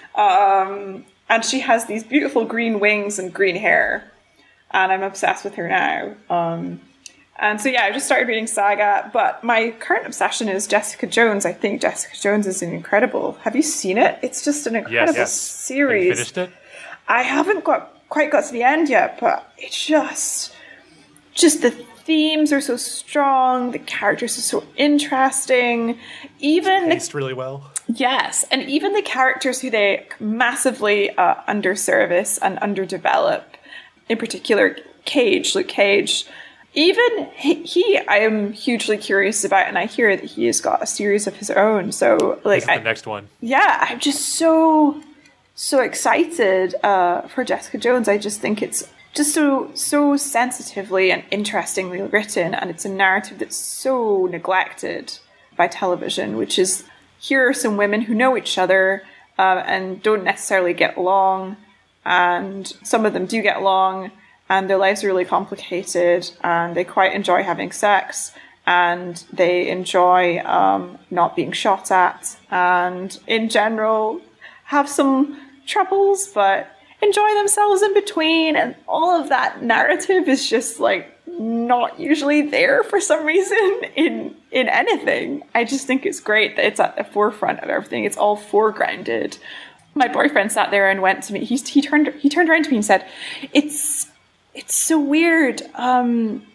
Um, And she has these beautiful green wings and green hair. And I'm obsessed with her now. Um, and so, yeah, I just started reading Saga. But my current obsession is Jessica Jones. I think Jessica Jones is incredible. Have you seen it? It's just an incredible yes, yes. series. Have you finished it? I haven't got quite got to the end yet, but it's just... Just the themes are so strong. The characters are so interesting. Even... Paced the, really well. Yes, and even the characters who they massively uh, underservice and underdevelop, in particular Cage, Luke Cage, even he, he I am hugely curious about, and I hear that he has got a series of his own. So, like, This is I, the next one. Yeah, I'm just so so excited uh, for Jessica Jones. I just think it's just so so sensitively and interestingly written, and it's a narrative that's so neglected by television, which is. Here are some women who know each other uh, and don't necessarily get along, and some of them do get along, and their lives are really complicated, and they quite enjoy having sex, and they enjoy um, not being shot at, and in general have some troubles, but enjoy themselves in between, and all of that narrative is just like not usually there for some reason in in anything. I just think it's great that it's at the forefront of everything. It's all foregrounded. My boyfriend sat there and went to me. He he turned he turned around to me and said, "It's it's so weird. Um,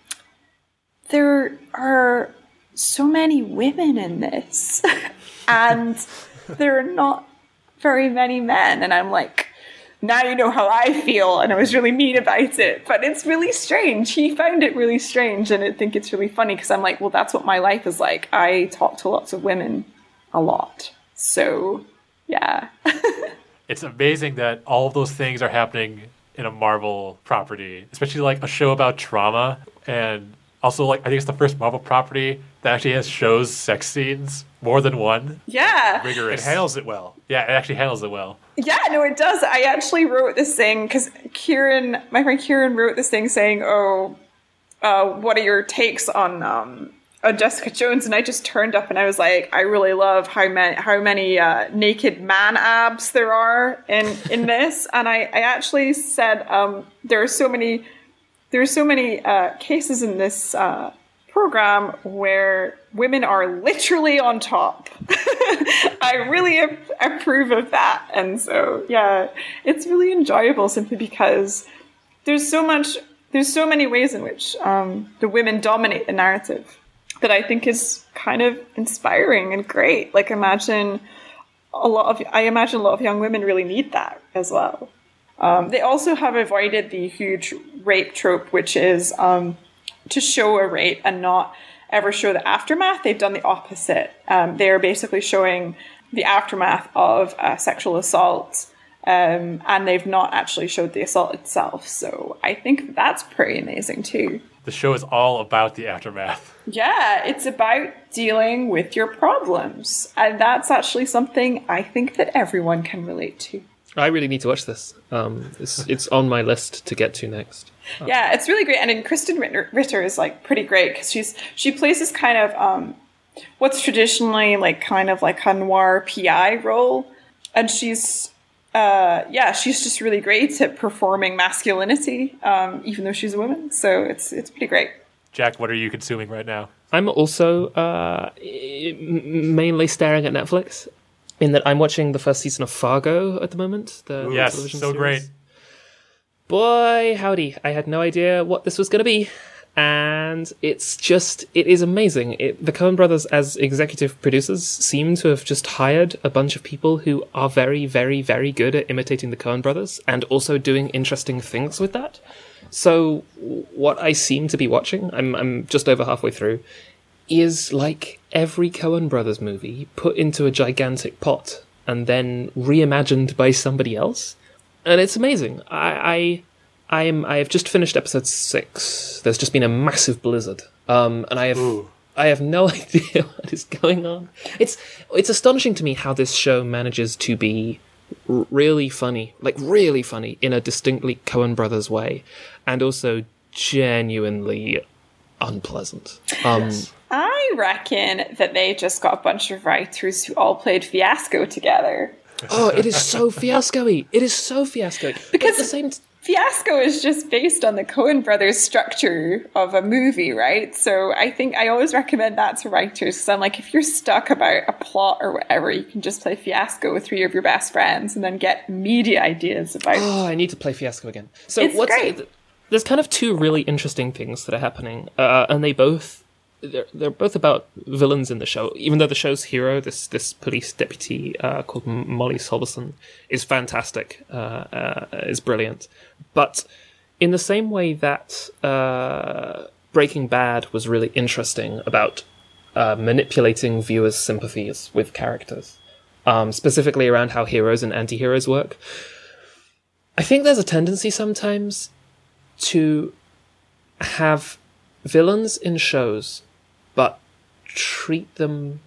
there are so many women in this, and there are not very many men." And I'm like, now you know how I feel, and I was really mean about it, but it's really strange. He found it really strange, and I think it's really funny, because I'm like, well, that's what my life is like. I talk to lots of women a lot. So, yeah. It's amazing that all of those things are happening in a Marvel property, especially like a show about trauma, and also like I think it's the first Marvel property that actually has shows sex scenes, more than one. Yeah. Rigorous. It handles it well. Yeah, it actually handles it well. Yeah, no, it does. I actually wrote this thing because Kieran, my friend Kieran, wrote this thing saying, "Oh, uh, what are your takes on um, on Jessica Jones?" And I just turned up and I was like, "I really love how many how many uh, naked man abs there are in in this." And I, I actually said um, there are so many there are so many uh, cases in this uh, program where women are literally on top. I really ap- approve of that. And so, yeah, it's really enjoyable simply because there's so much, there's so many ways in which um, the women dominate the narrative that I think is kind of inspiring and great. Like, imagine a lot of, I imagine a lot of young women really need that as well. Um, they also have avoided the huge rape trope, which is um, to show a rape and not ever show the aftermath. They've done the opposite. Um, they are basically showing the aftermath of uh, sexual assault, um, and they've not actually showed the assault itself. So I think that's pretty amazing too. The show is all about the aftermath. Yeah, it's about dealing with your problems. And that's actually something I think that everyone can relate to. I really need to watch this. Um, it's, it's on my list to get to next. Yeah, it's really great. And then Kristen Ritter, Ritter is like pretty great because she's she plays this kind of um, what's traditionally like kind of like a noir P I role, and she's uh, yeah she's just really great at performing masculinity, um, even though she's a woman. So it's it's pretty great. Jack, what are you consuming right now? I'm also uh, m- mainly staring at Netflix, in that I'm watching the first season of Fargo at the moment. The Yes, television so series. great. Boy, howdy. I had no idea what this was going to be. And it's just, it is amazing. It, the Coen brothers, as executive producers, seem to have just hired a bunch of people who are very, very, very good at imitating the Coen brothers and also doing interesting things with that. So what I seem to be watching, I'm, I'm just over halfway through, is like every Coen brothers movie put into a gigantic pot and then reimagined by somebody else. And it's amazing. I, I, I'm, I have just finished episode six. There's just been a massive blizzard, um, and I have, Ooh. I have no idea what is going on. It's, it's astonishing to me how this show manages to be r- really funny, like really funny in a distinctly Coen Brothers way, and also genuinely unpleasant. Um, I reckon that they just got a bunch of writers who all played Fiasco together. oh, it is so fiasco-y. It is so fiasco-y. Because at the same t- Fiasco is just based on the Coen brothers structure of a movie, right? So I think I always recommend that to writers because I'm like, if you're stuck about a plot or whatever, you can just play Fiasco with three of your best friends and then get media ideas about it. Oh, I need to play Fiasco again. So It's what's great. there's kind of two really interesting things that are happening, uh, and they both they're, they're both about villains in the show. Even though the show's hero, this this police deputy uh, called M- Molly Solverson, is fantastic, uh, uh, is brilliant. But in the same way that uh, Breaking Bad was really interesting about uh, manipulating viewers' sympathies with characters, um, specifically around how heroes and anti-heroes work, I think there's a tendency sometimes to have villains in shows, but treat them,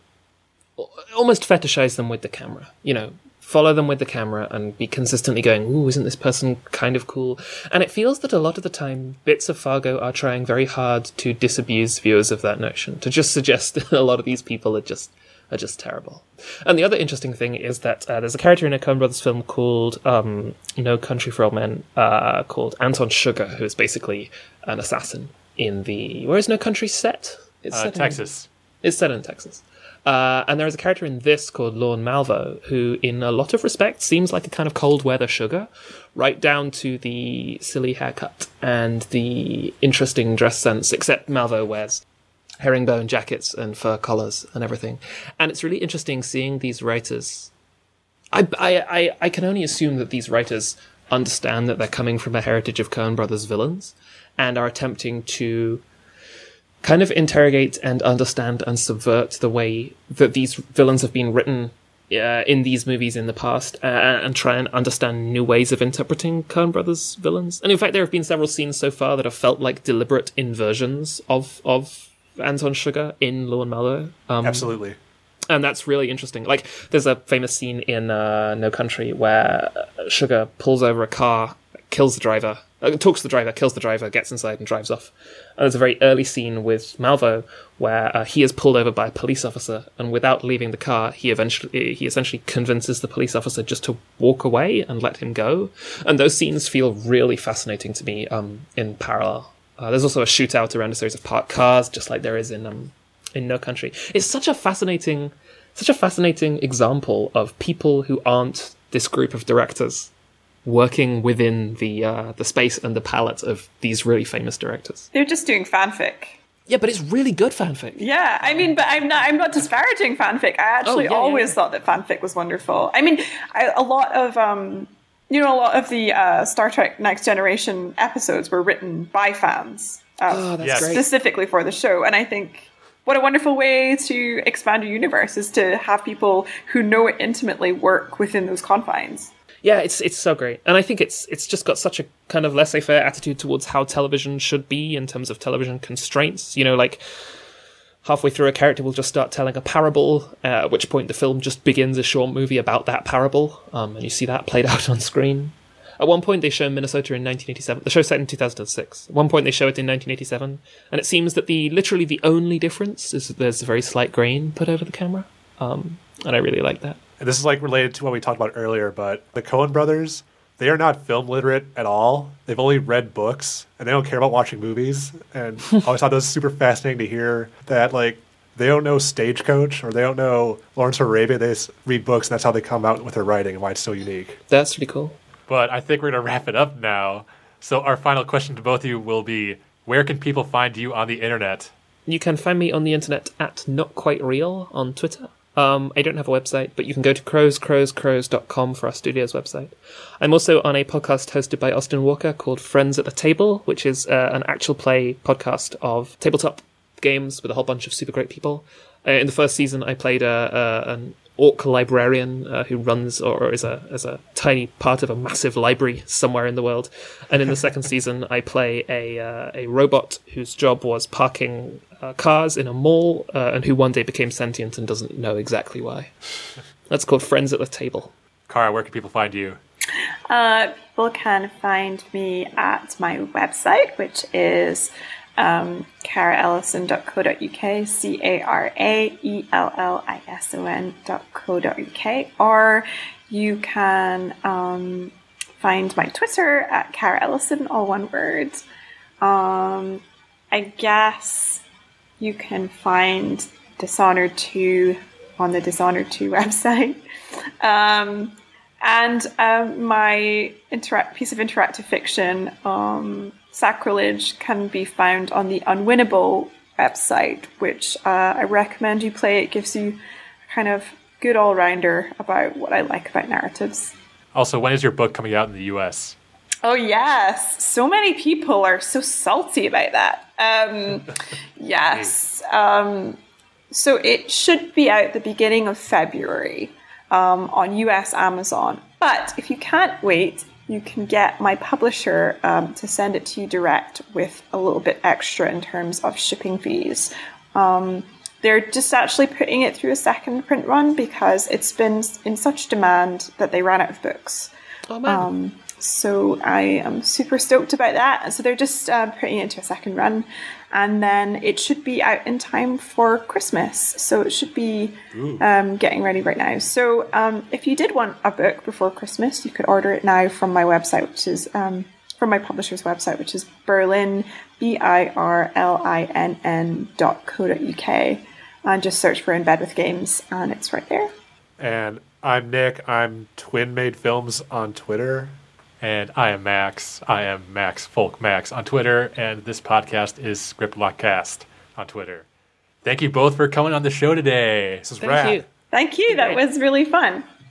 almost fetishize them with the camera. You know, follow them with the camera and be consistently going, ooh, isn't this person kind of cool? And it feels that a lot of the time, bits of Fargo are trying very hard to disabuse viewers of that notion, to just suggest that a lot of these people are just are just terrible. And the other interesting thing is that uh, there's a character in a Coen Brothers film called um, No Country for Old Men, uh, called Anton Sugar, who is basically an assassin in the... Where is No Country set? It's Uh, set in- Texas. It's set in Texas. Uh, and there is a character in this called Lorne Malvo, who in a lot of respects seems like a kind of cold weather Sugar, right down to the silly haircut and the interesting dress sense, except Malvo wears herringbone jackets and fur collars and everything. And it's really interesting seeing these writers. I, I, I, I can only assume that these writers understand that they're coming from a heritage of Coen Brothers villains and are attempting to kind of interrogate and understand and subvert the way that these villains have been written uh, in these movies in the past, uh, and try and understand new ways of interpreting Coen Brothers villains. And in fact, there have been several scenes so far that have felt like deliberate inversions of of Anton Sugar in Lorne Malvo. Um, Absolutely. And that's really interesting. Like, there's a famous scene in uh, No Country where Sugar pulls over a car, kills the driver, uh, talks to the driver, kills the driver, gets inside and drives off. And there's a very early scene with Malvo where uh, he is pulled over by a police officer, and without leaving the car, he eventually he essentially convinces the police officer just to walk away and let him go. And those scenes feel really fascinating to me um, in parallel. Uh, there's also a shootout around a series of parked cars, just like there is in um, in No Country. It's such a fascinating, such a fascinating example of people who aren't this group of directors working within the uh, the space and the palette of these really famous directors. They're just doing fanfic. Yeah, but it's really good fanfic. Yeah, I mean, but I'm not. I'm not disparaging fanfic. I actually Oh, yeah, always yeah. thought that fanfic was wonderful. I mean, I, a lot of um, you know, a lot of the uh, Star Trek Next Generation episodes were written by fans uh, Oh, that's Yes. great. specifically for the show. And I think what a wonderful way to expand a universe is to have people who know it intimately work within those confines. Yeah, it's it's so great, and I think it's it's just got such a kind of laissez-faire attitude towards how television should be in terms of television constraints. You know, like halfway through, a character will just start telling a parable, uh, at which point the film just begins a short movie about that parable, um, and you see that played out on screen. At one point, they show Minnesota in nineteen eighty-seven. The show's set in two thousand six. At one point, they show it in nineteen eighty-seven, and it seems that the literally the only difference is that there's a very slight grain put over the camera, um, and I really like that. And this is like related to what we talked about earlier, but the Coen brothers, they are not film literate at all. They've only read books and they don't care about watching movies. And I always thought that was super fascinating to hear that, like, they don't know Stagecoach or they don't know Lawrence of Arabia. They just read books and that's how they come out with their writing and why it's so unique. That's really cool. But I think we're going to wrap it up now. So our final question to both of you will be, where can people find you on the internet? You can find me on the internet at Not Quite Real on Twitter. Um, I don't have a website, but you can go to crows crows crows dot com for our studio's website. I'm also on a podcast hosted by Austin Walker called Friends at the Table, which is uh, an actual play podcast of tabletop games with a whole bunch of super great people. Uh, in the first season, I played a, a, an orc librarian uh, who runs or, or is a is a tiny part of a massive library somewhere in the world. And in the second season, I play a uh, a robot whose job was parking uh, cars in a mall, uh, and who one day became sentient and doesn't know exactly why. That's called Friends at the Table. Cara, where can people find you? Uh, people can find me at my website, which is um, cara ellison dot co dot uk, C A R A E L L I S O N dot co dot uk, or you can um, find my Twitter at Cara Ellison, all one word. Um, I guess you can find Dishonored two on the Dishonored two website. Um, and um, my interact- piece of interactive fiction, um, Sacrilege, can be found on the Unwinnable website, which uh, I recommend you play. It gives you a kind of good all-rounder about what I like about narratives. Also, when is your book coming out in the U S? Oh, yes. So many people are so salty about that. Um, yes. Um, so it should be out the beginning of February um, on U S Amazon. But if you can't wait, you can get my publisher um, to send it to you direct with a little bit extra in terms of shipping fees. Um, they're just actually putting it through a second print run because it's been in such demand that they ran out of books. Oh, man. Um, so I am super stoked about that. So they're just uh, putting it into a second run. And then it should be out in time for Christmas. So it should be um, getting ready right now. So um, if you did want a book before Christmas, you could order it now from my website, which is um, from my publisher's website, which is Berlin, B I R L I N N dot co dot uk. And just search for In Bed with Games, and it's right there. And I'm Nick. I'm Twin Made Films on Twitter. And I am Max. I am Max Folk Max on Twitter, and this podcast is Script Lockcast on Twitter. Thank you both for coming on the show today. This is Thank rad. you. Thank you. That Great. was really fun.